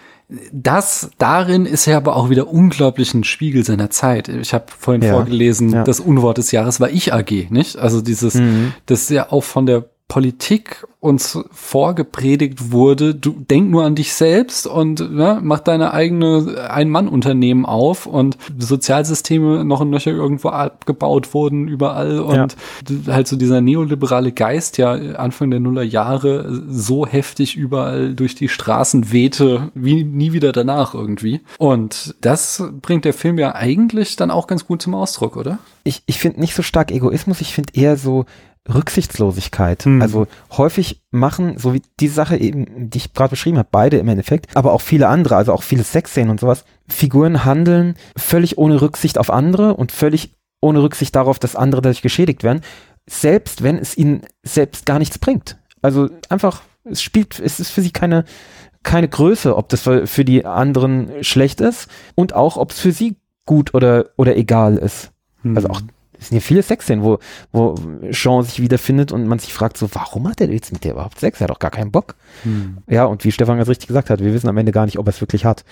darin ist er aber auch wieder unglaublich ein Spiegel seiner Zeit. Ich habe vorhin vorgelesen, das Unwort des Jahres war Ich-AG, nicht? Also das ja auch von der Politik uns vorgepredigt wurde, du denk nur an dich selbst und mach deine eigene Ein-Mann-Unternehmen auf und Sozialsysteme noch in Löcher irgendwo abgebaut wurden überall und halt so dieser neoliberale Geist ja Anfang der Nullerjahre so heftig überall durch die Straßen wehte wie nie wieder danach irgendwie. Und das bringt der Film ja eigentlich dann auch ganz gut zum Ausdruck, oder? Ich finde nicht so stark Egoismus, ich finde eher so Rücksichtslosigkeit. Also häufig machen, so wie die Sache eben, die ich gerade beschrieben habe, beide im Endeffekt, aber auch viele andere, also auch viele Sexszenen und sowas, Figuren handeln völlig ohne Rücksicht auf andere und völlig ohne Rücksicht darauf, dass andere dadurch geschädigt werden, selbst wenn es ihnen selbst gar nichts bringt. Also einfach, es ist für sie keine Größe, ob das für die anderen schlecht ist und auch, ob es für sie gut oder egal ist. Also auch es sind ja viele Sexszenen, wo Jean sich wiederfindet und man sich fragt so, warum hat er jetzt mit der überhaupt Sex? Er hat doch gar keinen Bock. Ja, und wie Stefan ganz richtig gesagt hat, wir wissen am Ende gar nicht, ob er es wirklich hat.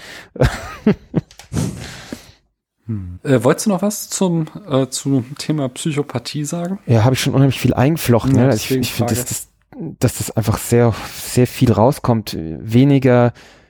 Wolltest du noch was zum Thema Psychopathie sagen? Ja, habe ich schon unheimlich viel eingeflochten. Ja, also ich finde, dass das einfach sehr, sehr viel rauskommt. Weniger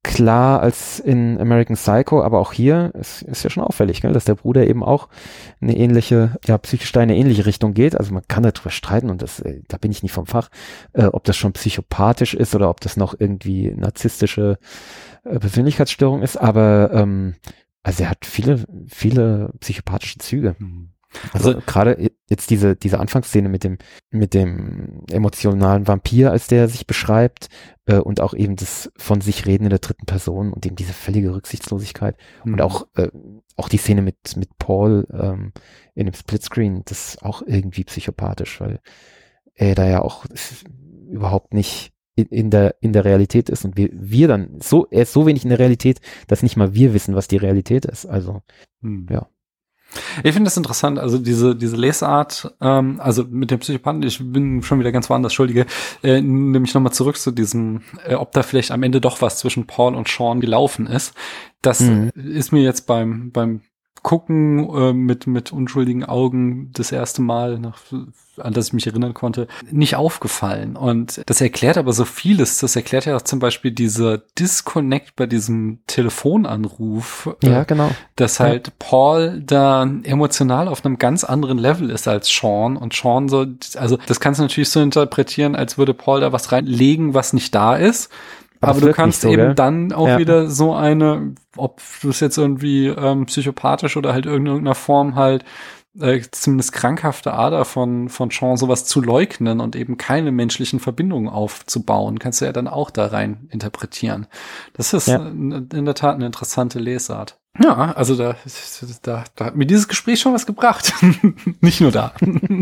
klar als in American Psycho, aber auch hier ist ja schon auffällig, gell, dass der Bruder eben auch eine ähnliche, psychisch da in eine ähnliche Richtung geht. Also man kann darüber streiten und da bin ich nicht vom Fach, ob das schon psychopathisch ist oder ob das noch irgendwie narzisstische Persönlichkeitsstörung ist, aber also er hat viele psychopathische Züge. Also gerade jetzt diese Anfangsszene mit dem emotionalen Vampir, als der sich beschreibt, und auch eben das von sich reden in der dritten Person und eben diese völlige Rücksichtslosigkeit und auch die Szene mit Paul in dem Splitscreen, das ist auch irgendwie psychopathisch, weil er da ja auch überhaupt nicht in der Realität ist und wir dann er ist so wenig in der Realität, dass nicht mal wir wissen, was die Realität ist. Also ja. Ich finde das interessant, also diese Lesart, also mit dem Psychopathen, ich bin schon wieder ganz woanders, Entschuldige, nämlich nochmal zurück zu diesem, ob da vielleicht am Ende doch was zwischen Paul und Sean gelaufen ist. Das ist mir jetzt beim Gucken mit unschuldigen Augen das erste Mal, an das ich mich erinnern konnte, nicht aufgefallen. Und das erklärt aber so vieles. Das erklärt ja auch zum Beispiel dieser Disconnect bei diesem Telefonanruf. Ja, genau. Dass halt Paul da emotional auf einem ganz anderen Level ist als Sean. Und Sean so, also das kannst du natürlich so interpretieren, als würde Paul da was reinlegen, was nicht da ist. Aber du kannst eben dann auch wieder so eine, ob du es jetzt irgendwie psychopathisch oder halt in irgendeiner Form halt zumindest krankhafte Ader von Sean sowas zu leugnen und eben keine menschlichen Verbindungen aufzubauen, kannst du ja dann auch da rein interpretieren. Das ist in der Tat eine interessante Lesart. Ja, also da hat mir dieses Gespräch schon was gebracht. Nicht nur da.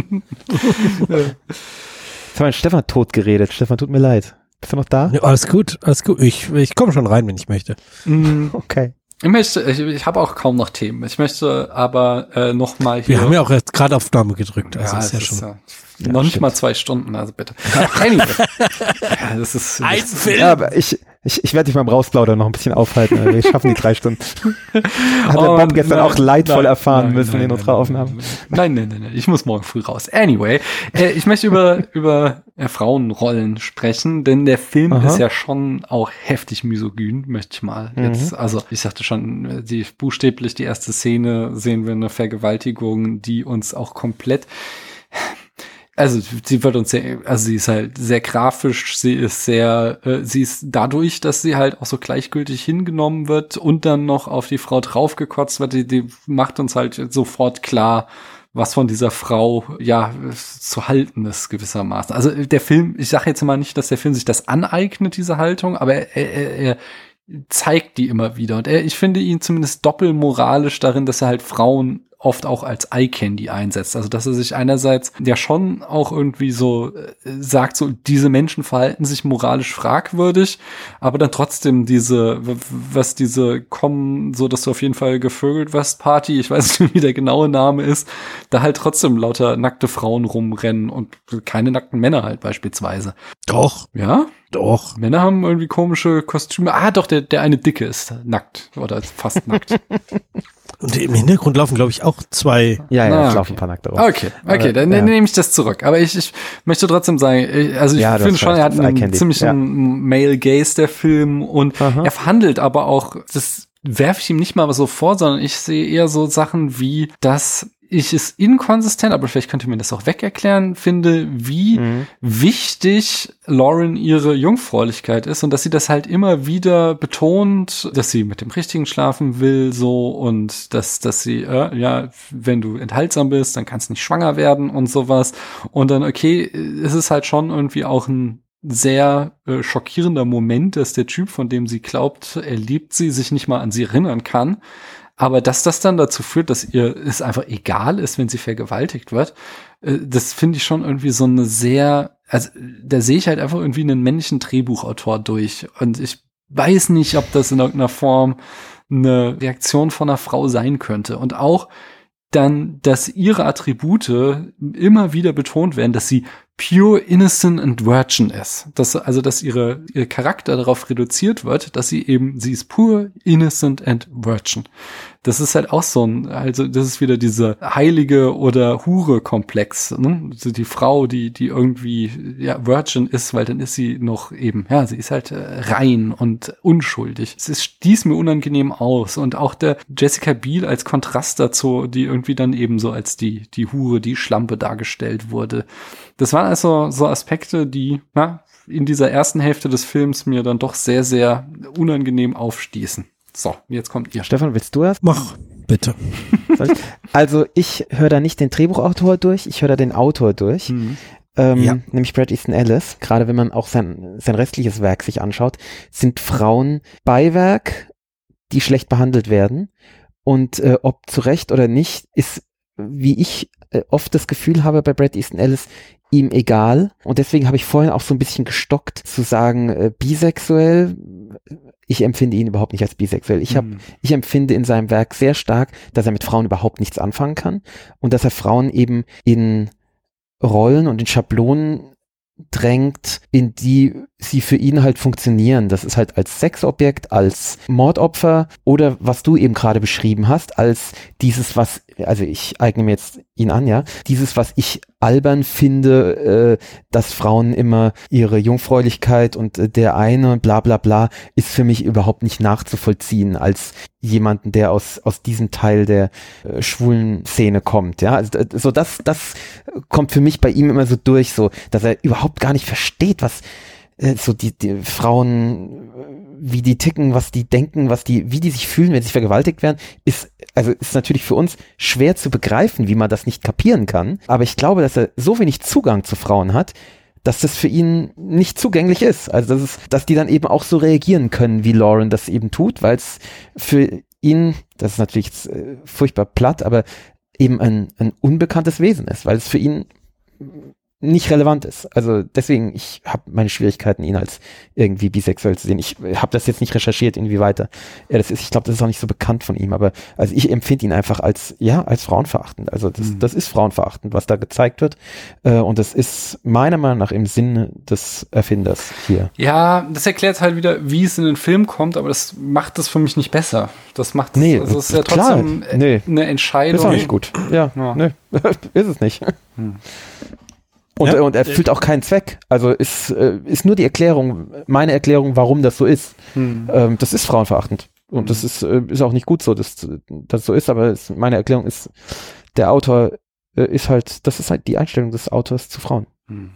Jetzt haben wir Stefan tot geredet. Stefan, tut mir leid. Bist du noch da? Ja, alles gut. Ich komme schon rein, wenn ich möchte. Okay. Ich habe auch kaum noch Themen. Ich möchte aber noch mal hier. Wir haben ja auch jetzt gerade Aufnahme gedrückt. Also ja, ist ja schon. Noch nicht mal 2 Stunden, also bitte. Anyway. Das ist ein Film. Ja, aber ich werde dich beim Rausplaudern noch ein bisschen aufhalten. Wir schaffen die 3 Stunden. Hat der Bob gestern auch leidvoll erfahren müssen in unserer Aufnahme. Nein. Ich muss morgen früh raus. Anyway, ich möchte über Frauenrollen sprechen, denn der Film ist ja schon auch heftig misogyn, möchte ich mal jetzt. Also ich sagte schon, buchstäblich die erste Szene sehen wir eine Vergewaltigung, die uns auch komplett. Also sie ist halt sehr grafisch, sie ist dadurch, dass sie halt auch so gleichgültig hingenommen wird und dann noch auf die Frau draufgekotzt wird, die macht uns halt sofort klar, was von dieser Frau zu halten ist gewissermaßen. Also der Film, ich sage jetzt mal nicht, dass der Film sich das aneignet, diese Haltung, aber er zeigt die immer wieder und ich finde ihn zumindest doppelmoralisch darin, dass er halt Frauen oft auch als Eye-Candy einsetzt. Also, dass er sich einerseits ja schon auch irgendwie so sagt, so diese Menschen verhalten sich moralisch fragwürdig, aber dann trotzdem kommen, so dass du auf jeden Fall gevögelt wirst, Party, ich weiß nicht, wie der genaue Name ist, da halt trotzdem lauter nackte Frauen rumrennen und keine nackten Männer halt beispielsweise. Doch. Ja? Doch. Männer haben irgendwie komische Kostüme. Ah, doch, der eine Dicke ist nackt oder fast nackt. Und im Hintergrund laufen, glaube ich, auch 2. Ja, es laufen ein paar Nackte rum. Okay, dann nehme ich das zurück. Aber ich möchte trotzdem sagen, ich finde schon, er hat einen ziemlichen Male Gaze, der Film, und er verhandelt aber auch, das werfe ich ihm nicht mal so vor, sondern ich sehe eher so Sachen wie, dass ich es inkonsistent, aber vielleicht könnt ihr mir das auch wegerklären, finde, wie wichtig Lauren ihre Jungfräulichkeit ist und dass sie das halt immer wieder betont, dass sie mit dem Richtigen schlafen will, so, und dass sie, wenn du enthaltsam bist, dann kannst du nicht schwanger werden und sowas. Und dann, okay, es ist halt schon irgendwie auch ein sehr schockierender Moment, dass der Typ, von dem sie glaubt, er liebt sie, sich nicht mal an sie erinnern kann. Aber dass das dann dazu führt, dass ihr es einfach egal ist, wenn sie vergewaltigt wird, das finde ich schon irgendwie so eine da sehe ich halt einfach irgendwie einen männlichen Drehbuchautor durch. Und ich weiß nicht, ob das in irgendeiner Form eine Reaktion von einer Frau sein könnte. Und auch dann, dass ihre Attribute immer wieder betont werden, dass sie pure, innocent and virgin ist. Dass ihr Charakter darauf reduziert wird, dass sie ist pure, innocent and virgin. Das ist halt auch das ist wieder dieser Heilige- oder Hure-Komplex, ne? Also die Frau, die irgendwie, Virgin ist, weil dann ist sie noch sie ist halt rein und unschuldig. Stieß mir unangenehm aus. Und auch der Jessica Biel als Kontrast dazu, die irgendwie dann eben so als die Hure, die Schlampe dargestellt wurde. Das waren also so Aspekte, die, in dieser ersten Hälfte des Films mir dann doch sehr, sehr unangenehm aufstießen. So, jetzt kommt ihr. Stefan, willst du erst? Mach, bitte. Also ich höre da nicht den Drehbuchautor durch, ich höre da den Autor durch. Nämlich Bret Easton Ellis. Gerade wenn man auch sein restliches Werk sich anschaut, sind Frauen Beiwerk, die schlecht behandelt werden. Und ob zu Recht oder nicht, ist, wie ich oft das Gefühl habe bei Bret Easton Ellis, ihm egal. Und deswegen habe ich vorhin auch so ein bisschen gestockt zu sagen, bisexuell. Ich empfinde ihn überhaupt nicht als bisexuell. Ich empfinde in seinem Werk sehr stark, dass er mit Frauen überhaupt nichts anfangen kann und dass er Frauen eben in Rollen und in Schablonen drängt, in die sie für ihn halt funktionieren. Das ist halt als Sexobjekt, als Mordopfer oder was du eben gerade beschrieben hast, als dieses, also ich eigne mir jetzt ihn an, ja, dieses, was ich albern finde, dass Frauen immer ihre Jungfräulichkeit und der eine bla bla bla, ist für mich überhaupt nicht nachzuvollziehen als jemanden, der aus diesem Teil der schwulen Szene kommt, ja, also so das kommt für mich bei ihm immer so durch, so, dass er überhaupt gar nicht versteht, was so die Frauen, wie die ticken, was die denken, wie die sich fühlen, wenn sie vergewaltigt werden, ist natürlich für uns schwer zu begreifen, wie man das nicht kapieren kann. Aber ich glaube, dass er so wenig Zugang zu Frauen hat, dass das für ihn nicht zugänglich ist. Also dass die dann eben auch so reagieren können, wie Lauren das eben tut, weil es für ihn, das ist natürlich furchtbar platt, aber eben ein unbekanntes Wesen ist, weil es für ihn nicht relevant ist. Also deswegen, ich habe meine Schwierigkeiten, ihn als irgendwie bisexuell zu sehen. Ich habe das jetzt nicht recherchiert, inwieweit er das ist. Ich glaube, das ist auch nicht so bekannt von ihm, aber also ich empfinde ihn einfach als frauenverachtend. Also das ist frauenverachtend, was da gezeigt wird. Und das ist meiner Meinung nach im Sinne des Erfinders hier. Ja, das erklärt halt wieder, wie es in den Film kommt, aber das macht es für mich nicht besser. Das macht es, also es ist ja trotzdem eine Entscheidung. Ist auch nicht gut. Ja. Nee, ist es nicht. Und er erfüllt auch keinen Zweck. Also ist nur die Erklärung, meine Erklärung, warum das so ist. Das ist frauenverachtend. Und das ist auch nicht gut so, dass das so ist, aber meine Erklärung ist, der Autor das ist halt die Einstellung des Autors zu Frauen.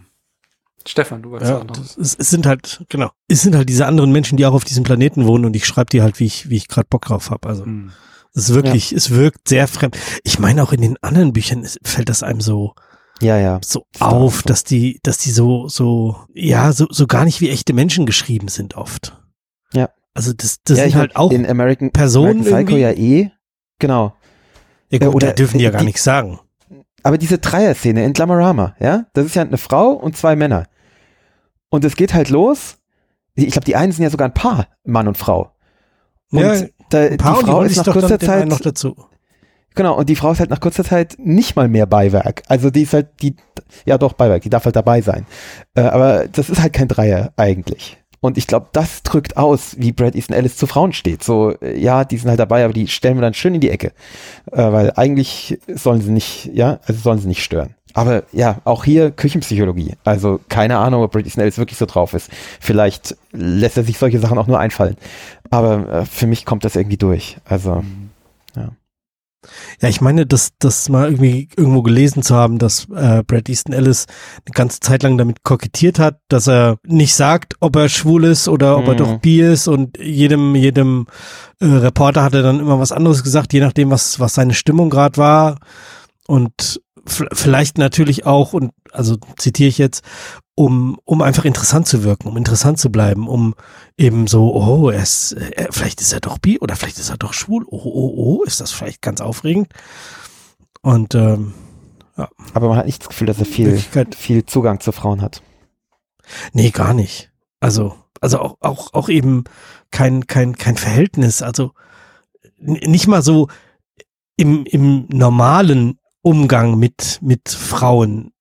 Stefan, du wolltest auch noch. Es sind halt diese anderen Menschen, die auch auf diesem Planeten wohnen und ich schreibe die halt, wie ich gerade Bock drauf habe. Also es ist wirklich, es wirkt sehr fremd. Ich meine auch in den anderen Büchern fällt das einem so so auf, dass die so gar nicht wie echte Menschen geschrieben sind oft. Ja. Also das sind halt auch in American Personen Psycho ja genau. Ja gut, da dürfen die ja gar nichts sagen. Aber diese Dreier-Szene in Glamorama, ja, das ist ja eine Frau und zwei Männer. Und es geht halt los. Ich glaube, die einen sind ja sogar ein Paar, Mann und Frau. Und die Frau ist nach kurzer Zeit noch dazu. Genau, und die Frau ist halt nach kurzer Zeit nicht mal mehr Beiwerk. Also die ist halt Beiwerk, die darf halt dabei sein. Aber das ist halt kein Dreier eigentlich. Und ich glaube, das drückt aus, wie Bret Easton Ellis zu Frauen steht. So, die sind halt dabei, aber die stellen wir dann schön in die Ecke. Weil eigentlich sollen sie nicht stören. Aber ja, auch hier Küchenpsychologie. Also keine Ahnung, ob Bret Easton Ellis wirklich so drauf ist. Vielleicht lässt er sich solche Sachen auch nur einfallen. Aber für mich kommt das irgendwie durch. Also, ja. Ja, ich meine, das mal irgendwie irgendwo gelesen zu haben, dass Bret Easton Ellis eine ganze Zeit lang damit kokettiert hat, dass er nicht sagt, ob er schwul ist oder ob er doch bi ist, und jedem Reporter hat er dann immer was anderes gesagt, je nachdem, was seine Stimmung gerade war, und vielleicht natürlich auch, und also zitiere ich jetzt, um einfach interessant zu wirken, um interessant zu bleiben, um eben so, vielleicht ist er doch bi oder vielleicht ist er doch schwul, ist das vielleicht ganz aufregend. Und ja. Aber man hat nicht das Gefühl, dass er viel Zugang zu Frauen hat. Nee, gar nicht. Also auch eben kein Verhältnis, also nicht mal so im normalen Umgang mit Frauen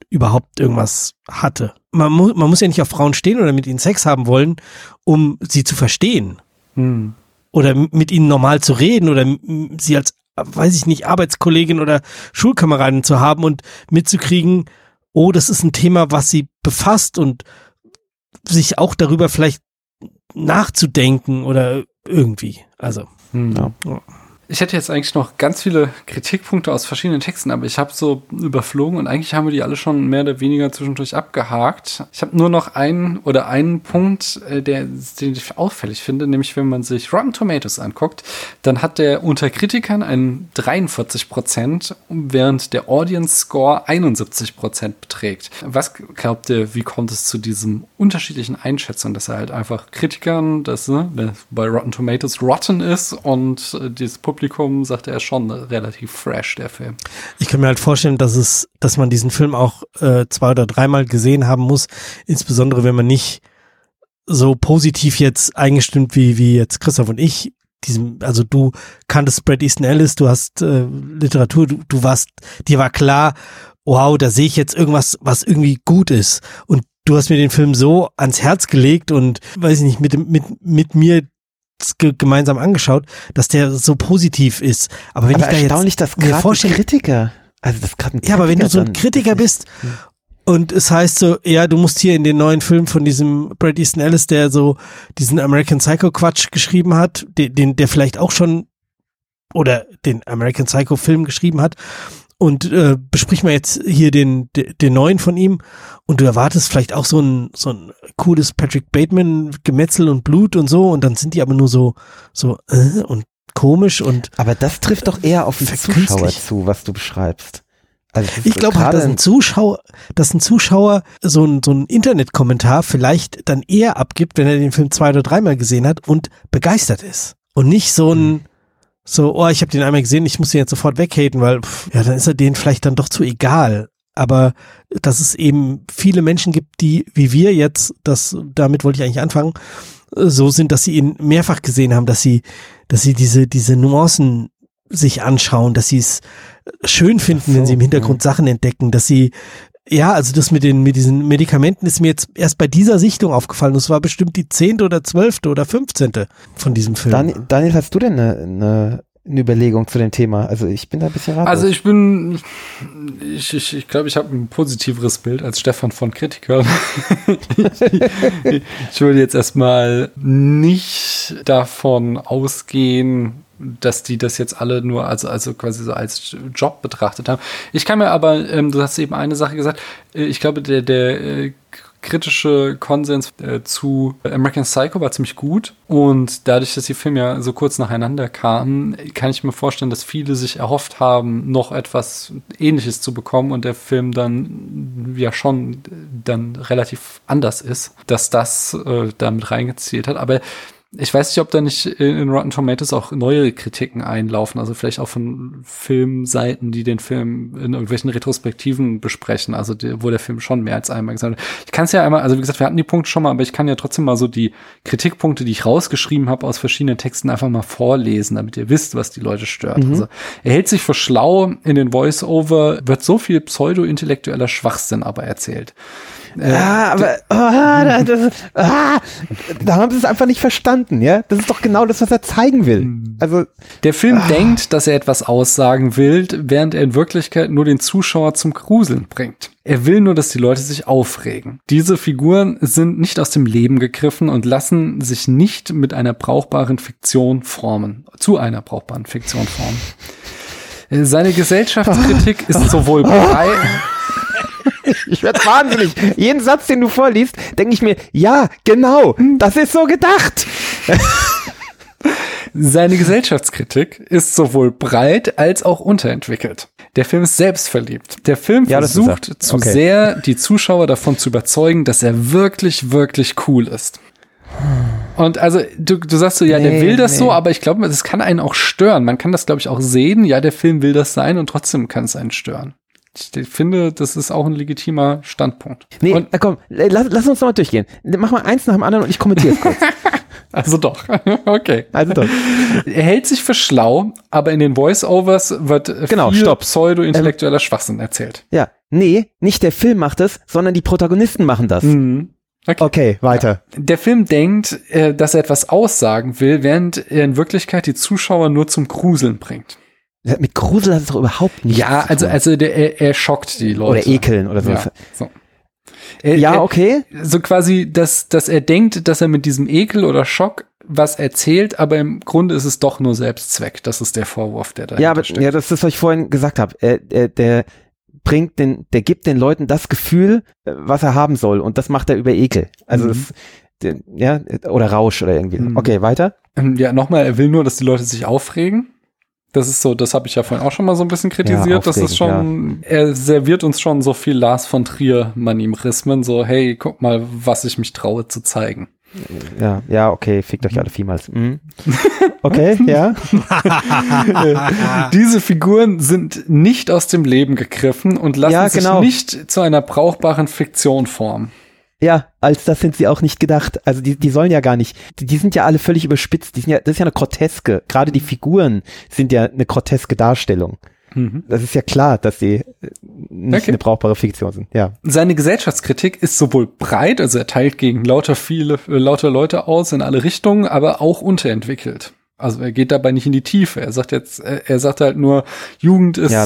überhaupt irgendwas hatte. Man muss ja nicht auf Frauen stehen oder mit ihnen Sex haben wollen, um sie zu verstehen. Oder mit ihnen normal zu reden oder sie als, weiß ich nicht, Arbeitskollegin oder Schulkameradin zu haben und mitzukriegen, oh, das ist ein Thema, was sie befasst und sich auch darüber vielleicht nachzudenken oder irgendwie. Also, ja. Ich hätte jetzt eigentlich noch ganz viele Kritikpunkte aus verschiedenen Texten, aber ich habe so überflogen und eigentlich haben wir die alle schon mehr oder weniger zwischendurch abgehakt. Ich habe nur noch einen Punkt, den ich auffällig finde, nämlich wenn man sich Rotten Tomatoes anguckt, dann hat der unter Kritikern einen 43%, während der Audience Score 71% beträgt. Was glaubt ihr, wie kommt es zu diesem unterschiedlichen Einschätzungen, dass er halt einfach Kritikern, das bei Rotten Tomatoes rotten ist und dieses Publikum sagte er schon relativ fresh, der Film. Ich kann mir halt vorstellen, dass man diesen Film auch 2 oder 3 Mal gesehen haben muss, insbesondere wenn man nicht so positiv jetzt eingestimmt wie jetzt Christoph und ich. Also du kanntest Bret Easton Ellis, du hast Literatur, dir war klar, wow, da sehe ich jetzt irgendwas, was irgendwie gut ist. Und du hast mir den Film so ans Herz gelegt und weiß ich nicht, mit mir gemeinsam angeschaut, dass der so positiv ist. Aber wenn ich da erstaunlich, dass gerade Kritiker, also das gerade ein Kritiker, ja, aber wenn du so ein Kritiker bist und es heißt so, ja, du musst hier in den neuen Film von diesem Bret Easton Ellis, der so diesen American Psycho Quatsch geschrieben hat, der vielleicht auch schon oder den American Psycho Film geschrieben hat, und besprich mal jetzt hier den neuen von ihm und du erwartest vielleicht auch so ein cooles Patrick Bateman Gemetzel und Blut und so, und dann sind die aber nur so und komisch und. Aber das trifft doch eher auf den Zuschauer zu, was du beschreibst. Also ich glaube, dass ein Zuschauer so ein Internetkommentar vielleicht dann eher abgibt, wenn er den Film 2 oder 3 Mal gesehen hat und begeistert ist und nicht so ein ich habe den einmal gesehen, ich muss den jetzt sofort weghaten, weil, dann ist er denen vielleicht dann doch zu egal. Aber dass es eben viele Menschen gibt, die, wie wir jetzt, damit wollte ich eigentlich anfangen, so sind, dass sie ihn mehrfach gesehen haben, dass sie diese Nuancen sich anschauen, dass sie es schön finden, wenn sie im Hintergrund Sachen entdecken, dass sie, also das mit diesen Medikamenten ist mir jetzt erst bei dieser Sichtung aufgefallen. Das war bestimmt die 10. oder 12. oder 15. von diesem Film. Daniel, hast du denn eine Überlegung zu dem Thema? Also ich bin da ein bisschen ratlos. Also ich glaube, ich habe ein positiveres Bild als Stefan von Kritikern. Ich würde jetzt erstmal nicht davon ausgehen, dass die das jetzt alle nur also quasi so als Job betrachtet haben. Ich kann mir aber, du hast eben eine Sache gesagt, ich glaube, der kritische Konsens zu American Psycho war ziemlich gut, und dadurch, dass die Filme ja so kurz nacheinander kamen, kann ich mir vorstellen, dass viele sich erhofft haben, noch etwas Ähnliches zu bekommen, und der Film dann ja schon dann relativ anders ist, dass das damit reingezielt hat. Aber ich weiß nicht, ob da nicht in Rotten Tomatoes auch neue Kritiken einlaufen, also vielleicht auch von Filmseiten, die den Film in irgendwelchen Retrospektiven besprechen, also wo der Film schon mehr als einmal gesagt hat. Ich kann es ja einmal, also wie gesagt, wir hatten die Punkte schon mal, aber ich kann ja trotzdem mal so die Kritikpunkte, die ich rausgeschrieben habe aus verschiedenen Texten, einfach mal vorlesen, damit ihr wisst, was die Leute stört. Also er hält sich für schlau, in den Voice-Over wird so viel pseudo-intellektueller Schwachsinn aber erzählt. Da haben sie es einfach nicht verstanden, ja? Das ist doch genau das, was er zeigen will. Also der Film denkt, dass er etwas aussagen will, während er in Wirklichkeit nur den Zuschauer zum Gruseln bringt. Er will nur, dass die Leute sich aufregen. Diese Figuren sind nicht aus dem Leben gegriffen und lassen sich nicht mit einer brauchbaren Fiktion formen. Zu einer brauchbaren Fiktion formen. Seine Gesellschaftskritik ist sowohl breit. Ich werde wahnsinnig. Jeden Satz, den du vorliest, denke ich mir, ja, genau, das ist so gedacht. Seine Gesellschaftskritik ist sowohl breit als auch unterentwickelt. Der Film ist selbstverliebt. Der Film versucht zu sehr, die Zuschauer davon zu überzeugen, dass er wirklich, wirklich cool ist. Und also du sagst so, ja, der will das so, aber ich glaube, das kann einen auch stören. Man kann das, glaube ich, auch sehen. Ja, der Film will das sein, und trotzdem kann es einen stören. Ich finde, das ist auch ein legitimer Standpunkt. Nee, und, komm, lass uns noch mal durchgehen. Mach mal eins nach dem anderen und ich kommentiere es kurz. Also doch. Okay. Also doch. Er hält sich für schlau, aber in den Voice-Overs wird viel pseudo-intellektueller Schwachsinn erzählt. Ja, Nee, nicht der Film macht es, sondern die Protagonisten machen das. Okay, weiter. Ja. Der Film denkt, dass er etwas aussagen will, während er in Wirklichkeit die Zuschauer nur zum Gruseln bringt. Mit Grusel hat es doch überhaupt nichts zu tun. Also er schockt die Leute. Oder ekeln oder so. Ja, so. Okay. So quasi, dass er denkt, dass er mit diesem Ekel oder Schock was erzählt, aber im Grunde ist es doch nur Selbstzweck. Das ist der Vorwurf, der da steckt. Ja, das ist, was ich vorhin gesagt habe. Der gibt den Leuten das Gefühl, was er haben soll, und das macht er über Ekel. Also oder Rausch oder irgendwie. Okay, weiter. Ja, nochmal, er will nur, dass die Leute sich aufregen. Das ist so, das habe ich ja vorhin auch schon mal so ein bisschen kritisiert. Ja, das ist schon, er serviert uns schon so viel Lars von Trier-Manimismen, so, hey, guck mal, was ich mich traue zu zeigen. Ja, okay, fickt euch alle vielmals. Okay, ja. Diese Figuren sind nicht aus dem Leben gegriffen und lassen sich nicht zu einer brauchbaren Fiktion formen. Ja, als das sind sie auch nicht gedacht. Also die sollen ja gar nicht, die sind ja alle völlig überspitzt. Das ist ja eine groteske, gerade die Figuren sind ja eine groteske Darstellung. Das ist ja klar, dass sie nicht eine brauchbare Fiktion sind. Ja. Seine Gesellschaftskritik ist sowohl breit, also er teilt gegen lauter Leute aus in alle Richtungen, aber auch unterentwickelt. Also er geht dabei nicht in die Tiefe. Er sagt halt nur, Jugend ist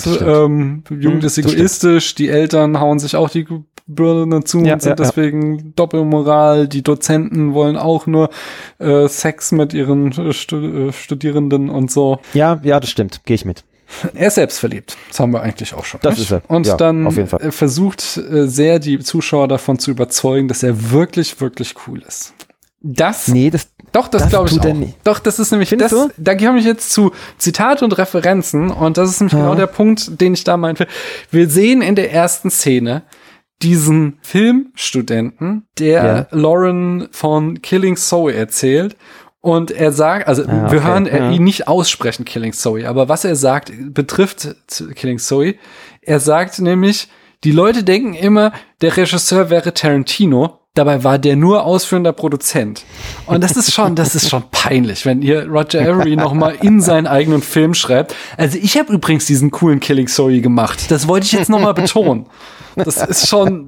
egoistisch, die Eltern hauen sich auch die Birne zu und sind deswegen Doppelmoral. Die Dozenten wollen auch nur Sex mit ihren Studierenden und so. Ja, das stimmt. Gehe ich mit. Er ist selbstverliebt. Das haben wir eigentlich auch schon. Das ist er. Und dann versucht sehr die Zuschauer davon zu überzeugen, dass er wirklich, wirklich cool ist. Das glaube ich auch. Doch, das ist nämlich das. Da komme ich jetzt zu Zitate und Referenzen, und das ist nämlich genau der Punkt, den ich da meinte. Wir sehen in der ersten Szene diesen Filmstudenten, der Lauren von Killing Zoe erzählt. Und er sagt, wir hören ihn nicht aussprechen, Killing Zoe, aber was er sagt, betrifft Killing Zoe. Er sagt nämlich, die Leute denken immer, der Regisseur wäre Tarantino. Dabei war der nur ausführender Produzent. Und das ist schon peinlich, wenn ihr Roger Avary nochmal in seinen eigenen Film schreibt. Also ich habe übrigens diesen coolen Killing Zoe gemacht. Das wollte ich jetzt nochmal betonen. Das ist schon,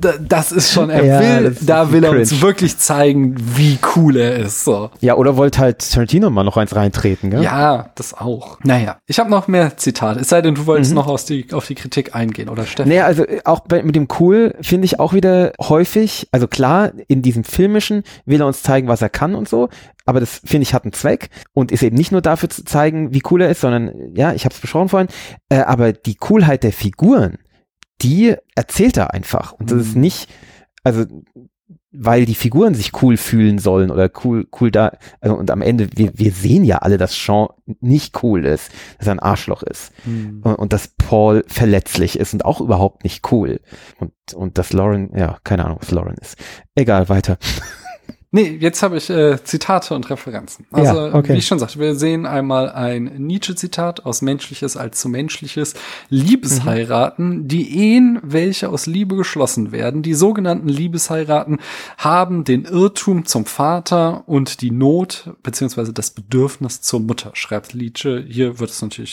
will er uns wirklich zeigen, wie cool er ist. So. Ja, oder wollte halt Tarantino mal noch eins reintreten, gell? Ja, das auch. Naja, ich habe noch mehr Zitate. Es sei denn, du wolltest noch auf die Kritik eingehen, oder Steffen? Naja, also auch mit dem Cool finde ich auch wieder häufig, also klar, in diesem Filmischen will er uns zeigen, was er kann und so, aber das, finde ich, hat einen Zweck und ist eben nicht nur dafür zu zeigen, wie cool er ist, sondern, ja, ich habe es besprochen vorhin, aber die Coolheit der Figuren, die erzählt er einfach. Und das ist nicht, also, weil die Figuren sich cool fühlen sollen oder cool da, also, und am Ende, wir sehen ja alle, dass Sean nicht cool ist, dass er ein Arschloch ist. Und dass Paul verletzlich ist und auch überhaupt nicht cool. Und dass Lauren, ja, keine Ahnung, was Lauren ist. Egal, weiter. Nee, jetzt habe ich Zitate und Referenzen. Also, wie ich schon sagte, wir sehen einmal ein Nietzsche-Zitat aus Menschliches als zu Menschliches. Liebesheiraten, die Ehen, welche aus Liebe geschlossen werden, die sogenannten Liebesheiraten, haben den Irrtum zum Vater und die Not beziehungsweise das Bedürfnis zur Mutter, schreibt Nietzsche. Hier wird es natürlich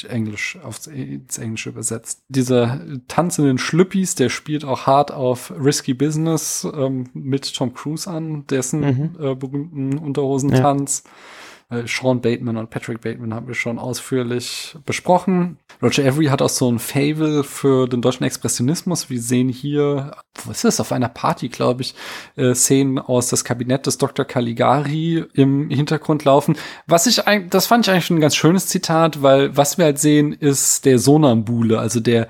ins Englische übersetzt. Dieser Tanz in den Schlüppis, der spielt auch hart auf Risky Business mit Tom Cruise an, dessen berühmten Unterhosentanz. Sean Bateman und Patrick Bateman haben wir schon ausführlich besprochen. Roger Avary hat auch so ein Faible für den deutschen Expressionismus. Wir sehen hier, was ist das, auf einer Party, glaube ich, Szenen aus das Kabinett des Dr. Caligari im Hintergrund laufen. Das fand ich eigentlich schon ein ganz schönes Zitat, weil was wir halt sehen, ist der Sonambule, also der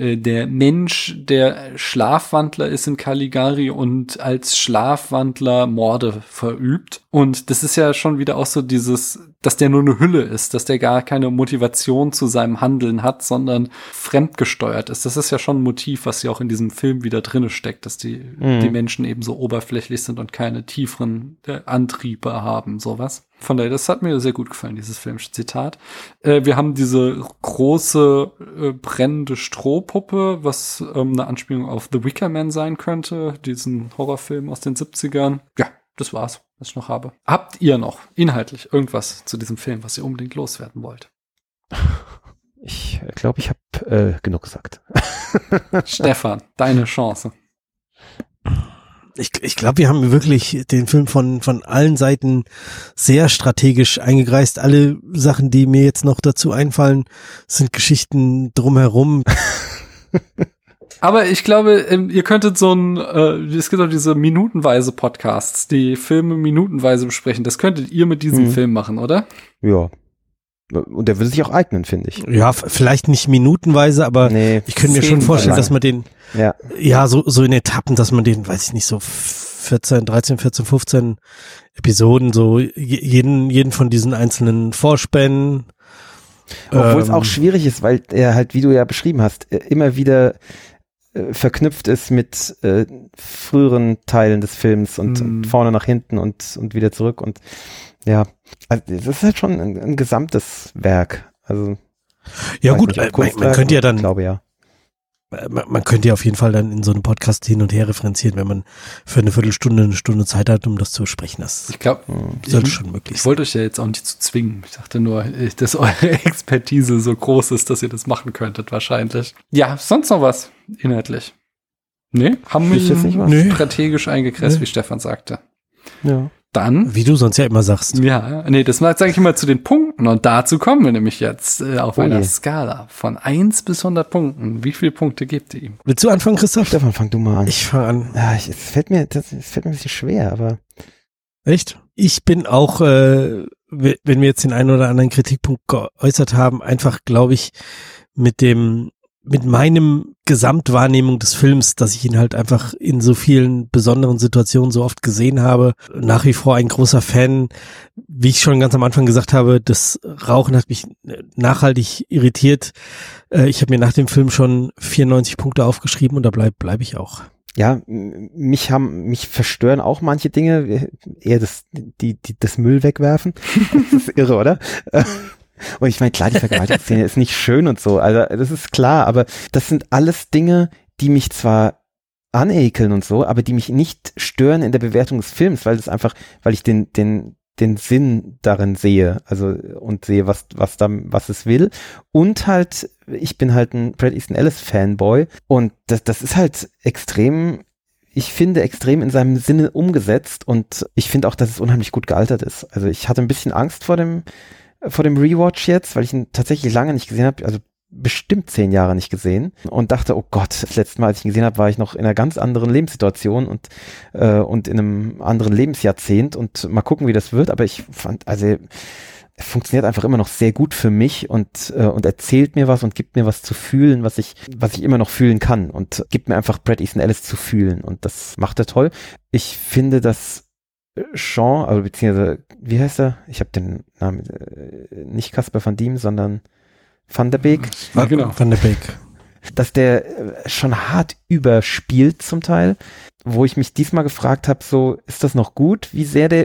Mensch, der Schlafwandler ist in Caligari und als Schlafwandler Morde verübt. Und das ist ja schon wieder auch so dieses, dass der nur eine Hülle ist, dass der gar keine Motivation zu seinem Handeln hat, sondern fremdgesteuert ist. Das ist ja schon ein Motiv, was ja auch in diesem Film wieder drinne steckt, dass die Menschen eben so oberflächlich sind und keine tieferen Antriebe haben, sowas. Von daher, das hat mir sehr gut gefallen, dieses filmische Zitat. Wir haben diese große brennende Strohpuppe, was eine Anspielung auf The Wicker Man sein könnte, diesen Horrorfilm aus den 70ern. Ja, das war's, was ich noch habe. Habt ihr noch inhaltlich irgendwas zu diesem Film, was ihr unbedingt loswerden wollt? Ich glaube, ich habe genug gesagt. Stefan, deine Chance. Ich glaube, wir haben wirklich den Film von allen Seiten sehr strategisch eingekreist. Alle Sachen, die mir jetzt noch dazu einfallen, sind Geschichten drumherum. Aber ich glaube, ihr könntet es gibt auch diese minutenweise Podcasts, die Filme minutenweise besprechen. Das könntet ihr mit diesem Film machen, oder? Ja. Und der würde sich auch eignen, finde ich. Ja, vielleicht nicht minutenweise, aber ich könnte mir schon vorstellen, dass man den, so in Etappen, dass man den, weiß ich nicht, so 13, 14, 15 Episoden, so jeden von diesen einzelnen Vorspänen. Obwohl es auch schwierig ist, weil er halt, wie du ja beschrieben hast, immer wieder verknüpft ist mit früheren Teilen des Films und vorne nach hinten und wieder zurück und ja, also das ist halt schon ein gesamtes Werk. Also ja gut, man könnte ja dann, glaube ja. Man könnte ja auf jeden Fall dann in so einem Podcast hin und her referenzieren, wenn man für eine Viertelstunde, eine Stunde Zeit hat, um das zu besprechen. Ich glaube, sollte schon möglich sein. Ich wollte euch ja jetzt auch nicht zu zwingen. Ich dachte nur, dass eure Expertise so groß ist, dass ihr das machen könntet wahrscheinlich. Ja, sonst noch was inhaltlich? Nee, haben wir jetzt nicht was strategisch eingekreist, wie Stefan sagte. Ja. Dann, wie du sonst ja immer sagst. Ja, das sage ich immer zu den Punkten und dazu kommen wir nämlich jetzt auf einer Skala von 1 bis 100 Punkten. Wie viele Punkte gebt ihr ihm? Willst du anfangen, Christoph? Stefan, fang du mal an. Ich fange an. Ja, es fällt mir ein bisschen schwer, aber. Echt? Ich bin auch, wenn wir jetzt den einen oder anderen Kritikpunkt geäußert haben, einfach, glaube ich, mit meinem Gesamtwahrnehmung des Films, dass ich ihn halt einfach in so vielen besonderen Situationen so oft gesehen habe. Nach wie vor ein großer Fan. Wie ich schon ganz am Anfang gesagt habe, das Rauchen hat mich nachhaltig irritiert. Ich habe mir nach dem Film schon 94 Punkte aufgeschrieben und da bleib ich auch. Ja, mich verstören auch manche Dinge, eher das Müll wegwerfen. Das ist irre, oder? Und ich meine, klar, die Vergewaltigungsszene ist nicht schön und so, also das ist klar, aber das sind alles Dinge, die mich zwar anekeln und so, aber die mich nicht stören in der Bewertung des Films, weil ich den Sinn darin sehe, also und sehe, was es will. Und halt, ich bin halt ein Bret Easton Ellis Fanboy und das ist halt extrem in seinem Sinne umgesetzt und ich finde auch, dass es unheimlich gut gealtert ist. Also ich hatte ein bisschen Angst vor dem Rewatch jetzt, weil ich ihn tatsächlich lange nicht gesehen habe, also bestimmt 10 Jahre nicht gesehen und dachte, oh Gott, das letzte Mal, als ich ihn gesehen habe, war ich noch in einer ganz anderen Lebenssituation und in einem anderen Lebensjahrzehnt und mal gucken, wie das wird, aber ich fand, also er funktioniert einfach immer noch sehr gut für mich und erzählt mir was und gibt mir was zu fühlen, was ich immer noch fühlen kann und gibt mir einfach Bret Easton Ellis zu fühlen und das macht er toll. Ich finde, dass Sean, also beziehungsweise, wie heißt er? Ich habe den Namen, nicht Casper Van Diem, sondern Van der Beek. Ja, genau. Van der Beek. Dass der schon hart überspielt zum Teil, wo ich mich diesmal gefragt habe, so, ist das noch gut, wie sehr der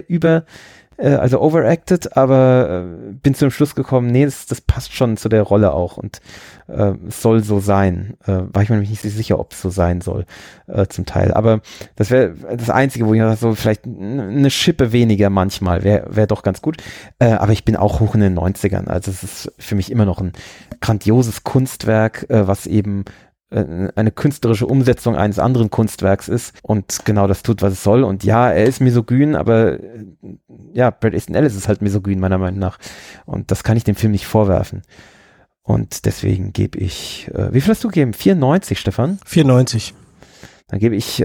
also overacted, aber bin zu dem Schluss gekommen, nee, das passt schon zu der Rolle auch und es soll so sein. War ich mir nämlich nicht sicher, ob es so sein soll, zum Teil. Aber das wäre das Einzige, wo ich dachte, so vielleicht eine Schippe weniger manchmal, wäre doch ganz gut. Aber ich bin auch hoch in den 90ern, also es ist für mich immer noch ein grandioses Kunstwerk, was eben eine künstlerische Umsetzung eines anderen Kunstwerks ist und genau das tut, was es soll. Und ja, er ist misogyn, aber ja, Bret Easton Ellis ist halt misogyn, meiner Meinung nach. Und das kann ich dem Film nicht vorwerfen. Und deswegen gebe ich, wie viel hast du gegeben? 94, Stefan? 94. Dann gebe ich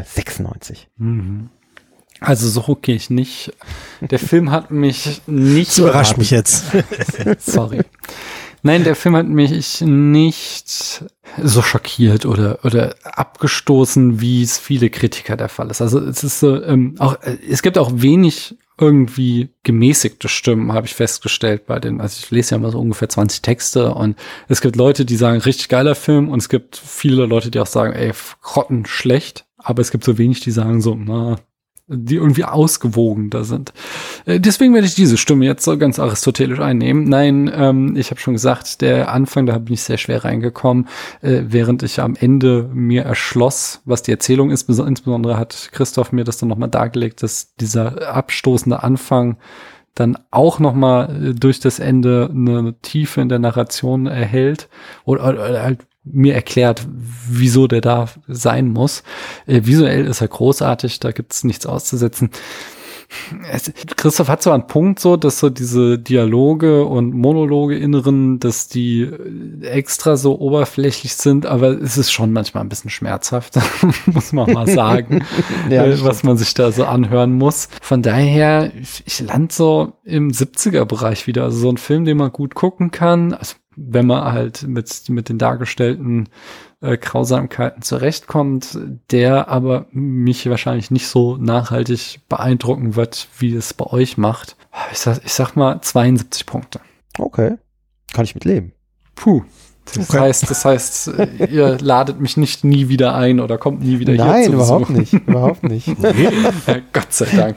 96. Mhm. Also so okay ich nicht. Der Film hat mich nicht... Das überrascht mich jetzt. Sorry. Nein, der Film hat mich nicht so schockiert oder abgestoßen, wie es viele Kritiker der Fall ist. Also es ist so, es gibt auch wenig irgendwie gemäßigte Stimmen, habe ich festgestellt also ich lese ja mal so ungefähr 20 Texte und es gibt Leute, die sagen, richtig geiler Film und es gibt viele Leute, die auch sagen, ey, grottenschlecht, aber es gibt so wenig, die sagen so, die irgendwie ausgewogen da sind. Deswegen werde ich diese Stimme jetzt so ganz aristotelisch einnehmen. Nein, ich habe schon gesagt, der Anfang, da bin ich sehr schwer reingekommen, während ich am Ende mir erschloss, was die Erzählung ist. Insbesondere hat Christoph mir das dann nochmal dargelegt, dass dieser abstoßende Anfang dann auch nochmal durch das Ende eine Tiefe in der Narration erhält oder halt mir erklärt, wieso der da sein muss. Visuell ist er großartig, da gibt's nichts auszusetzen. Christoph hat zwar einen Punkt so, dass so diese Dialoge und Monologe inneren, dass die extra so oberflächlich sind, aber es ist schon manchmal ein bisschen schmerzhaft, muss man mal sagen, was man sich da so anhören muss. Von daher, ich lande so im 70er-Bereich wieder, also so ein Film, den man gut gucken kann, also wenn man halt mit den dargestellten Grausamkeiten zurechtkommt, der aber mich wahrscheinlich nicht so nachhaltig beeindrucken wird, wie es bei euch macht. Ich sag mal 72 Punkte. Okay, kann ich mit leben. Puh. Das heißt, ihr ladet mich nicht nie wieder ein oder kommt nie wieder hier zu Besuch. Nein, überhaupt nicht. Ja, Gott sei Dank.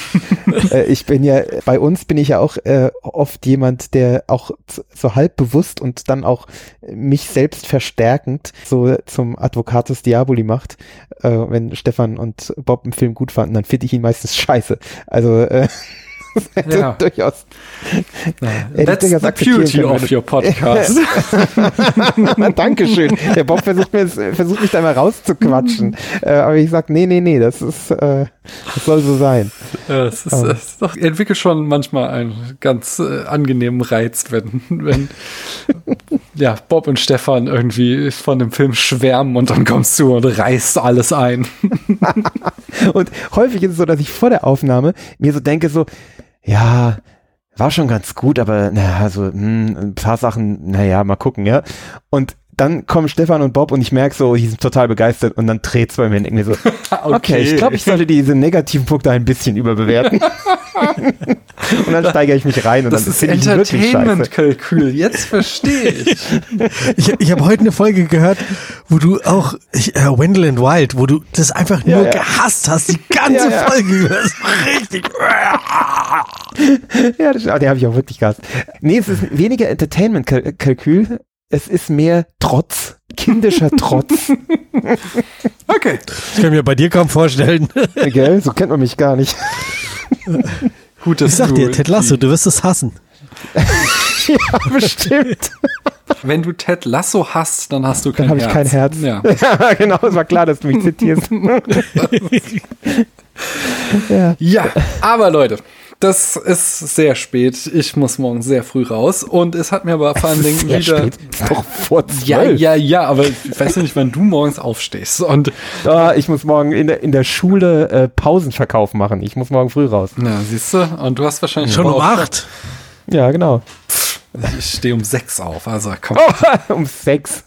Bei uns bin ich ja auch oft jemand, der auch so halb bewusst und dann auch mich selbst verstärkend so zum Advocatus Diaboli macht. Wenn Stefan und Bob einen Film gut fanden, dann finde ich ihn meistens scheiße. Also ja. Durchaus. That's the beauty of your podcast. Dankeschön. Der Bob versucht mich da mal rauszuquatschen. Aber ich sag, nee, das soll so sein. Es entwickelt schon manchmal einen ganz angenehmen Reiz, wenn ja, Bob und Stefan irgendwie von dem Film schwärmen und dann kommst du und reißt alles ein. Und häufig ist es so, dass ich vor der Aufnahme mir so denke, so, ja, war schon ganz gut, aber naja, so ein paar Sachen, naja, mal gucken, ja. Und dann kommen Stefan und Bob und ich merke so, die sind total begeistert und dann dreht's bei mir und denke mir so, okay, ich glaube, ich sollte diese negativen Punkte ein bisschen überbewerten. Und dann steigere ich mich rein und das dann ist finde ich wirklich scheiße. Entertainment-Kalkül, jetzt verstehe ich. Ich habe heute eine Folge gehört, wo du auch, Wendell and Wild, wo du das einfach nur gehasst hast, die ganze Folge gehört. Richtig. Ja, den habe ich auch wirklich gehasst. Nee, es ist weniger Entertainment-Kalkül, es ist mehr Trotz, kindischer Trotz. Okay. Ich kann mir bei dir kaum vorstellen. Gell, so kennt man mich gar nicht. Gut, dass ich sag dir, Ted Lasso, du wirst es hassen. Ja, bestimmt. Wenn du Ted Lasso hast, dann hast du kein Herz. Dann habe ich kein Herz. Ja. Ja, genau, es war klar, dass du mich zitierst. Ja, aber Leute, das ist sehr spät. Ich muss morgen sehr früh raus. Und es hat mir aber vor allen Dingen wieder... Spät. Ist doch vor 12. Ja, aber ich weiß ja nicht, wann du morgens aufstehst. Und ich muss morgen in der Schule Pausenverkauf machen. Ich muss morgen früh raus. na, siehst du? Und du hast wahrscheinlich... Schon um 8. Ja, genau. Ich stehe um 6 auf, also komm. Um 6.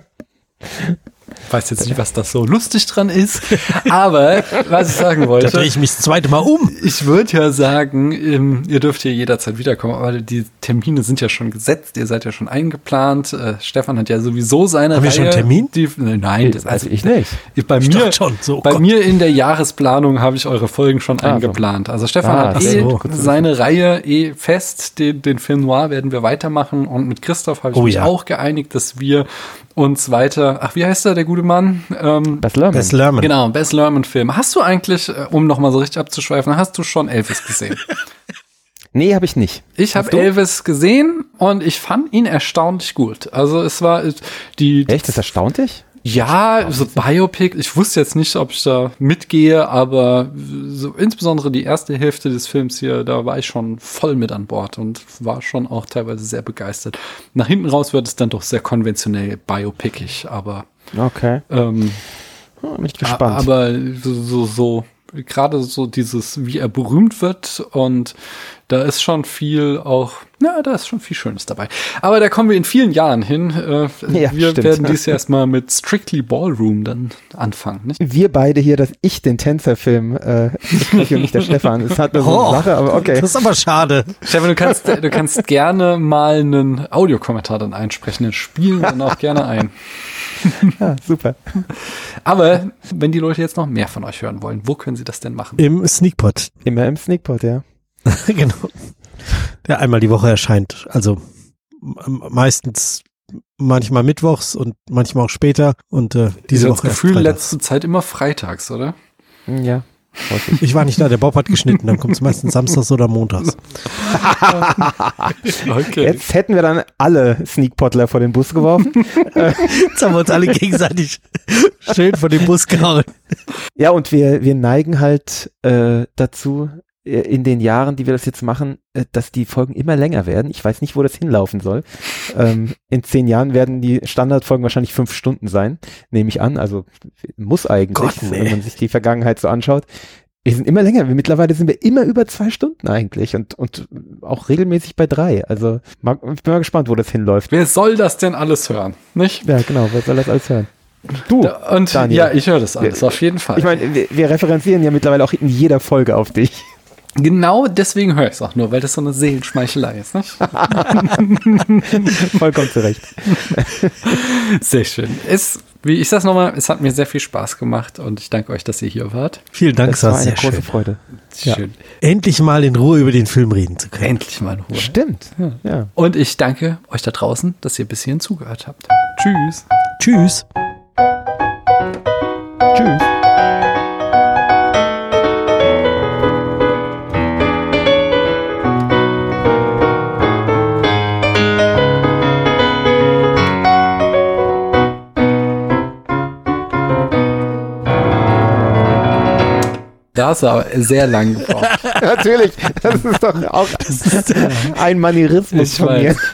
Ich weiß jetzt nicht, was das so lustig dran ist, aber was ich sagen wollte. Da drehe ich mich das zweite Mal um. Ich würde ja sagen, ihr dürft hier jederzeit wiederkommen, aber die Termine sind ja schon gesetzt, ihr seid ja schon eingeplant. Stefan hat ja sowieso seine Haben Reihe. wir schon einen Termin? Nein, Also ich nicht. Bei Ich mir dachte schon, so, bei Gott. mir in der Jahresplanung habe ich eure Folgen schon eingeplant. Also Stefan hat so. seine Reihe fest, den Film Noir werden wir weitermachen und mit Christoph habe ich mich auch geeinigt, dass wir uns weiter, wie heißt der gute Mann? Bess Lerman. Genau, Bess Lerman Film. Hast du eigentlich, um nochmal so richtig abzuschweifen, hast du schon Elvis gesehen? Nee, habe ich nicht. Ich habe Elvis gesehen und ich fand ihn erstaunlich gut. Also es war Echt? Das erstaunt dich? Ja, so Biopic, ich wusste jetzt nicht, ob ich da mitgehe, aber so insbesondere die erste Hälfte des Films hier, da war ich schon voll mit an Bord und war schon auch teilweise sehr begeistert. Nach hinten raus wird es dann doch sehr konventionell biopicig, aber okay. bin ich gespannt. Aber so gerade so dieses, wie er berühmt wird und da ist schon viel auch, da ist schon viel Schönes dabei. Aber da kommen wir in vielen Jahren hin. Wir werden dies Jahr erstmal mit Strictly Ballroom dann anfangen. Nicht? Wir beide hier, dass ich den Tänzerfilm spreche und nicht der Stefan. Das hat eine so eine Sache, aber okay. Das ist aber schade. Stefan, du kannst gerne mal einen Audiokommentar dann einsprechen. Den spielen wir dann auch gerne ein. Ja, super. Aber wenn die Leute jetzt noch mehr von euch hören wollen, wo können sie das denn machen? Im Sneakpot. Immer im Sneakpot, ja. Genau. Der einmal die Woche erscheint. Also meistens manchmal mittwochs und manchmal auch später. Und diese Woche das Gefühl letzte Zeit immer freitags, oder? Ja. Ich war nicht da, der Bob hat geschnitten, dann kommt es meistens samstags oder montags. Okay. Jetzt hätten wir dann alle Sneakpotler vor den Bus geworfen. Jetzt haben wir uns alle gegenseitig schön vor den Bus gehauen. Ja, und wir neigen halt dazu, in den Jahren, die wir das jetzt machen, dass die Folgen immer länger werden. Ich weiß nicht, wo das hinlaufen soll. In 10 Jahren werden die Standardfolgen wahrscheinlich 5 Stunden sein, nehme ich an. Also muss eigentlich, Gott, nee. wenn man sich die Vergangenheit so anschaut. Wir sind immer länger. Mittlerweile sind wir immer über 2 Stunden eigentlich und auch regelmäßig bei 3. Also ich bin mal gespannt, wo das hinläuft. Wer soll das denn alles hören? Nicht? Ja, genau. Wer soll das alles hören? Du, Und Daniel. ja, ich höre das alles, auf jeden Fall. Ich meine, wir referenzieren ja mittlerweile auch in jeder Folge auf dich. Genau deswegen höre ich es auch nur, weil das so eine Seelenschmeichelei ist. Nicht? Vollkommen zurecht. Sehr schön. Wie ich sag's nochmal, es hat mir sehr viel Spaß gemacht und ich danke euch, dass ihr hier wart. Vielen Dank, Das war eine sehr große schön. Freude. Ja. Schön. Endlich mal in Ruhe über den Film reden zu können. Endlich mal in Ruhe. Stimmt. Ja. Und ich danke euch da draußen, dass ihr bis hierhin zugehört habt. Tschüss. Tschüss. Tschüss. Da hast du aber sehr lang gebraucht. Natürlich, das ist doch auch ein Manierismus Ich von mir. weiß.